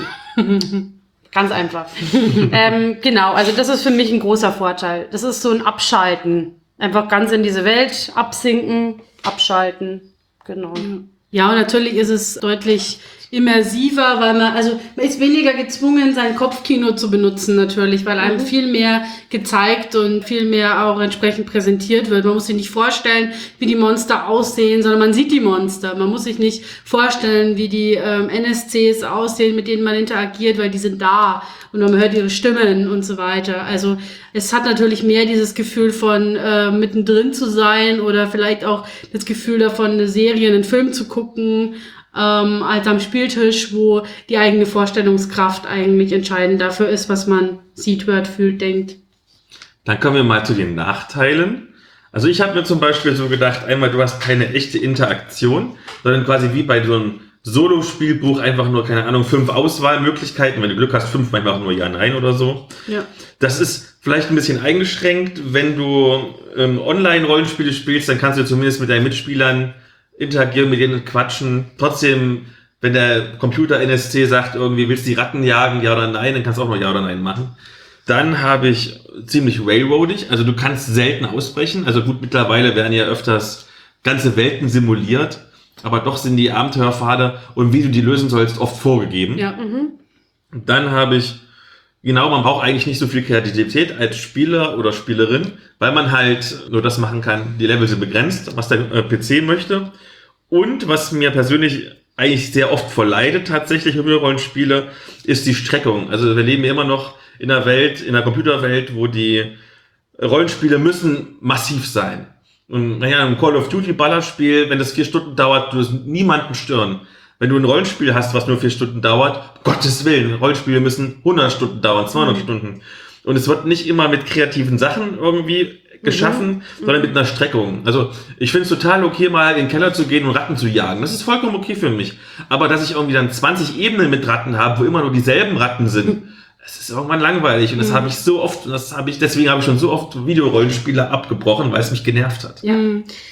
Ganz einfach. ähm, genau, also das ist für mich ein großer Vorteil. Das ist so ein Abschalten. Einfach ganz in diese Welt absinken, abschalten. Genau. Ja, und natürlich ist es deutlich immersiver, weil man, also man ist weniger gezwungen, sein Kopfkino zu benutzen natürlich, weil einem mhm. viel mehr gezeigt und viel mehr auch entsprechend präsentiert wird. Man muss sich nicht vorstellen, wie die Monster aussehen, sondern man sieht die Monster. Man muss sich nicht vorstellen, wie die ähm, N S Cs aussehen, mit denen man interagiert, weil die sind da und man hört ihre Stimmen und so weiter. Also es hat natürlich mehr dieses Gefühl von äh, mittendrin zu sein oder vielleicht auch das Gefühl davon, eine Serie, einen Film zu gucken, ähm, als am Spieltisch, wo die eigene Vorstellungskraft eigentlich entscheidend dafür ist, was man sieht, hört, fühlt, denkt. Dann kommen wir mal zu den Nachteilen. Also ich habe mir zum Beispiel so gedacht, einmal, du hast keine echte Interaktion, sondern quasi wie bei so einem Solo-Spielbuch einfach nur, keine Ahnung, fünf Auswahlmöglichkeiten. Wenn du Glück hast, fünf, manchmal auch nur Ja, Nein oder so. Ja. Das ist vielleicht ein bisschen eingeschränkt. Wenn du ähm, Online-Rollenspiele spielst, dann kannst du zumindest mit deinen Mitspielern interagieren, mit denen quatschen. Trotzdem, wenn der Computer N S C sagt, irgendwie willst du die Ratten jagen, ja oder nein, dann kannst du auch nur Ja oder Nein machen. Dann habe ich ziemlich railroadig, also du kannst selten ausbrechen. Also gut, mittlerweile werden ja öfters ganze Welten simuliert, aber doch sind die Abenteuerpfade und wie du die lösen sollst oft vorgegeben. Ja. Mhm. Dann habe ich, genau, man braucht eigentlich nicht so viel Kreativität als Spieler oder Spielerin, weil man halt nur das machen kann, die Level sind begrenzt, was der äh, P C möchte. Und was mir persönlich eigentlich sehr oft verleidet, tatsächlich in Rollenspiele, ist die Streckung. Also wir leben immer noch in einer Welt, in einer Computerwelt, wo die Rollenspiele müssen massiv sein. Und naja, im Call of Duty Ballerspiel, wenn das vier Stunden dauert, du wirst niemanden stören. Wenn du ein Rollenspiel hast, was nur vier Stunden dauert, Gottes Willen, Rollenspiele müssen hundert Stunden dauern, zweihundert mhm. Stunden. Und es wird nicht immer mit kreativen Sachen irgendwie geschaffen, mhm. sondern mit einer Streckung. Also ich finde es total okay, mal in den Keller zu gehen und Ratten zu jagen. Das ist vollkommen okay für mich. Aber dass ich irgendwie dann zwanzig Ebenen mit Ratten habe, wo immer nur dieselben Ratten sind, das ist irgendwann langweilig. Und das mhm. habe ich so oft, das habe ich, deswegen habe ich schon so oft Videorollenspiele abgebrochen, weil es mich genervt hat. Ja,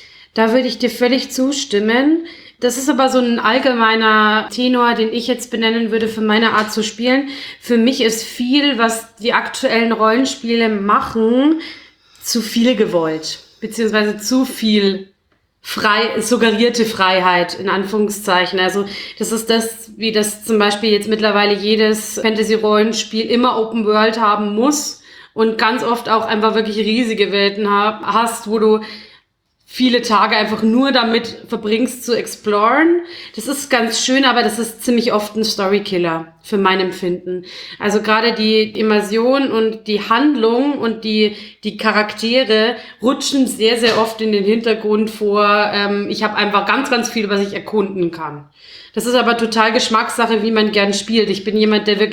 da würde ich dir völlig zustimmen. Das ist aber so ein allgemeiner Tenor, den ich jetzt benennen würde für meine Art zu spielen. Für mich ist viel, was die aktuellen Rollenspiele machen, zu viel gewollt, beziehungsweise zu viel frei, suggerierte Freiheit, in Anführungszeichen. Also das ist das, wie das zum Beispiel jetzt mittlerweile jedes Fantasy-Rollenspiel immer Open World haben muss und ganz oft auch einfach wirklich riesige Welten hab, hast, wo du viele Tage einfach nur damit verbringst zu exploren. Das ist ganz schön, aber das ist ziemlich oft ein Storykiller für mein Empfinden. Also gerade die Immersion und die Handlung und die die Charaktere rutschen sehr, sehr oft in den Hintergrund vor. Ähm, ich habe einfach ganz, ganz viel, was ich erkunden kann. Das ist aber total Geschmackssache, wie man gern spielt. Ich bin jemand, der wirklich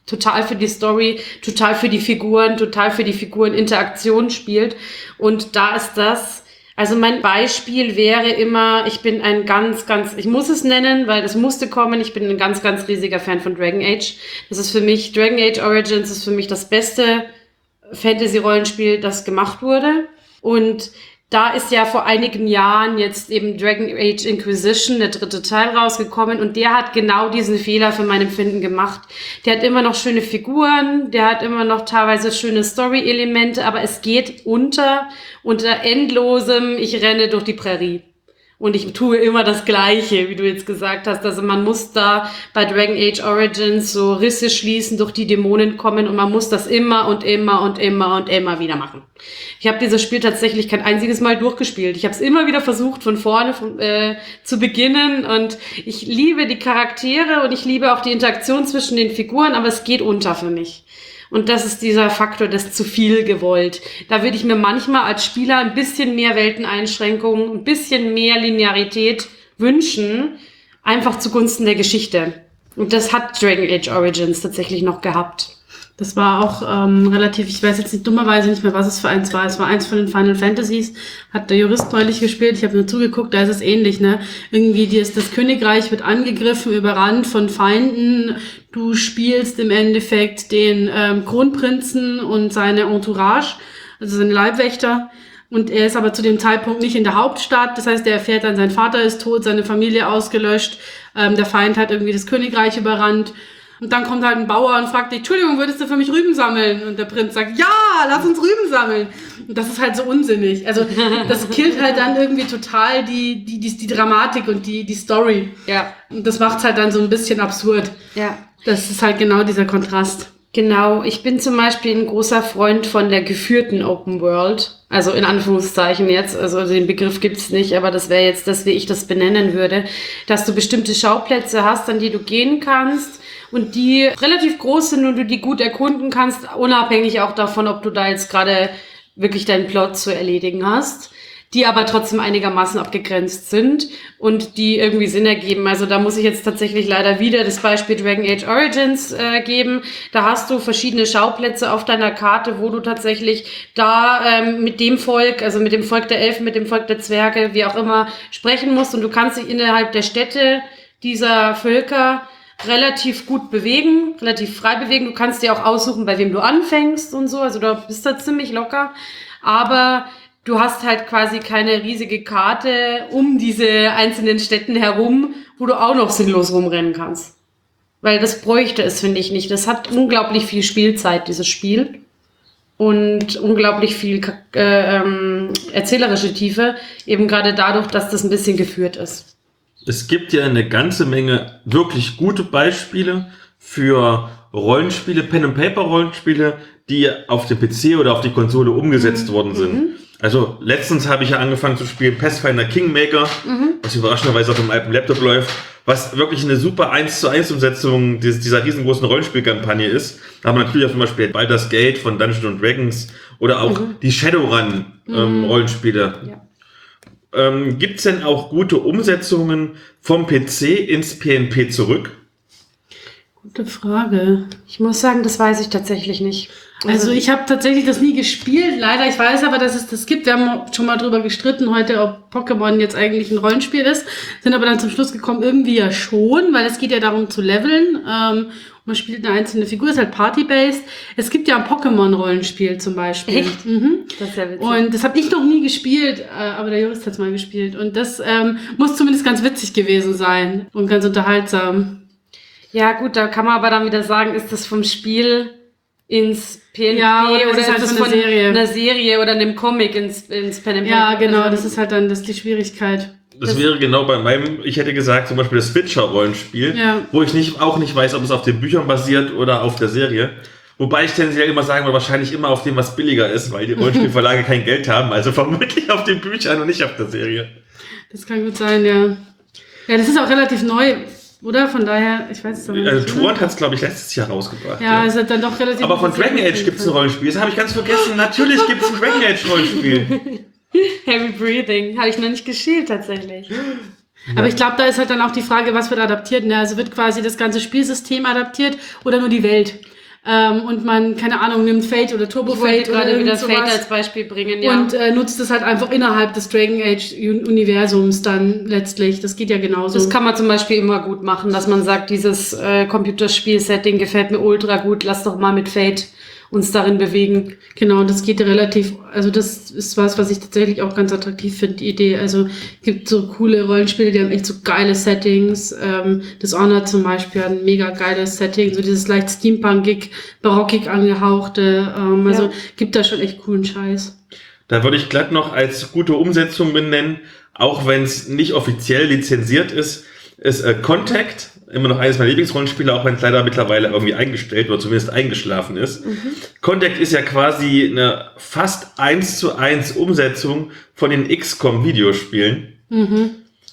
total für die Story, total für die Figuren, total für die Figureninteraktion spielt. Und da ist das, also mein Beispiel wäre immer, ich bin ein ganz, ganz, ich muss es nennen, weil es musste kommen, ich bin ein ganz, ganz riesiger Fan von Dragon Age. Das ist für mich, Dragon Age Origins ist für mich das beste Fantasy-Rollenspiel, das gemacht wurde. Und da ist ja vor einigen Jahren jetzt eben Dragon Age Inquisition, der dritte Teil, rausgekommen und der hat genau diesen Fehler für mein Empfinden gemacht. Der hat immer noch schöne Figuren, der hat immer noch teilweise schöne Story-Elemente, aber es geht unter, unter endlosem, ich renne durch die Prärie. Und ich tue immer das Gleiche, wie du jetzt gesagt hast. Also man muss da bei Dragon Age Origins so Risse schließen, durch die Dämonen kommen und man muss das immer und immer und immer und immer wieder machen. Ich habe dieses Spiel tatsächlich kein einziges Mal durchgespielt. Ich habe es immer wieder versucht, von vorne von, äh, zu beginnen und ich liebe die Charaktere und ich liebe auch die Interaktion zwischen den Figuren, aber es geht unter für mich. Und das ist dieser Faktor des zu viel gewollt. Da würde ich mir manchmal als Spieler ein bisschen mehr Welteneinschränkungen, ein bisschen mehr Linearität wünschen, einfach zugunsten der Geschichte. Und das hat Dragon Age Origins tatsächlich noch gehabt. Das war auch ähm, relativ, ich weiß jetzt nicht dummerweise nicht mehr, was es für eins war. Es war eins von den Final Fantasies, hat der Jurist neulich gespielt. Ich habe nur zugeguckt, da ist es ähnlich, ne? Irgendwie die ist, das Königreich wird angegriffen, überrannt von Feinden. Du spielst im Endeffekt den ähm, Kronprinzen und seine Entourage, also seine Leibwächter. Und er ist aber zu dem Zeitpunkt nicht in der Hauptstadt. Das heißt, er erfährt dann, sein Vater ist tot, seine Familie ausgelöscht. Ähm, der Feind hat irgendwie das Königreich überrannt. Und dann kommt halt ein Bauer und fragt dich, Entschuldigung, würdest du für mich Rüben sammeln? Und der Prinz sagt, ja, lass uns Rüben sammeln. Und das ist halt so unsinnig. Also das killt halt dann irgendwie total die die die, die Dramatik und die die Story. Ja. Und das macht's halt dann so ein bisschen absurd. Ja. Das ist halt genau dieser Kontrast. Genau, ich bin zum Beispiel ein großer Freund von der geführten Open World. Also in Anführungszeichen jetzt, also den Begriff gibt's nicht, aber das wäre jetzt das, wie ich das benennen würde, dass du bestimmte Schauplätze hast, an die du gehen kannst und die relativ groß sind und du die gut erkunden kannst, unabhängig auch davon, ob du da jetzt gerade wirklich deinen Plot zu erledigen hast, die aber trotzdem einigermaßen abgegrenzt sind und die irgendwie Sinn ergeben. Also da muss ich jetzt tatsächlich leider wieder das Beispiel Dragon Age Origins äh, geben. Da hast du verschiedene Schauplätze auf deiner Karte, wo du tatsächlich da ähm, mit dem Volk, also mit dem Volk der Elfen, mit dem Volk der Zwerge, wie auch immer, sprechen musst. Und du kannst dich innerhalb der Städte dieser Völker relativ gut bewegen, relativ frei bewegen. Du kannst dir auch aussuchen, bei wem du anfängst und so. Also du bist da ziemlich locker. Aber du hast halt quasi keine riesige Karte um diese einzelnen Städten herum, wo du auch noch sinnlos rumrennen kannst. Weil das bräuchte es, finde ich, nicht. Das hat unglaublich viel Spielzeit, dieses Spiel. Und unglaublich viel äh, ähm, erzählerische Tiefe, eben gerade dadurch, dass das ein bisschen geführt ist. Es gibt ja eine ganze Menge wirklich gute Beispiele für Rollenspiele, Pen-and-Paper-Rollenspiele, die auf dem P C oder auf die Konsole umgesetzt mhm. worden sind. Mhm. Also letztens habe ich ja angefangen zu spielen Pathfinder Kingmaker, mhm. was überraschenderweise auf dem alten Laptop läuft, was wirklich eine super eins zu eins Umsetzung dieser riesengroßen Rollenspielkampagne ist. Da haben wir natürlich auch zum Beispiel Baldur's Gate von Dungeons and Dragons oder auch mhm. die Shadowrun ähm, mhm. Rollenspiele. Ja. Ähm, Gibt es denn auch gute Umsetzungen vom P C ins P N P zurück? Gute Frage. Ich muss sagen, das weiß ich tatsächlich nicht. Also ich habe tatsächlich das nie gespielt, leider. Ich weiß aber, dass es das gibt. Wir haben schon mal drüber gestritten heute, ob Pokémon jetzt eigentlich ein Rollenspiel ist. Sind aber dann zum Schluss gekommen, irgendwie ja schon, weil es geht ja darum zu leveln. Ähm, man spielt eine einzelne Figur, ist halt Party-based. Es gibt ja ein Pokémon-Rollenspiel zum Beispiel. Echt? Mhm. Das ist ja witzig. Und das habe ich noch nie gespielt, äh, aber der Jurist hat es mal gespielt. Und das ähm, muss zumindest ganz witzig gewesen sein und ganz unterhaltsam. Ja gut, da kann man aber dann wieder sagen, ist das vom Spiel ins P N P ja, oder, oder ist, ist halt das von von einer Serie. einer Serie oder einem Comic ins, ins Pen and Paper? Ja, genau, also, das ist halt dann das ist die Schwierigkeit. Das, das wäre genau bei meinem, ich hätte gesagt, zum Beispiel das Switcher-Rollenspiel, ja. wo ich nicht, auch nicht weiß, ob es auf den Büchern basiert oder auf der Serie. Wobei ich tendenziell immer sagen würde, wahrscheinlich immer auf dem, was billiger ist, weil die Rollenspielverlage kein Geld haben, also vermutlich auf den Büchern und nicht auf der Serie. Das kann gut sein, ja. Ja, das ist auch relativ neu. Oder? Von daher, ich weiß es aber nicht. Also Torrent hat es, glaube ich, letztes Jahr rausgebracht. Ja, ja. Es hat dann doch relativ... Aber von Dragon Age gibt es ein Rollenspiel. Das habe ich ganz vergessen. Natürlich gibt es ein Dragon Age Rollenspiel. Heavy Breathing. Habe ich noch nicht gespielt, tatsächlich. Ja. Aber ich glaube, da ist halt dann auch die Frage, was wird adaptiert. Ne? Also wird quasi das ganze Spielsystem adaptiert oder nur die Welt? ähm, und man, keine Ahnung, nimmt Fate oder Turbo Ich wollte Fate oder gerade wieder irgend Fate sowas als Beispiel bringen, ja. und äh, nutzt es halt einfach innerhalb des Dragon Age Universums dann letztlich. Das geht ja genauso. Das kann man zum Beispiel immer gut machen, dass man sagt, dieses äh, Computerspiel-Setting gefällt mir ultra gut, lass doch mal mit Fate uns darin bewegen. Genau, und das geht relativ, also das ist was, was ich tatsächlich auch ganz attraktiv finde, die Idee. Also es gibt so coole Rollenspiele, die haben echt so geile Settings. Ähm, Dishonored zum Beispiel hat ein mega geiles Setting, so dieses leicht steampunkig, barockig angehauchte. Ähm, also Ja. gibt da schon echt coolen Scheiß. Da würde ich glatt noch als gute Umsetzung benennen, auch wenn es nicht offiziell lizenziert ist, ist äh, Contact, immer noch eines meiner Lieblingsrollenspiele, auch wenn es leider mittlerweile irgendwie eingestellt oder zumindest eingeschlafen ist. Mhm. Contact ist ja quasi eine fast eins zu eins Umsetzung von den X COM-Videospielen. Mhm.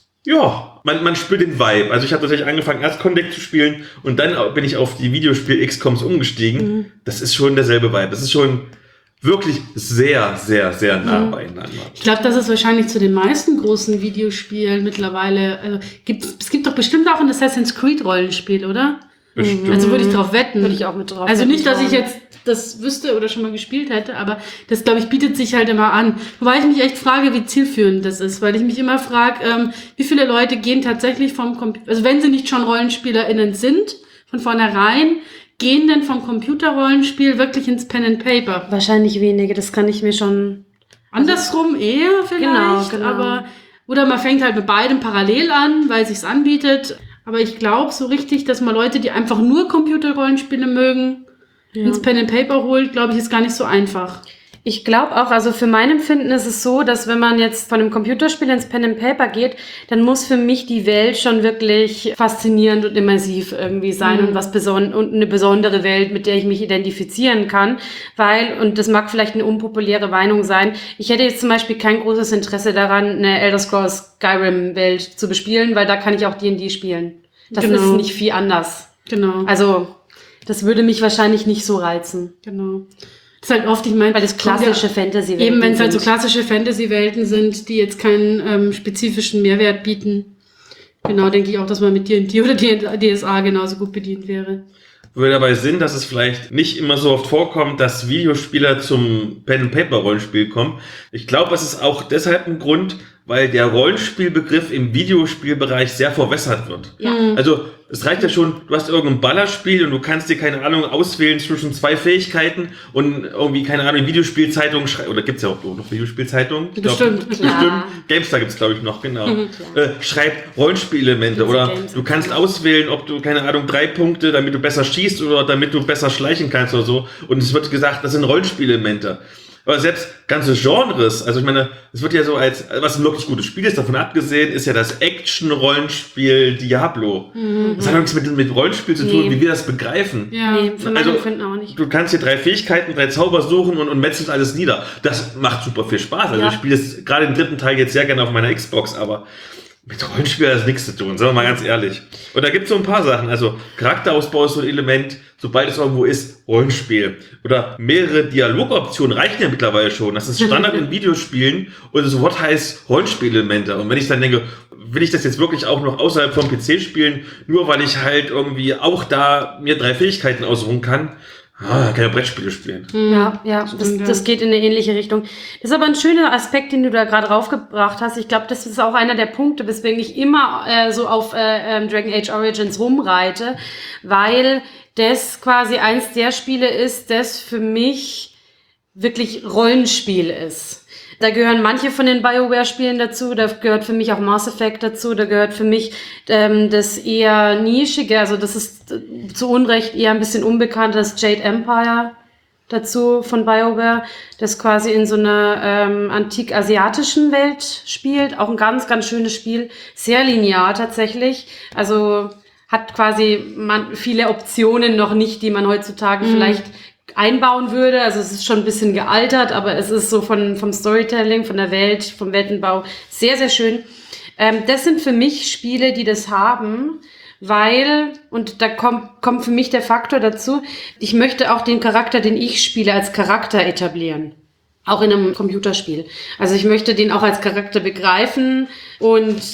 Ja, man, man spürt den Vibe. Also ich habe tatsächlich angefangen, erst Contact zu spielen und dann bin ich auf die Videospiel-X COMs umgestiegen. Mhm. Das ist schon derselbe Vibe. Das ist schon wirklich sehr, sehr, sehr nah mhm. beieinander. Ich glaube, das ist wahrscheinlich zu den meisten großen Videospielen mittlerweile. Also gibt, es gibt doch bestimmt auch ein Assassin's Creed Rollenspiel, oder? Bestimmt. Also würde ich drauf wetten. Würde ich auch mit drauf Also wetten nicht, dass ich wollen. jetzt das wüsste oder schon mal gespielt hätte, aber das, glaube ich, bietet sich halt immer an. Wobei ich mich echt frage, wie zielführend das ist, weil ich mich immer frage, ähm, wie viele Leute gehen tatsächlich vom Computer, also wenn sie nicht schon RollenspielerInnen sind, von vornherein, gehen denn vom Computerrollenspiel wirklich ins Pen and Paper? Wahrscheinlich wenige, das kann ich mir schon... Andersrum eher vielleicht, Genau, genau. aber oder man fängt halt mit beidem parallel an, weil es sich anbietet. Aber ich glaube so richtig, dass man Leute, die einfach nur Computerrollenspiele mögen, ja. ins Pen and Paper holt, glaube ich, ist gar nicht so einfach. Ich glaube auch, also für mein Empfinden ist es so, dass wenn man jetzt von einem Computerspiel ins Pen and Paper geht, dann muss für mich die Welt schon wirklich faszinierend und immersiv irgendwie sein mhm. und was beson- und eine besondere Welt, mit der ich mich identifizieren kann, weil, und das mag vielleicht eine unpopuläre Meinung sein, ich hätte jetzt zum Beispiel kein großes Interesse daran, eine Elder Scrolls Skyrim-Welt zu bespielen, weil da kann ich auch D und D spielen. Das genau. ist nicht viel anders. Genau. Also, das würde mich wahrscheinlich nicht so reizen. Genau. Das ist halt oft, ich meine, weil das klassische ja, Fantasy-Welten eben, wenn es halt so sind. klassische Fantasy-Welten sind, die jetzt keinen ähm, spezifischen Mehrwert bieten. Genau, denke ich auch, dass man mit D und D oder D S A genauso gut bedient wäre. Würde dabei Sinn, dass es vielleicht nicht immer so oft vorkommt, dass Videospieler zum Pen-and-Paper-Rollenspiel kommen. Ich glaube, es ist auch deshalb ein Grund, weil der Rollenspielbegriff im Videospielbereich sehr verwässert wird. Ja. Also es reicht ja schon, du hast irgendein Ballerspiel und du kannst dir, keine Ahnung, auswählen zwischen zwei Fähigkeiten und irgendwie, keine Ahnung, Videospielzeitungen schreiben, oder gibt's ja auch noch Videospielzeitungen? Ich Bestimmt. Glaub, bestimmt. GameStar gibt's, glaube ich, noch, genau. Mhm, äh, schreib Rollenspielelemente oder du kannst auswählen, ob du, keine Ahnung, drei Punkte, damit du besser schießt oder damit du besser schleichen kannst oder so. Und es wird gesagt, das sind Rollenspielelemente. Aber selbst ganze Genres, also ich meine, es wird ja so als, was ein wirklich gutes Spiel ist, davon abgesehen, ist ja das Action-Rollenspiel Diablo. Mhm. Das hat nichts mit, mit Rollenspiel zu tun, nee. wie wir das begreifen. Ja, nee, von also, Empfinden auch nicht. Du kannst hier drei Fähigkeiten, drei Zauber suchen und, und metzelst alles nieder. Das macht super viel Spaß. Also ja. ich spiele es gerade im dritten Teil jetzt sehr gerne auf meiner Xbox, aber mit Rollenspiel hat das nichts zu tun, sagen wir mal ganz ehrlich. Und da gibt es so ein paar Sachen, also Charakterausbau ist so ein Element, sobald es irgendwo ist, Rollenspiel. Oder mehrere Dialogoptionen reichen ja mittlerweile schon. Das ist Standard in Videospielen und das Wort heißt Rollenspielelemente. Und wenn ich dann denke, will ich das jetzt wirklich auch noch außerhalb vom P C spielen, nur weil ich halt irgendwie auch da mir drei Fähigkeiten ausruhen kann, Ah, keine Brettspiele spielen. Ja, ja, das, das geht in eine ähnliche Richtung. Das ist aber ein schöner Aspekt, den du da gerade raufgebracht hast. Ich glaube, das ist auch einer der Punkte, weswegen ich immer äh, so auf äh, Dragon Age Origins rumreite, weil das quasi eins der Spiele ist, das für mich wirklich Rollenspiel ist. Da gehören manche von den BioWare-Spielen dazu, da gehört für mich auch Mass Effect dazu, da gehört für mich ähm, das eher nischige, also das ist äh, zu Unrecht eher ein bisschen unbekannt, das Jade Empire dazu von BioWare, das quasi in so einer ähm, antik-asiatischen Welt spielt, auch ein ganz, ganz schönes Spiel, sehr linear tatsächlich, also hat quasi man, viele Optionen noch nicht, die man heutzutage mhm. vielleicht einbauen würde. Also es ist schon ein bisschen gealtert, aber es ist so von, vom Storytelling, von der Welt, vom Weltenbau sehr, sehr schön. Ähm, das sind für mich Spiele, die das haben, weil, und da kommt, kommt für mich der Faktor dazu, ich möchte auch den Charakter, den ich spiele, als Charakter etablieren. Auch in einem Computerspiel. Also ich möchte den auch als Charakter begreifen und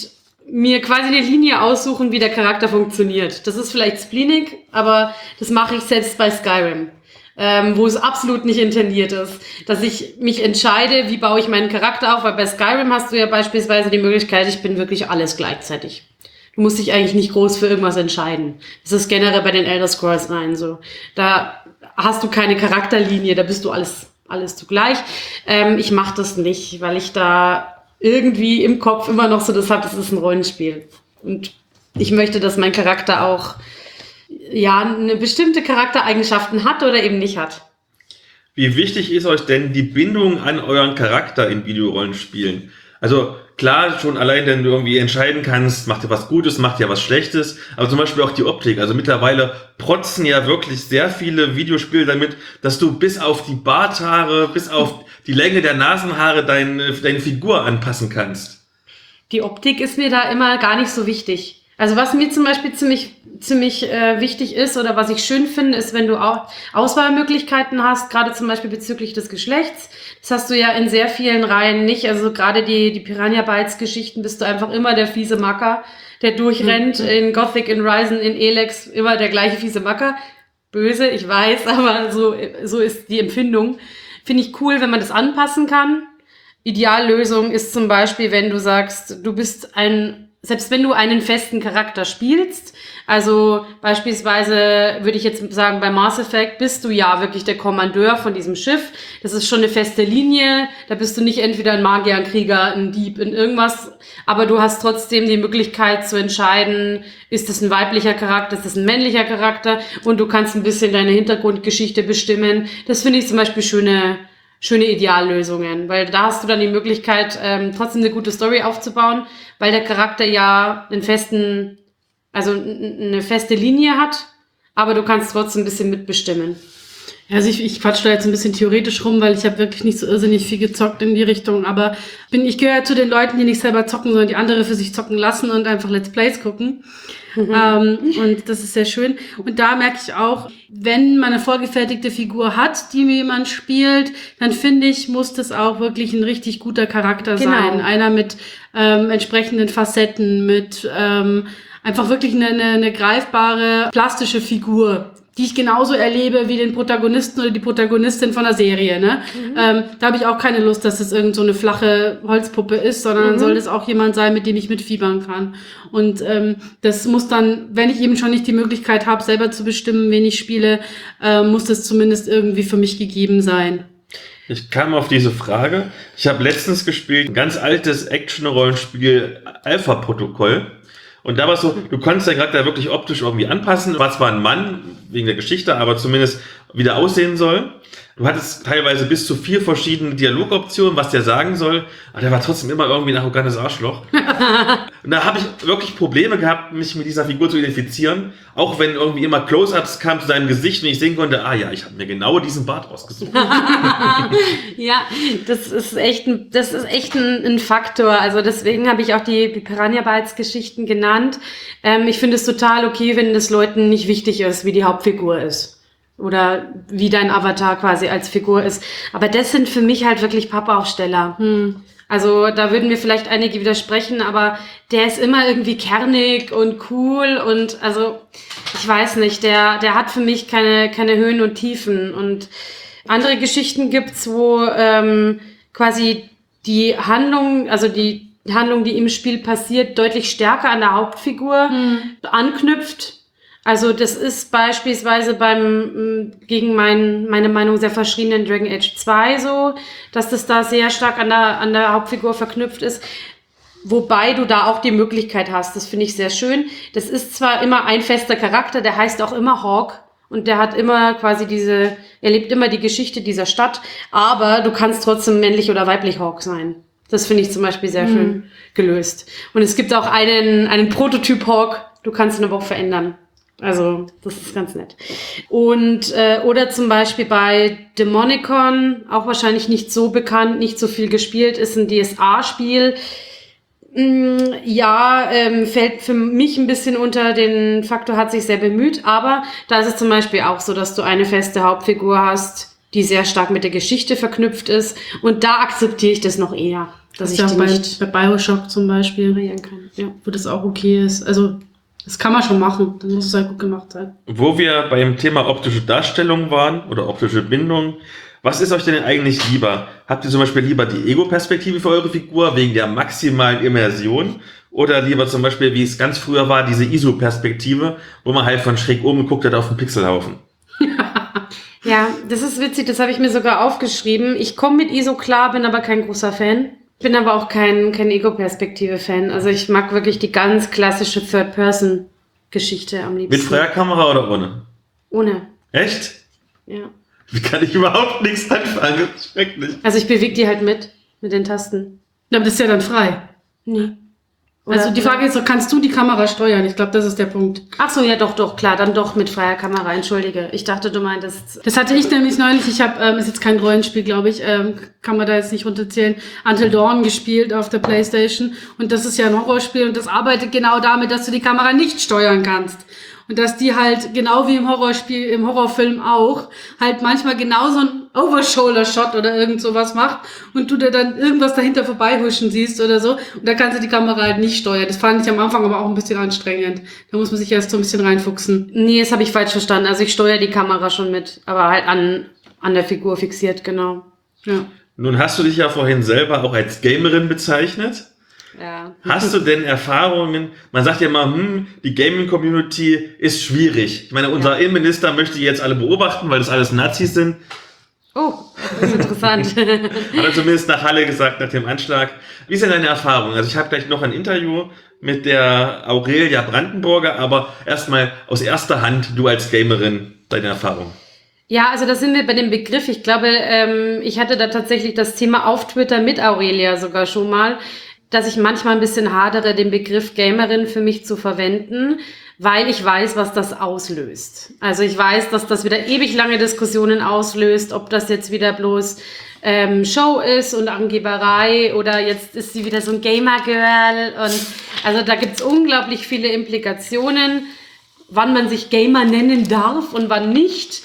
mir quasi eine Linie aussuchen, wie der Charakter funktioniert. Das ist vielleicht spleenig, aber das mache ich selbst bei Skyrim, ähm, wo es absolut nicht intendiert ist, dass ich mich entscheide, wie baue ich meinen Charakter auf, weil bei Skyrim hast du ja beispielsweise die Möglichkeit, ich bin wirklich alles gleichzeitig. Du musst dich eigentlich nicht groß für irgendwas entscheiden. Das ist generell bei den Elder Scrolls rein so. Da hast du keine Charakterlinie, da bist du alles, alles zugleich. Ähm, ich mache das nicht, weil ich da irgendwie im Kopf immer noch so das habe, das ist ein Rollenspiel. Und ich möchte, dass mein Charakter auch ja eine bestimmte Charaktereigenschaften hat oder eben nicht hat. Wie wichtig ist euch denn die Bindung an euren Charakter in Videorollenspielen? Also klar, schon allein, wenn du irgendwie entscheiden kannst, macht ja was Gutes, macht ja was Schlechtes, aber zum Beispiel auch die Optik. Also mittlerweile protzen ja wirklich sehr viele Videospiele damit, dass du bis auf die Barthaare, bis auf die Länge der Nasenhaare deine, deine Figur anpassen kannst. Die Optik ist mir da immer gar nicht so wichtig. Also was mir zum Beispiel ziemlich ziemlich äh, wichtig ist oder was ich schön finde, ist, wenn du auch Auswahlmöglichkeiten hast, gerade zum Beispiel bezüglich des Geschlechts. Das hast du ja in sehr vielen Reihen nicht. Also gerade die die Piranha Bytes Geschichten bist du einfach immer der fiese Macker, der durchrennt. Mhm. In Gothic, in Ryzen, in Elex immer der gleiche fiese Macker. Böse, ich weiß, aber so so ist die Empfindung. Finde ich cool, wenn man das anpassen kann. Ideallösung ist zum Beispiel, wenn du sagst, du bist ein Selbst wenn du einen festen Charakter spielst, also beispielsweise würde ich jetzt sagen, bei Mass Effect bist du ja wirklich der Kommandeur von diesem Schiff. Das ist schon eine feste Linie. Da bist du nicht entweder ein Magier, ein Krieger, ein Dieb, in irgendwas. Aber du hast trotzdem die Möglichkeit zu entscheiden, ist es ein weiblicher Charakter, ist es ein männlicher Charakter? Und du kannst ein bisschen deine Hintergrundgeschichte bestimmen. Das finde ich zum Beispiel schöne schöne Ideallösungen, weil da hast du dann die Möglichkeit, ähm, trotzdem eine gute Story aufzubauen, weil der Charakter ja einen festen, also n- eine feste Linie hat, aber du kannst trotzdem ein bisschen mitbestimmen. Also ich, ich quatsch da jetzt ein bisschen theoretisch rum, weil ich habe wirklich nicht so irrsinnig viel gezockt in die Richtung, aber bin ich gehöre zu den Leuten, die nicht selber zocken, sondern die andere für sich zocken lassen und einfach Let's Plays gucken. Mhm. Ähm, und das ist sehr schön. Und da merke ich auch, wenn man eine vorgefertigte Figur hat, die jemand spielt, dann finde ich, muss das auch wirklich ein richtig guter Charakter Genau. sein. Einer mit ähm, entsprechenden Facetten, mit ähm, einfach wirklich eine, eine, eine greifbare, plastische Figur, die ich genauso erlebe wie den Protagonisten oder die Protagonistin von der Serie. Ne? Mhm. Ähm, da habe ich auch keine Lust, dass das irgend so eine flache Holzpuppe ist, sondern mhm. soll das auch jemand sein, mit dem ich mitfiebern kann. Und ähm, das muss dann, wenn ich eben schon nicht die Möglichkeit habe, selber zu bestimmen, wen ich spiele, äh, muss das zumindest irgendwie für mich gegeben sein. Ich kam auf diese Frage. Ich habe letztens gespielt, ein ganz altes Action-Rollenspiel, Alpha-Protokoll. Und da war es so, du konntest deinen Charakter wirklich optisch irgendwie anpassen. War zwar ein Mann, wegen der Geschichte, aber zumindest wie der aussehen soll. Du hattest teilweise bis zu vier verschiedene Dialogoptionen, was der sagen soll. Aber der war trotzdem immer irgendwie ein arrogantes Arschloch. Und da habe ich wirklich Probleme gehabt, mich mit dieser Figur zu identifizieren. Auch wenn irgendwie immer Close-Ups kamen zu seinem Gesicht und ich sehen konnte, ah ja, ich habe mir genau diesen Bart ausgesucht. Ja, das ist echt ein, das ist echt ein, ein Faktor. Also deswegen habe ich auch die, die Piranha Bytes Geschichten genannt. Ähm, ich finde es total okay, wenn das Leuten nicht wichtig ist, wie die Hauptfigur ist. Oder wie dein Avatar quasi als Figur ist. Aber das sind für mich halt wirklich Pappaufsteller. Hm. Also da würden mir vielleicht einige widersprechen, aber der ist immer irgendwie kernig und cool und also ich weiß nicht, der der hat für mich keine keine Höhen und Tiefen. Und andere Geschichten gibt's, wo ähm, quasi die Handlung, also die Handlung, die im Spiel passiert, deutlich stärker an der Hauptfigur hm. anknüpft. Also das ist beispielsweise beim gegen mein, meine Meinung sehr verschriebenen Dragon Age zwei so, dass das da sehr stark an der, an der Hauptfigur verknüpft ist. Wobei du da auch die Möglichkeit hast, das finde ich sehr schön. Das ist zwar immer ein fester Charakter, der heißt auch immer Hawk und der hat immer quasi diese, er lebt immer die Geschichte dieser Stadt, aber du kannst trotzdem männlich oder weiblich Hawk sein. Das finde ich zum Beispiel sehr mhm. schön gelöst. Und es gibt auch einen, einen Prototyp Hawk, du kannst ihn aber auch verändern. Also, das ist ganz nett. Und, äh, oder zum Beispiel bei Demonicon, auch wahrscheinlich nicht so bekannt, nicht so viel gespielt, ist ein D S A-Spiel. Mm, ja, ähm, fällt für mich ein bisschen unter den Faktor, hat sich sehr bemüht, aber da ist es zum Beispiel auch so, dass du eine feste Hauptfigur hast, die sehr stark mit der Geschichte verknüpft ist. Und da akzeptiere ich das noch eher. dass Das ich ja die bei, nicht bei Bioshock zum Beispiel, variieren kann. Ja. wo das auch okay ist. Also, das kann man schon machen, dann muss es halt gut gemacht sein. Wo wir beim Thema optische Darstellung waren oder optische Bindung, was ist euch denn eigentlich lieber? Habt ihr zum Beispiel lieber die Ego-Perspektive für eure Figur wegen der maximalen Immersion oder lieber zum Beispiel, wie es ganz früher war, diese I S O-Perspektive, wo man halt von schräg oben geguckt hat auf den Pixelhaufen? Ja, das ist witzig, das habe ich mir sogar aufgeschrieben. Ich komme mit I S O klar, bin aber kein großer Fan. Bin aber auch kein, kein Ego-Perspektive-Fan. Also ich mag wirklich die ganz klassische Third-Person-Geschichte am liebsten. Mit freier Kamera oder ohne? Ohne, Echt? ja. Wie kann ich überhaupt nichts anfangen? Das ist schrecklich. Also ich bewege die halt mit, mit den Tasten. Ja, aber das ist ja dann frei. Nee. Also die Frage ist doch, kannst du die Kamera steuern? Ich glaube, das ist der Punkt. Ach so, ja doch, doch, klar, dann doch mit freier Kamera, entschuldige. Ich dachte, du meintest... Das hatte ich nämlich neulich, ich habe, ähm, ist jetzt kein Rollenspiel, glaube ich, ähm, kann man da jetzt nicht runterzählen, Until Dawn gespielt auf der Playstation und das ist ja ein Horrorspiel und das arbeitet genau damit, dass du die Kamera nicht steuern kannst. Und dass die halt, genau wie im Horrorspiel, im Horrorfilm auch, halt manchmal genau so ein Overshoulder-Shot oder irgend sowas macht und du da dann irgendwas dahinter vorbeihuschen siehst oder so. Und da kannst du die Kamera halt nicht steuern. Das fand ich am Anfang aber auch ein bisschen anstrengend. Da muss man sich erst so ein bisschen reinfuchsen. Nee, das habe ich falsch verstanden. Also ich steuere die Kamera schon mit, aber halt an, an der Figur fixiert, genau. Ja. Nun hast du dich ja vorhin selber auch als Gamerin bezeichnet. Ja. Hast du denn Erfahrungen? Man sagt ja immer, hm, die Gaming-Community ist schwierig. Ich meine, unser Ja. Innenminister möchte jetzt alle beobachten, weil das alles Nazis sind. Oh, das ist interessant. Hat er zumindest nach Halle gesagt, nach dem Anschlag. Wie sind deine Erfahrungen? Also ich habe gleich noch ein Interview mit der Aurelia Brandenburger, aber erstmal aus erster Hand, du als Gamerin, deine Erfahrung. Ja, also da sind wir bei dem Begriff. Ich glaube, ähm, ich hatte da tatsächlich das Thema auf Twitter mit Aurelia sogar schon mal, dass ich manchmal ein bisschen hadere, den Begriff Gamerin für mich zu verwenden, weil ich weiß, was das auslöst. Also ich weiß, dass das wieder ewig lange Diskussionen auslöst, ob das jetzt wieder bloß ähm, Show ist und Angeberei oder jetzt ist sie wieder so ein Gamer-Girl. Und also da gibt's unglaublich viele Implikationen, wann man sich Gamer nennen darf und wann nicht.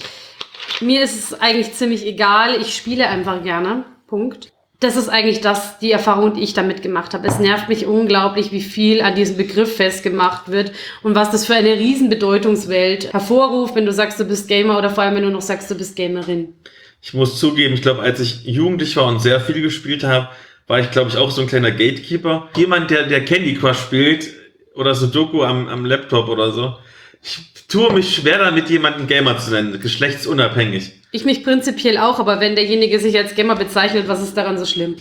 Mir ist es eigentlich ziemlich egal. Ich spiele einfach gerne. Punkt. Das ist eigentlich das, die Erfahrung, die ich damit gemacht habe. Es nervt mich unglaublich, wie viel an diesem Begriff festgemacht wird und was das für eine riesen Bedeutungswelt hervorruft, wenn du sagst, du bist Gamer oder vor allem, wenn du noch sagst, du bist Gamerin. Ich muss zugeben, ich glaube, als ich jugendlich war und sehr viel gespielt habe, war ich, glaube ich, auch so ein kleiner Gatekeeper. Jemand, der, der Candy Crush spielt oder Sudoku am, am Laptop oder so. Ich tue mich schwer damit, jemanden Gamer zu nennen, geschlechtsunabhängig. Ich mich prinzipiell auch, aber wenn derjenige sich als Gamer bezeichnet, was ist daran so schlimm?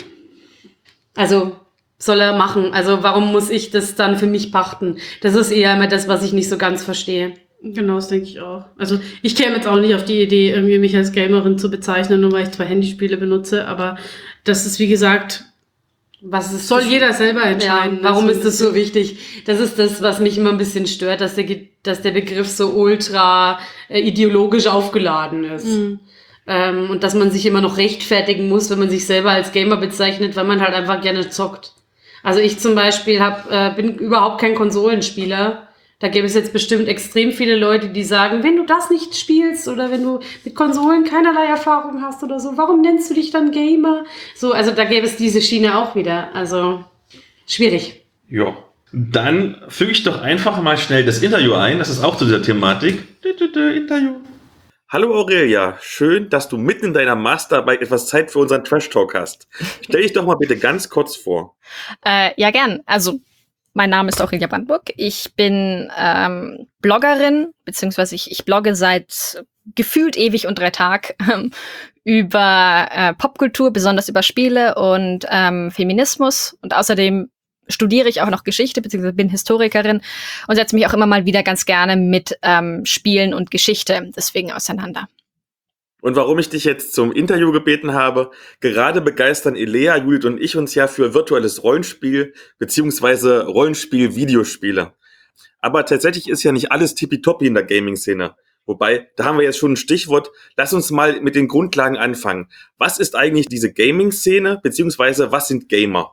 Also, soll er machen. Also, warum muss ich das dann für mich pachten? Das ist eher immer das, was ich nicht so ganz verstehe. Genau, das denke ich auch. Also ich käme jetzt auch nicht auf die Idee, irgendwie mich als Gamerin zu bezeichnen, nur weil ich zwei Handyspiele benutze, aber das ist, wie gesagt, Was ist soll das? jeder selber Ja, entscheiden. warum Also, ist das so wichtig? Das ist das, was mich immer ein bisschen stört, dass der, Ge- dass der Begriff so ultra äh, ideologisch aufgeladen ist. Mhm. Ähm, und dass man sich immer noch rechtfertigen muss, wenn man sich selber als Gamer bezeichnet, weil man halt einfach gerne zockt. Also ich zum Beispiel hab, äh, bin überhaupt kein Konsolenspieler. Da gäbe es jetzt bestimmt extrem viele Leute, die sagen, wenn du das nicht spielst oder wenn du mit Konsolen keinerlei Erfahrung hast oder so, warum nennst du dich dann Gamer? So, also da gäbe es diese Schiene auch wieder. Also schwierig. Ja. Dann füge ich doch einfach mal schnell das Interview ein. Das ist auch zu dieser Thematik. Dü, dü, dü, Interview. Hallo Aurelia, schön, dass du mitten in deiner Masterarbeit etwas Zeit für unseren Trash Talk hast. Stell dich doch mal bitte ganz kurz vor. Äh, ja, gern. Also, mein Name ist Aurelia Brandenburg. Ich bin ähm, Bloggerin, beziehungsweise ich, ich blogge seit gefühlt ewig und drei Tag ähm, über äh, Popkultur, besonders über Spiele und ähm, Feminismus. Und außerdem studiere ich auch noch Geschichte, beziehungsweise bin Historikerin und setze mich auch immer mal wieder ganz gerne mit ähm, Spielen und Geschichte deswegen auseinander. Und warum ich dich jetzt zum Interview gebeten habe, gerade begeistern Elea, Judith und ich uns ja für virtuelles Rollenspiel beziehungsweise Rollenspiel-Videospiele. Aber tatsächlich ist ja nicht alles tippitoppi in der Gaming-Szene. Wobei, da haben wir jetzt schon ein Stichwort. Lass uns mal mit den Grundlagen anfangen. Was ist eigentlich diese Gaming-Szene beziehungsweise was sind Gamer?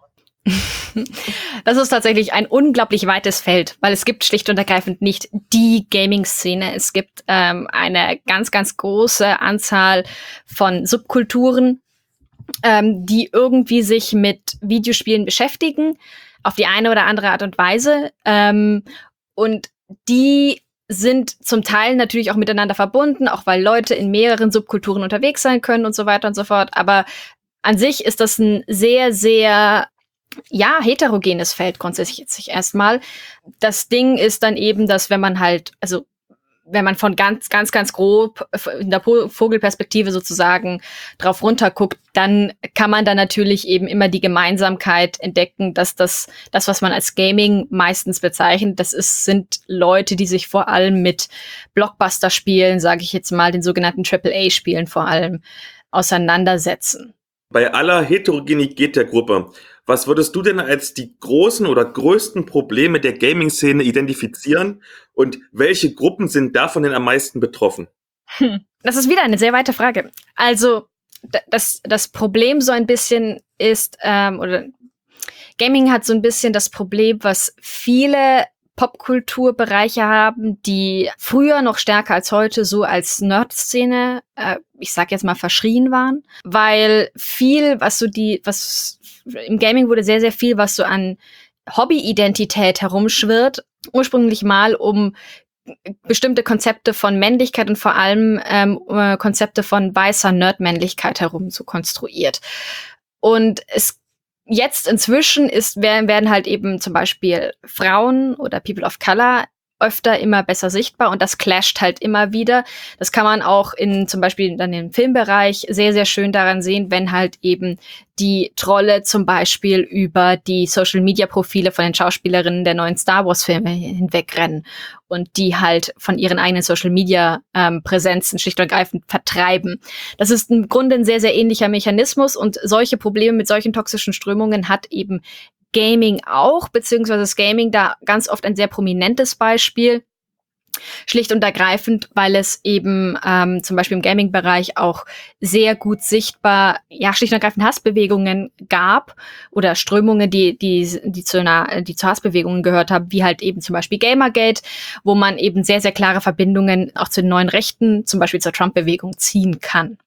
Das ist tatsächlich ein unglaublich weites Feld, weil es gibt schlicht und ergreifend nicht die Gaming-Szene. Es gibt ähm, eine ganz, ganz große Anzahl von Subkulturen, ähm, die irgendwie sich mit Videospielen beschäftigen, auf die eine oder andere Art und Weise. Ähm, und die sind zum Teil natürlich auch miteinander verbunden, auch weil Leute in mehreren Subkulturen unterwegs sein können und so weiter und so fort. Aber an sich ist das ein sehr, sehr, ja, heterogenes Feld grundsätzlich erstmal. Das Ding ist dann eben, dass wenn man halt, also wenn man von ganz, ganz, ganz grob in der Vogelperspektive sozusagen drauf runter guckt, dann kann man da natürlich eben immer die Gemeinsamkeit entdecken, dass das, das, was man als Gaming meistens bezeichnet, das ist, sind Leute, die sich vor allem mit Blockbuster-Spielen, sage ich jetzt mal, den sogenannten Triple A-Spielen vor allem auseinandersetzen. Bei aller Heterogenität der Gruppe, was würdest du denn als die großen oder größten Probleme der Gaming-Szene identifizieren und welche Gruppen sind davon denn am meisten betroffen? Hm. Das ist wieder eine sehr weite Frage. Also d- das, das Problem so ein bisschen ist, ähm, oder Gaming hat so ein bisschen das Problem, was viele Popkulturbereiche haben, die früher noch stärker als heute so als Nerd-Szene, äh, ich sag jetzt mal, verschrien waren, weil viel, was so die, was im Gaming wurde sehr, sehr viel, was so an Hobby-Identität herumschwirrt, ursprünglich mal um bestimmte Konzepte von Männlichkeit und vor allem ähm, äh, Konzepte von weißer Nerd-Männlichkeit herum so konstruiert. Und es jetzt inzwischen ist, werden, werden halt eben zum Beispiel Frauen oder People of Color öfter immer besser sichtbar und das clasht halt immer wieder. Das kann man auch in zum Beispiel dann im Filmbereich sehr, sehr schön daran sehen, wenn halt eben die Trolle zum Beispiel über die Social-Media-Profile von den Schauspielerinnen der neuen Star-Wars-Filme hinwegrennen und die halt von ihren eigenen Social-Media-Präsenzen schlicht und ergreifend vertreiben. Das ist im Grunde ein sehr, sehr ähnlicher Mechanismus und solche Probleme mit solchen toxischen Strömungen hat eben Gaming auch, beziehungsweise das Gaming da ganz oft ein sehr prominentes Beispiel. Schlicht und ergreifend, weil es eben ähm, zum Beispiel im Gaming-Bereich auch sehr gut sichtbar, ja, schlicht und ergreifend Hassbewegungen gab oder Strömungen, die die die zu einer, die zu Hassbewegungen gehört haben, wie halt eben zum Beispiel Gamergate, wo man eben sehr, sehr klare Verbindungen auch zu den neuen Rechten, zum Beispiel zur Trump-Bewegung, ziehen kann.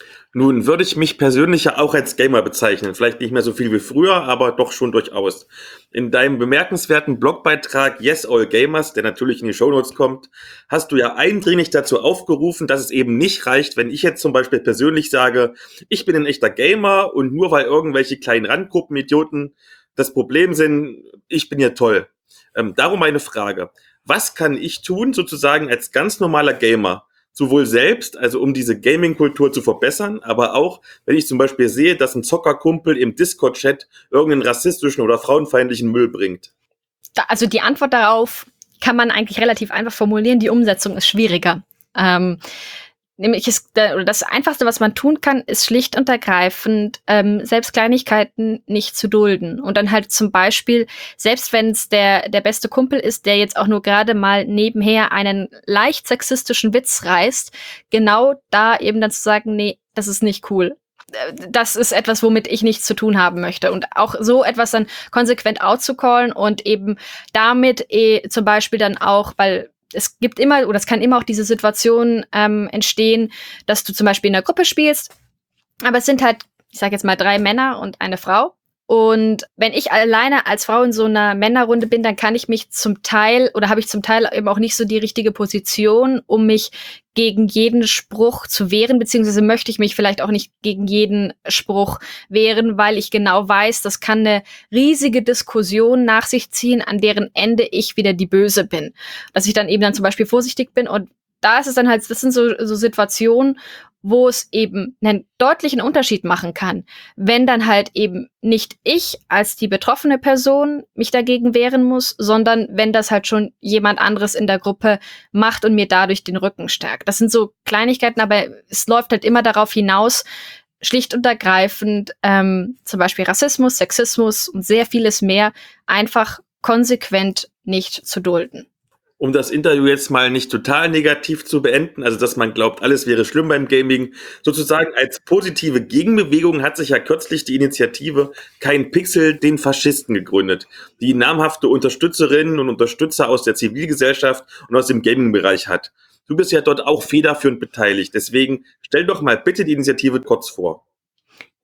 Nun würde ich mich persönlich ja auch als Gamer bezeichnen. Vielleicht nicht mehr so viel wie früher, aber doch schon durchaus. In deinem bemerkenswerten Blogbeitrag Yes All Gamers, der natürlich in die Shownotes kommt, hast du ja eindringlich dazu aufgerufen, dass es eben nicht reicht, wenn ich jetzt zum Beispiel persönlich sage, ich bin ein echter Gamer und nur weil irgendwelche kleinen Randgruppenidioten das Problem sind, ich bin ja toll. Ähm, darum meine Frage. Was kann ich tun, sozusagen als ganz normaler Gamer, sowohl selbst, also um diese Gaming-Kultur zu verbessern, aber auch, wenn ich zum Beispiel sehe, dass ein Zockerkumpel im Discord-Chat irgendeinen rassistischen oder frauenfeindlichen Müll bringt? Da, also die Antwort darauf kann man eigentlich relativ einfach formulieren, die Umsetzung ist schwieriger. Ähm, nämlich ist, oder das Einfachste, was man tun kann, ist schlicht und ergreifend, ähm, selbst Kleinigkeiten nicht zu dulden. Und dann halt zum Beispiel, selbst wenn es der, der beste Kumpel ist, der jetzt auch nur gerade mal nebenher einen leicht sexistischen Witz reißt, genau da eben dann zu sagen, nee, das ist nicht cool. Das ist etwas, womit ich nichts zu tun haben möchte. Und auch so etwas dann konsequent outzucallen und eben damit eh, zum Beispiel dann auch, weil es gibt immer, oder es kann immer auch diese Situation ähm, entstehen, dass du zum Beispiel in einer Gruppe spielst, aber es sind halt, ich sag jetzt mal, drei Männer und eine Frau. Und wenn ich alleine als Frau in so einer Männerrunde bin, dann kann ich mich zum Teil, oder habe ich zum Teil eben auch nicht so die richtige Position, um mich gegen jeden Spruch zu wehren, beziehungsweise möchte ich mich vielleicht auch nicht gegen jeden Spruch wehren, weil ich genau weiß, das kann eine riesige Diskussion nach sich ziehen, an deren Ende ich wieder die Böse bin. Dass ich dann eben dann zum Beispiel vorsichtig bin und da ist es dann halt, das sind so, so Situationen, wo es eben einen deutlichen Unterschied machen kann, wenn dann halt eben nicht ich als die betroffene Person mich dagegen wehren muss, sondern wenn das halt schon jemand anderes in der Gruppe macht und mir dadurch den Rücken stärkt. Das sind so Kleinigkeiten, aber es läuft halt immer darauf hinaus, schlicht und ergreifend ähm, zum Beispiel Rassismus, Sexismus und sehr vieles mehr einfach konsequent nicht zu dulden. Um das Interview jetzt mal nicht total negativ zu beenden, also dass man glaubt, alles wäre schlimm beim Gaming, sozusagen als positive Gegenbewegung hat sich ja kürzlich die Initiative Kein Pixel den Faschisten gegründet, die namhafte Unterstützerinnen und Unterstützer aus der Zivilgesellschaft und aus dem Gaming-Bereich hat. Du bist ja dort auch federführend beteiligt, deswegen stell doch mal bitte die Initiative kurz vor.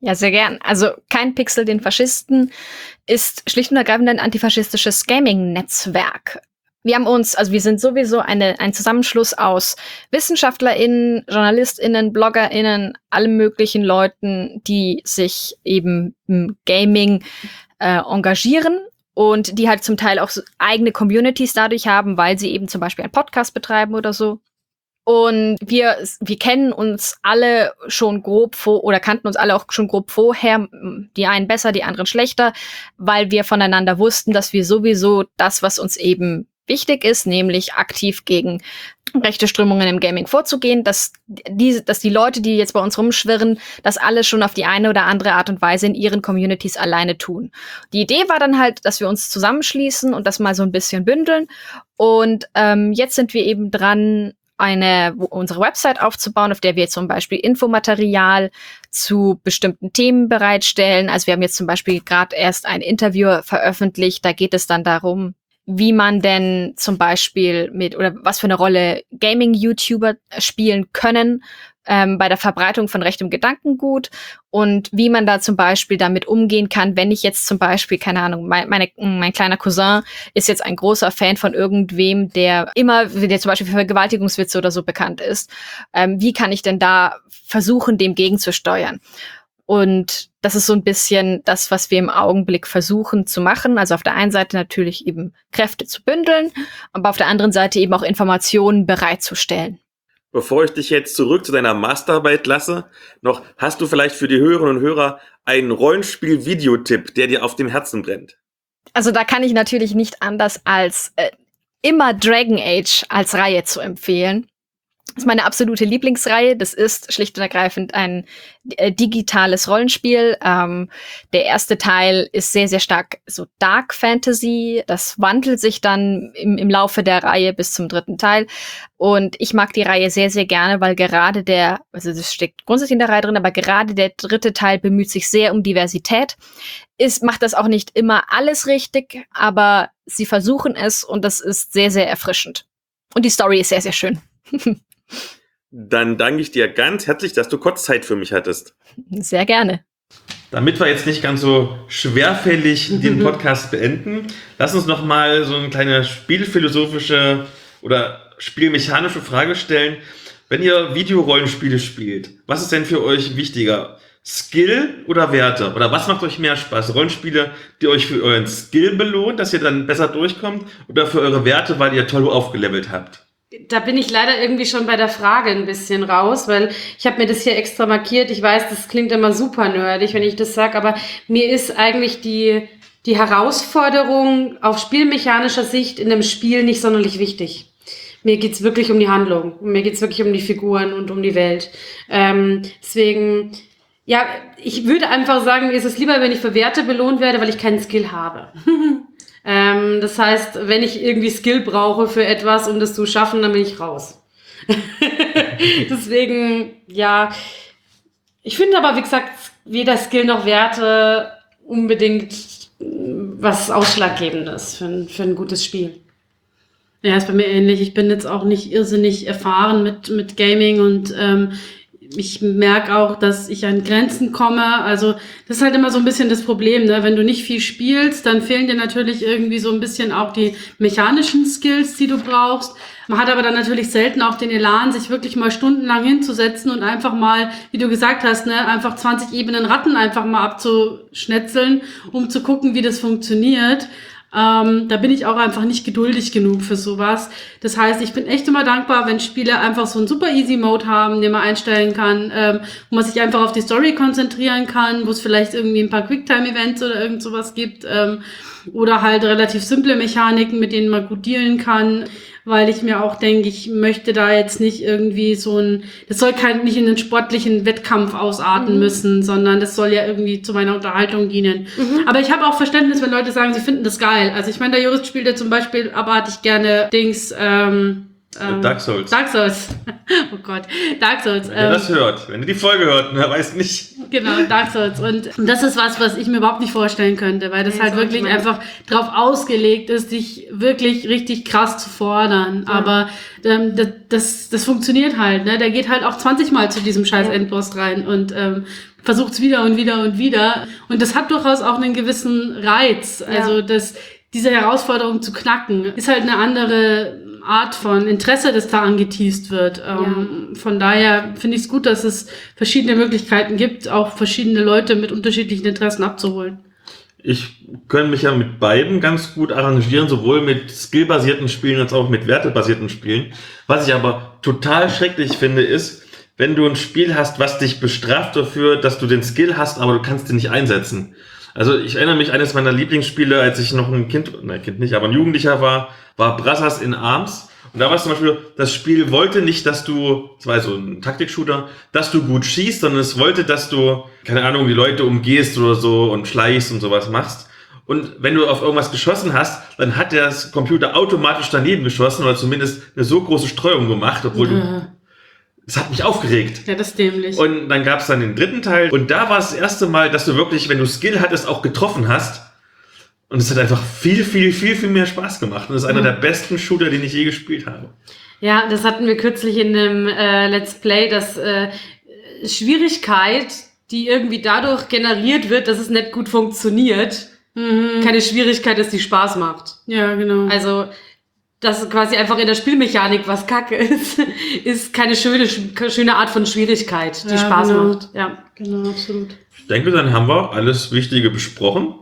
Ja, sehr gern. Also kein Pixel den Faschisten ist schlicht und ergreifend ein antifaschistisches Gaming-Netzwerk. Wir haben uns, also wir sind sowieso eine, ein Zusammenschluss aus WissenschaftlerInnen, JournalistInnen, BloggerInnen, allen möglichen Leuten, die sich eben im Gaming äh, engagieren und die halt zum Teil auch so eigene Communities dadurch haben, weil sie eben zum Beispiel einen Podcast betreiben oder so. Und wir, wir kennen uns alle schon grob vor, oder kannten uns alle auch schon grob vorher, die einen besser, die anderen schlechter, weil wir voneinander wussten, dass wir sowieso das, was uns eben wichtig ist, nämlich aktiv gegen rechte Strömungen im Gaming vorzugehen, dass die, dass die Leute, die jetzt bei uns rumschwirren, das alles schon auf die eine oder andere Art und Weise in ihren Communities alleine tun. Die Idee war dann halt, dass wir uns zusammenschließen und das mal so ein bisschen bündeln. Und ähm, jetzt sind wir eben dran, eine unsere Website aufzubauen, auf der wir zum Beispiel Infomaterial zu bestimmten Themen bereitstellen. Also wir haben jetzt zum Beispiel gerade erst ein Interview veröffentlicht, da geht es dann darum, wie man denn zum Beispiel mit, oder was für eine Rolle Gaming-YouTuber spielen können ähm, bei der Verbreitung von rechtem Gedankengut und wie man da zum Beispiel damit umgehen kann, wenn ich jetzt zum Beispiel, keine Ahnung, mein, meine, mein kleiner Cousin ist jetzt ein großer Fan von irgendwem, der immer, der zum Beispiel für Vergewaltigungswitze oder so bekannt ist. Ähm, wie kann ich denn da versuchen, dem gegenzusteuern? Und das ist so ein bisschen das, was wir im Augenblick versuchen zu machen. Also auf der einen Seite natürlich eben Kräfte zu bündeln, aber auf der anderen Seite eben auch Informationen bereitzustellen. Bevor ich dich jetzt zurück zu deiner Masterarbeit lasse, noch hast du vielleicht für die Hörerinnen und Hörer einen Rollenspiel-Videotipp, der dir auf dem Herzen brennt? Also da kann ich natürlich nicht anders als äh, immer Dragon Age als Reihe zu empfehlen. Das ist meine absolute Lieblingsreihe. Das ist schlicht und ergreifend ein äh, digitales Rollenspiel. Ähm, der erste Teil ist sehr, sehr stark so Dark Fantasy. Das wandelt sich dann im, im Laufe der Reihe bis zum dritten Teil. Und ich mag die Reihe sehr, sehr gerne, weil gerade der, also das steckt grundsätzlich in der Reihe drin, aber gerade der dritte Teil bemüht sich sehr um Diversität. Ist, macht das auch nicht immer alles richtig, aber sie versuchen es und das ist sehr, sehr erfrischend. Und die Story ist sehr, sehr schön. Dann danke ich dir ganz herzlich, dass du kurz Zeit für mich hattest. Sehr gerne. Damit wir jetzt nicht ganz so schwerfällig den Podcast beenden, lass uns noch mal so eine kleine spielphilosophische oder spielmechanische Frage stellen. Wenn ihr Videorollenspiele spielt, was ist denn für euch wichtiger? Skill oder Werte? Oder was macht euch mehr Spaß? Rollenspiele, die euch für euren Skill belohnen, dass ihr dann besser durchkommt, oder für eure Werte, weil ihr toll aufgelevelt habt? Da bin ich leider irgendwie schon bei der Frage ein bisschen raus, weil ich habe mir das hier extra markiert. Ich weiß, das klingt immer super nerdig, wenn ich das sage, aber mir ist eigentlich die, die Herausforderung auf spielmechanischer Sicht in einem Spiel nicht sonderlich wichtig. Mir geht's wirklich um die Handlung. Mir geht's wirklich um die Figuren und um die Welt. Ähm, deswegen, ja, ich würde einfach sagen, mir ist es lieber, wenn ich für Werte belohnt werde, weil ich keinen Skill habe. Ähm, das heißt, wenn ich irgendwie Skill brauche für etwas, um das zu schaffen, dann bin ich raus. Deswegen, ja, ich finde aber, wie gesagt, weder Skill noch Werte unbedingt was Ausschlaggebendes für ein, für ein gutes Spiel. Ja, ist bei mir ähnlich. Ich bin jetzt auch nicht irrsinnig erfahren mit, mit Gaming und ähm, ich merke auch, dass ich an Grenzen komme. Also das ist halt immer so ein bisschen das Problem, ne? Wenn du nicht viel spielst, dann fehlen dir natürlich irgendwie so ein bisschen auch die mechanischen Skills, die du brauchst. Man hat aber dann natürlich selten auch den Elan, sich wirklich mal stundenlang hinzusetzen und einfach mal, wie du gesagt hast, ne, einfach zwanzig Ebenen Ratten einfach mal abzuschnetzeln, um zu gucken, wie das funktioniert. Ähm, da bin ich auch einfach nicht geduldig genug für sowas. Das heißt, ich bin echt immer dankbar, wenn Spiele einfach so einen super easy Mode haben, den man einstellen kann, ähm, wo man sich einfach auf die Story konzentrieren kann, wo es vielleicht irgendwie ein paar Quicktime-Events oder irgend sowas gibt, ähm, oder halt relativ simple Mechaniken, mit denen man gut dealen kann, weil ich mir auch denke, ich möchte da jetzt nicht irgendwie so ein, das soll kein, nicht in einen sportlichen Wettkampf ausarten mhm. müssen, sondern das soll ja irgendwie zu meiner Unterhaltung dienen. Mhm. Aber ich habe auch Verständnis, wenn Leute sagen, sie finden das geil. Also ich meine, der Jurist spielt ja zum Beispiel abartig gerne Dings, ähm, Ähm, Dark Souls. Dark Souls. Oh Gott, Dark Souls. Wenn ihr das hört, wenn ihr die Folge hört, wer weiß nicht. Genau, Dark Souls. Und das ist was, was ich mir überhaupt nicht vorstellen könnte, weil das Nee, halt so wirklich nicht mehr. einfach drauf ausgelegt ist, dich wirklich richtig krass zu fordern. Ja. Aber ähm, das, das, das funktioniert halt. Ne? Der geht halt auch zwanzig Mal zu diesem scheiß Ja. Endboss rein und ähm, versucht es wieder und wieder und wieder. Und das hat durchaus auch einen gewissen Reiz. Ja. Also das, diese Herausforderung zu knacken, ist halt eine andere Art von Interesse, das da angeteast wird. Ähm, Von daher finde ich es gut, dass es verschiedene Möglichkeiten gibt, auch verschiedene Leute mit unterschiedlichen Interessen abzuholen. Ich kann mich ja mit beiden ganz gut arrangieren, sowohl mit skillbasierten Spielen als auch mit wertebasierten Spielen. Was ich aber total schrecklich finde, ist, wenn du ein Spiel hast, was dich bestraft dafür, dass du den Skill hast, aber du kannst den nicht einsetzen. Also ich erinnere mich, eines meiner Lieblingsspiele, als ich noch ein Kind, nein, Kind nicht, aber ein Jugendlicher war, war Brothers in Arms. Und da war es zum Beispiel, das Spiel wollte nicht, dass du, das war so ein Taktik-Shooter, dass du gut schießt, sondern es wollte, dass du, keine Ahnung, die Leute umgehst oder so und schleichst und sowas machst. Und wenn du auf irgendwas geschossen hast, dann hat der Computer automatisch daneben geschossen oder zumindest eine so große Streuung gemacht, obwohl du, das hat mich aufgeregt. Ja, das ist dämlich. Und dann gab es dann den dritten Teil. Und da war es das erste Mal, dass du wirklich, wenn du Skill hattest, auch getroffen hast. Und es hat einfach viel, viel, viel, viel mehr Spaß gemacht. Und das ist einer der besten Shooter, den ich je gespielt habe. Ja, das hatten wir kürzlich in einem äh, Let's Play, dass äh, Schwierigkeit, die irgendwie dadurch generiert wird, dass es nicht gut funktioniert, Mhm. keine Schwierigkeit ist, die Spaß macht. Ja, genau. Also, dass quasi einfach in der Spielmechanik was Kacke ist, ist keine schöne, schöne Art von Schwierigkeit, die Ja, Spaß genau. macht. Ja. Genau, absolut. Ich denke, dann haben wir alles Wichtige besprochen.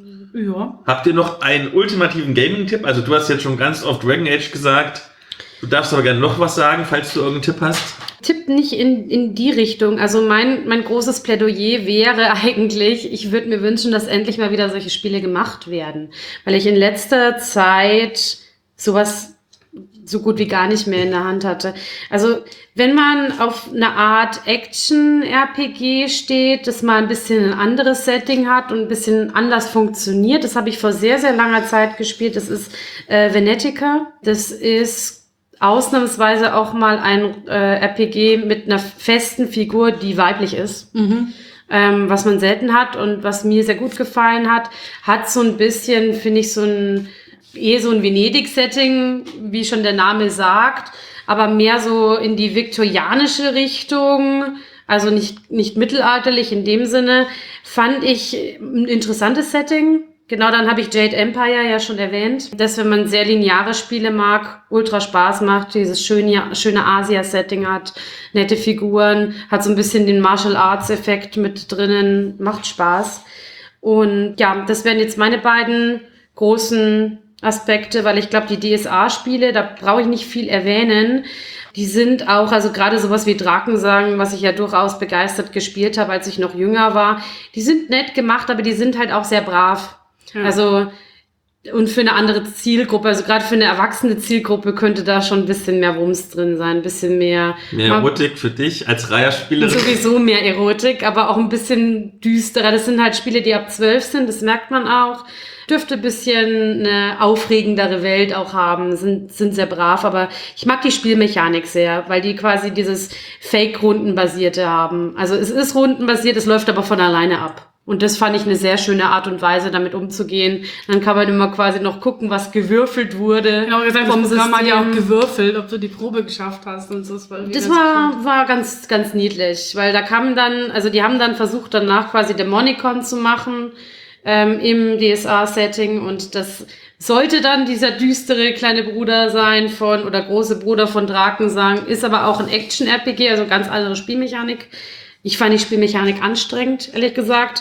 Ja. Habt ihr noch einen ultimativen Gaming-Tipp? Also du hast jetzt schon ganz oft Dragon Age gesagt. Du darfst aber gerne noch was sagen, falls du irgendeinen Tipp hast. Tipp nicht in, in die Richtung. Also mein, mein großes Plädoyer wäre eigentlich, ich würde mir wünschen, dass endlich mal wieder solche Spiele gemacht werden. Weil ich in letzter Zeit sowas so gut wie gar nicht mehr in der Hand hatte. Also wenn man auf eine Art Action-R P G steht, das mal ein bisschen ein anderes Setting hat und ein bisschen anders funktioniert, das habe ich vor sehr, sehr langer Zeit gespielt. Das ist äh, Venetica. Das ist ausnahmsweise auch mal ein äh, R P G mit einer festen Figur, die weiblich ist. Mhm. Ähm, was man selten hat und was mir sehr gut gefallen hat, hat so ein bisschen, finde ich, so ein eh so ein Venedig-Setting, wie schon der Name sagt, aber mehr so in die viktorianische Richtung, also nicht, nicht mittelalterlich in dem Sinne, fand ich ein interessantes Setting. Genau, dann habe ich Jade Empire ja schon erwähnt, dass wenn man sehr lineare Spiele mag, ultra Spaß macht, dieses schöne, schöne Asia-Setting hat, nette Figuren, hat so ein bisschen den Martial Arts-Effekt mit drinnen, macht Spaß. Und ja, das wären jetzt meine beiden großen Aspekte, weil ich glaube, die D S A-Spiele, da brauche ich nicht viel erwähnen. Die sind auch, also gerade sowas wie Drakensang, was ich ja durchaus begeistert gespielt habe, als ich noch jünger war, die sind nett gemacht, aber die sind halt auch sehr brav. Ja. Also, und für eine andere Zielgruppe, also gerade für eine erwachsene Zielgruppe könnte da schon ein bisschen mehr Wumms drin sein, ein bisschen mehr. Mehr Erotik für dich als Reiherspielerin. Sowieso mehr Erotik, aber auch ein bisschen düsterer. Das sind halt Spiele, die ab zwölf sind, das merkt man auch. Dürfte ein bisschen eine aufregendere Welt auch haben, sind, sind sehr brav, aber ich mag die Spielmechanik sehr, weil die quasi dieses Fake-Rundenbasierte haben. Also es ist rundenbasiert, es läuft aber von alleine ab. Und das fand ich eine sehr schöne Art und Weise, damit umzugehen. Dann kann man immer quasi noch gucken, was gewürfelt wurde. Genau, gesagt, vom das Programm hat ja auch System. gewürfelt, ob du die Probe geschafft hast und so. Das war, Das war, war ganz, ganz niedlich, weil da kamen dann, also die haben dann versucht, danach quasi Demonicon zu machen, ähm, im D S A-Setting, und das sollte dann dieser düstere kleine Bruder sein von, oder große Bruder von Drakensang, ist aber auch ein Action-R P G, also ganz andere Spielmechanik. Ich fand die Spielmechanik anstrengend, ehrlich gesagt.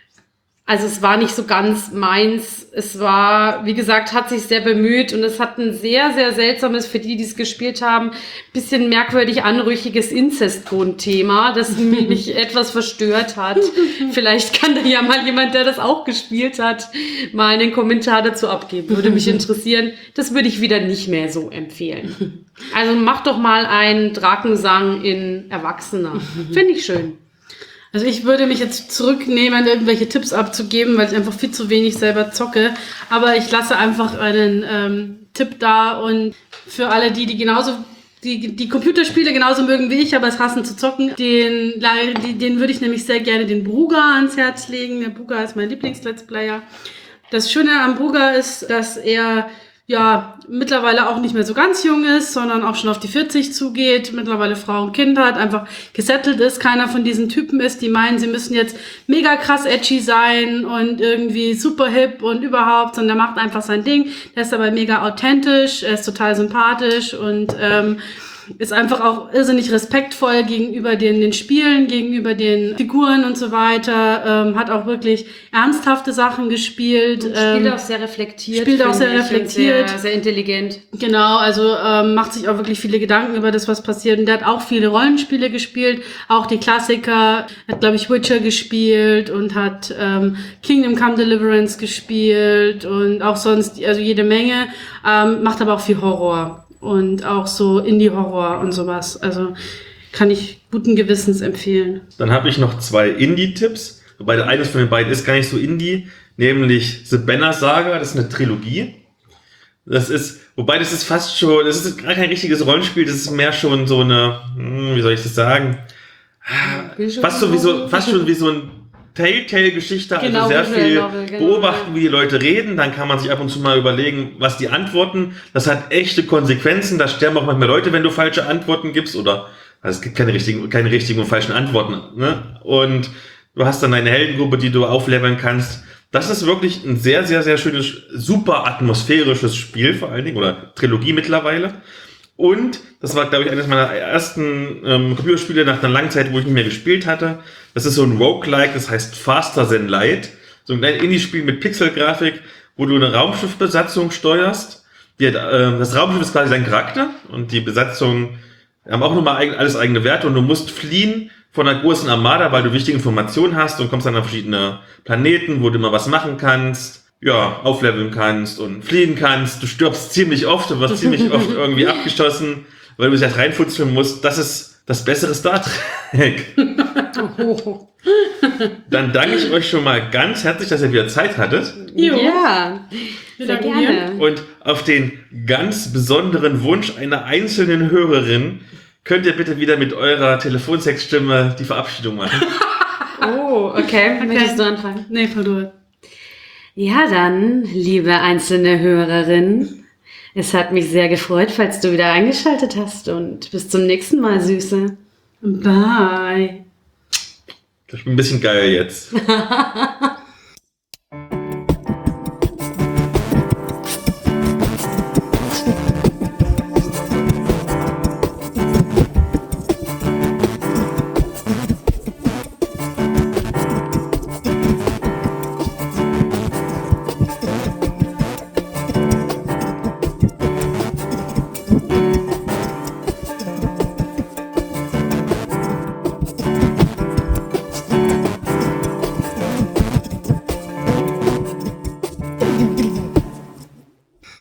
Also es war nicht so ganz meins. Es war, wie gesagt, hat sich sehr bemüht, und es hat ein sehr, sehr seltsames, für die, die es gespielt haben, bisschen merkwürdig anrüchiges Inzestgrundthema, das mich etwas verstört hat. Vielleicht kann da ja mal jemand, der das auch gespielt hat, mal einen Kommentar dazu abgeben. Würde mich interessieren. Das würde ich wieder nicht mehr so empfehlen. Also mach doch mal einen Drakensang in Erwachsener. Finde ich schön. Also ich würde mich jetzt zurücknehmen, irgendwelche Tipps abzugeben, weil ich einfach viel zu wenig selber zocke. Aber ich lasse einfach einen ähm, Tipp da und für alle die, die genauso die, die Computerspiele genauso mögen wie ich, aber es hassen zu zocken, den, den würde ich nämlich sehr gerne den Bruga ans Herz legen. Der Bruga ist mein Lieblings-Let's Player. Das Schöne am Bruga ist, dass er ja mittlerweile auch nicht mehr so ganz jung ist, sondern auch schon auf die vierzig zugeht, mittlerweile Frau und Kind hat, einfach gesettelt ist, keiner von diesen Typen ist, die meinen, sie müssen jetzt mega krass edgy sein und irgendwie super hip und überhaupt, sondern der macht einfach sein Ding, der ist aber mega authentisch, er ist total sympathisch und ähm, ist einfach auch irrsinnig respektvoll gegenüber den, den Spielen, gegenüber den Figuren und so weiter, ähm, hat auch wirklich ernsthafte Sachen gespielt. Und spielt ähm, auch sehr reflektiert. Spielt auch sehr finde ich, und reflektiert. Sehr, sehr intelligent. Genau, also ähm, macht sich auch wirklich viele Gedanken über das, was passiert. Und der hat auch viele Rollenspiele gespielt, auch die Klassiker. Hat, glaube ich, Witcher gespielt und hat ähm, Kingdom Come Deliverance gespielt und auch sonst, also jede Menge. Ähm, macht aber auch viel Horror. Und auch so Indie-Horror und sowas. Also kann ich guten Gewissens empfehlen. Dann habe ich noch zwei Indie-Tipps. Wobei der eines von den beiden ist gar nicht so Indie. Nämlich The Banner Saga. Das ist eine Trilogie. Das ist, wobei das ist fast schon, das ist gar kein richtiges Rollenspiel. Das ist mehr schon so eine, hm, wie soll ich das sagen? Fast so wie so, fast schon wie so ein Telltale-Geschichte, also Genau, sehr Visual viel Novel, genau, beobachten, wie die Leute reden, dann kann man sich ab und zu mal überlegen, was die antworten. Das hat echte Konsequenzen, da sterben auch manchmal Leute, wenn du falsche Antworten gibst, oder also es gibt keine richtigen, keine richtigen und falschen Antworten, ne? Und du hast dann deine Heldengruppe, die du aufleveln kannst. Das ist wirklich ein sehr, sehr, sehr schönes, super atmosphärisches Spiel vor allen Dingen, oder Trilogie mittlerweile. Und das war, glaube ich, eines meiner ersten ähm, Computerspiele nach einer langen Zeit, wo ich nicht mehr gespielt hatte. Das ist so ein Roguelike, das heißt Faster Than Light. So ein kleines Indie-Spiel mit Pixelgrafik, wo du eine Raumschiffbesatzung steuerst. Die hat, äh, das Raumschiff ist quasi dein Charakter und die Besatzung haben auch nochmal eigen, alles eigene Werte und du musst fliehen von einer großen Armada, weil du wichtige Informationen hast und kommst dann auf verschiedene Planeten, wo du immer was machen kannst. Ja, aufleveln kannst und fliehen kannst. Du stirbst ziemlich oft, du wirst ziemlich oft irgendwie abgeschossen, weil du dich halt reinfutzeln musst. Das ist das bessere Star Trek. Oh. Dann danke ich euch schon mal ganz herzlich, dass ihr wieder Zeit hattet. Jo. Ja, sehr danken gerne. Und auf den ganz besonderen Wunsch einer einzelnen Hörerin könnt ihr bitte wieder mit eurer Telefonsexstimme die Verabschiedung machen. Oh, okay. Okay. Möchtest du anfangen? Nee, verdammt. Ja, dann, liebe einzelne Hörerin, es hat mich sehr gefreut, falls du wieder eingeschaltet hast und bis zum nächsten Mal, Süße. Bye. Ich bin ein bisschen geil jetzt.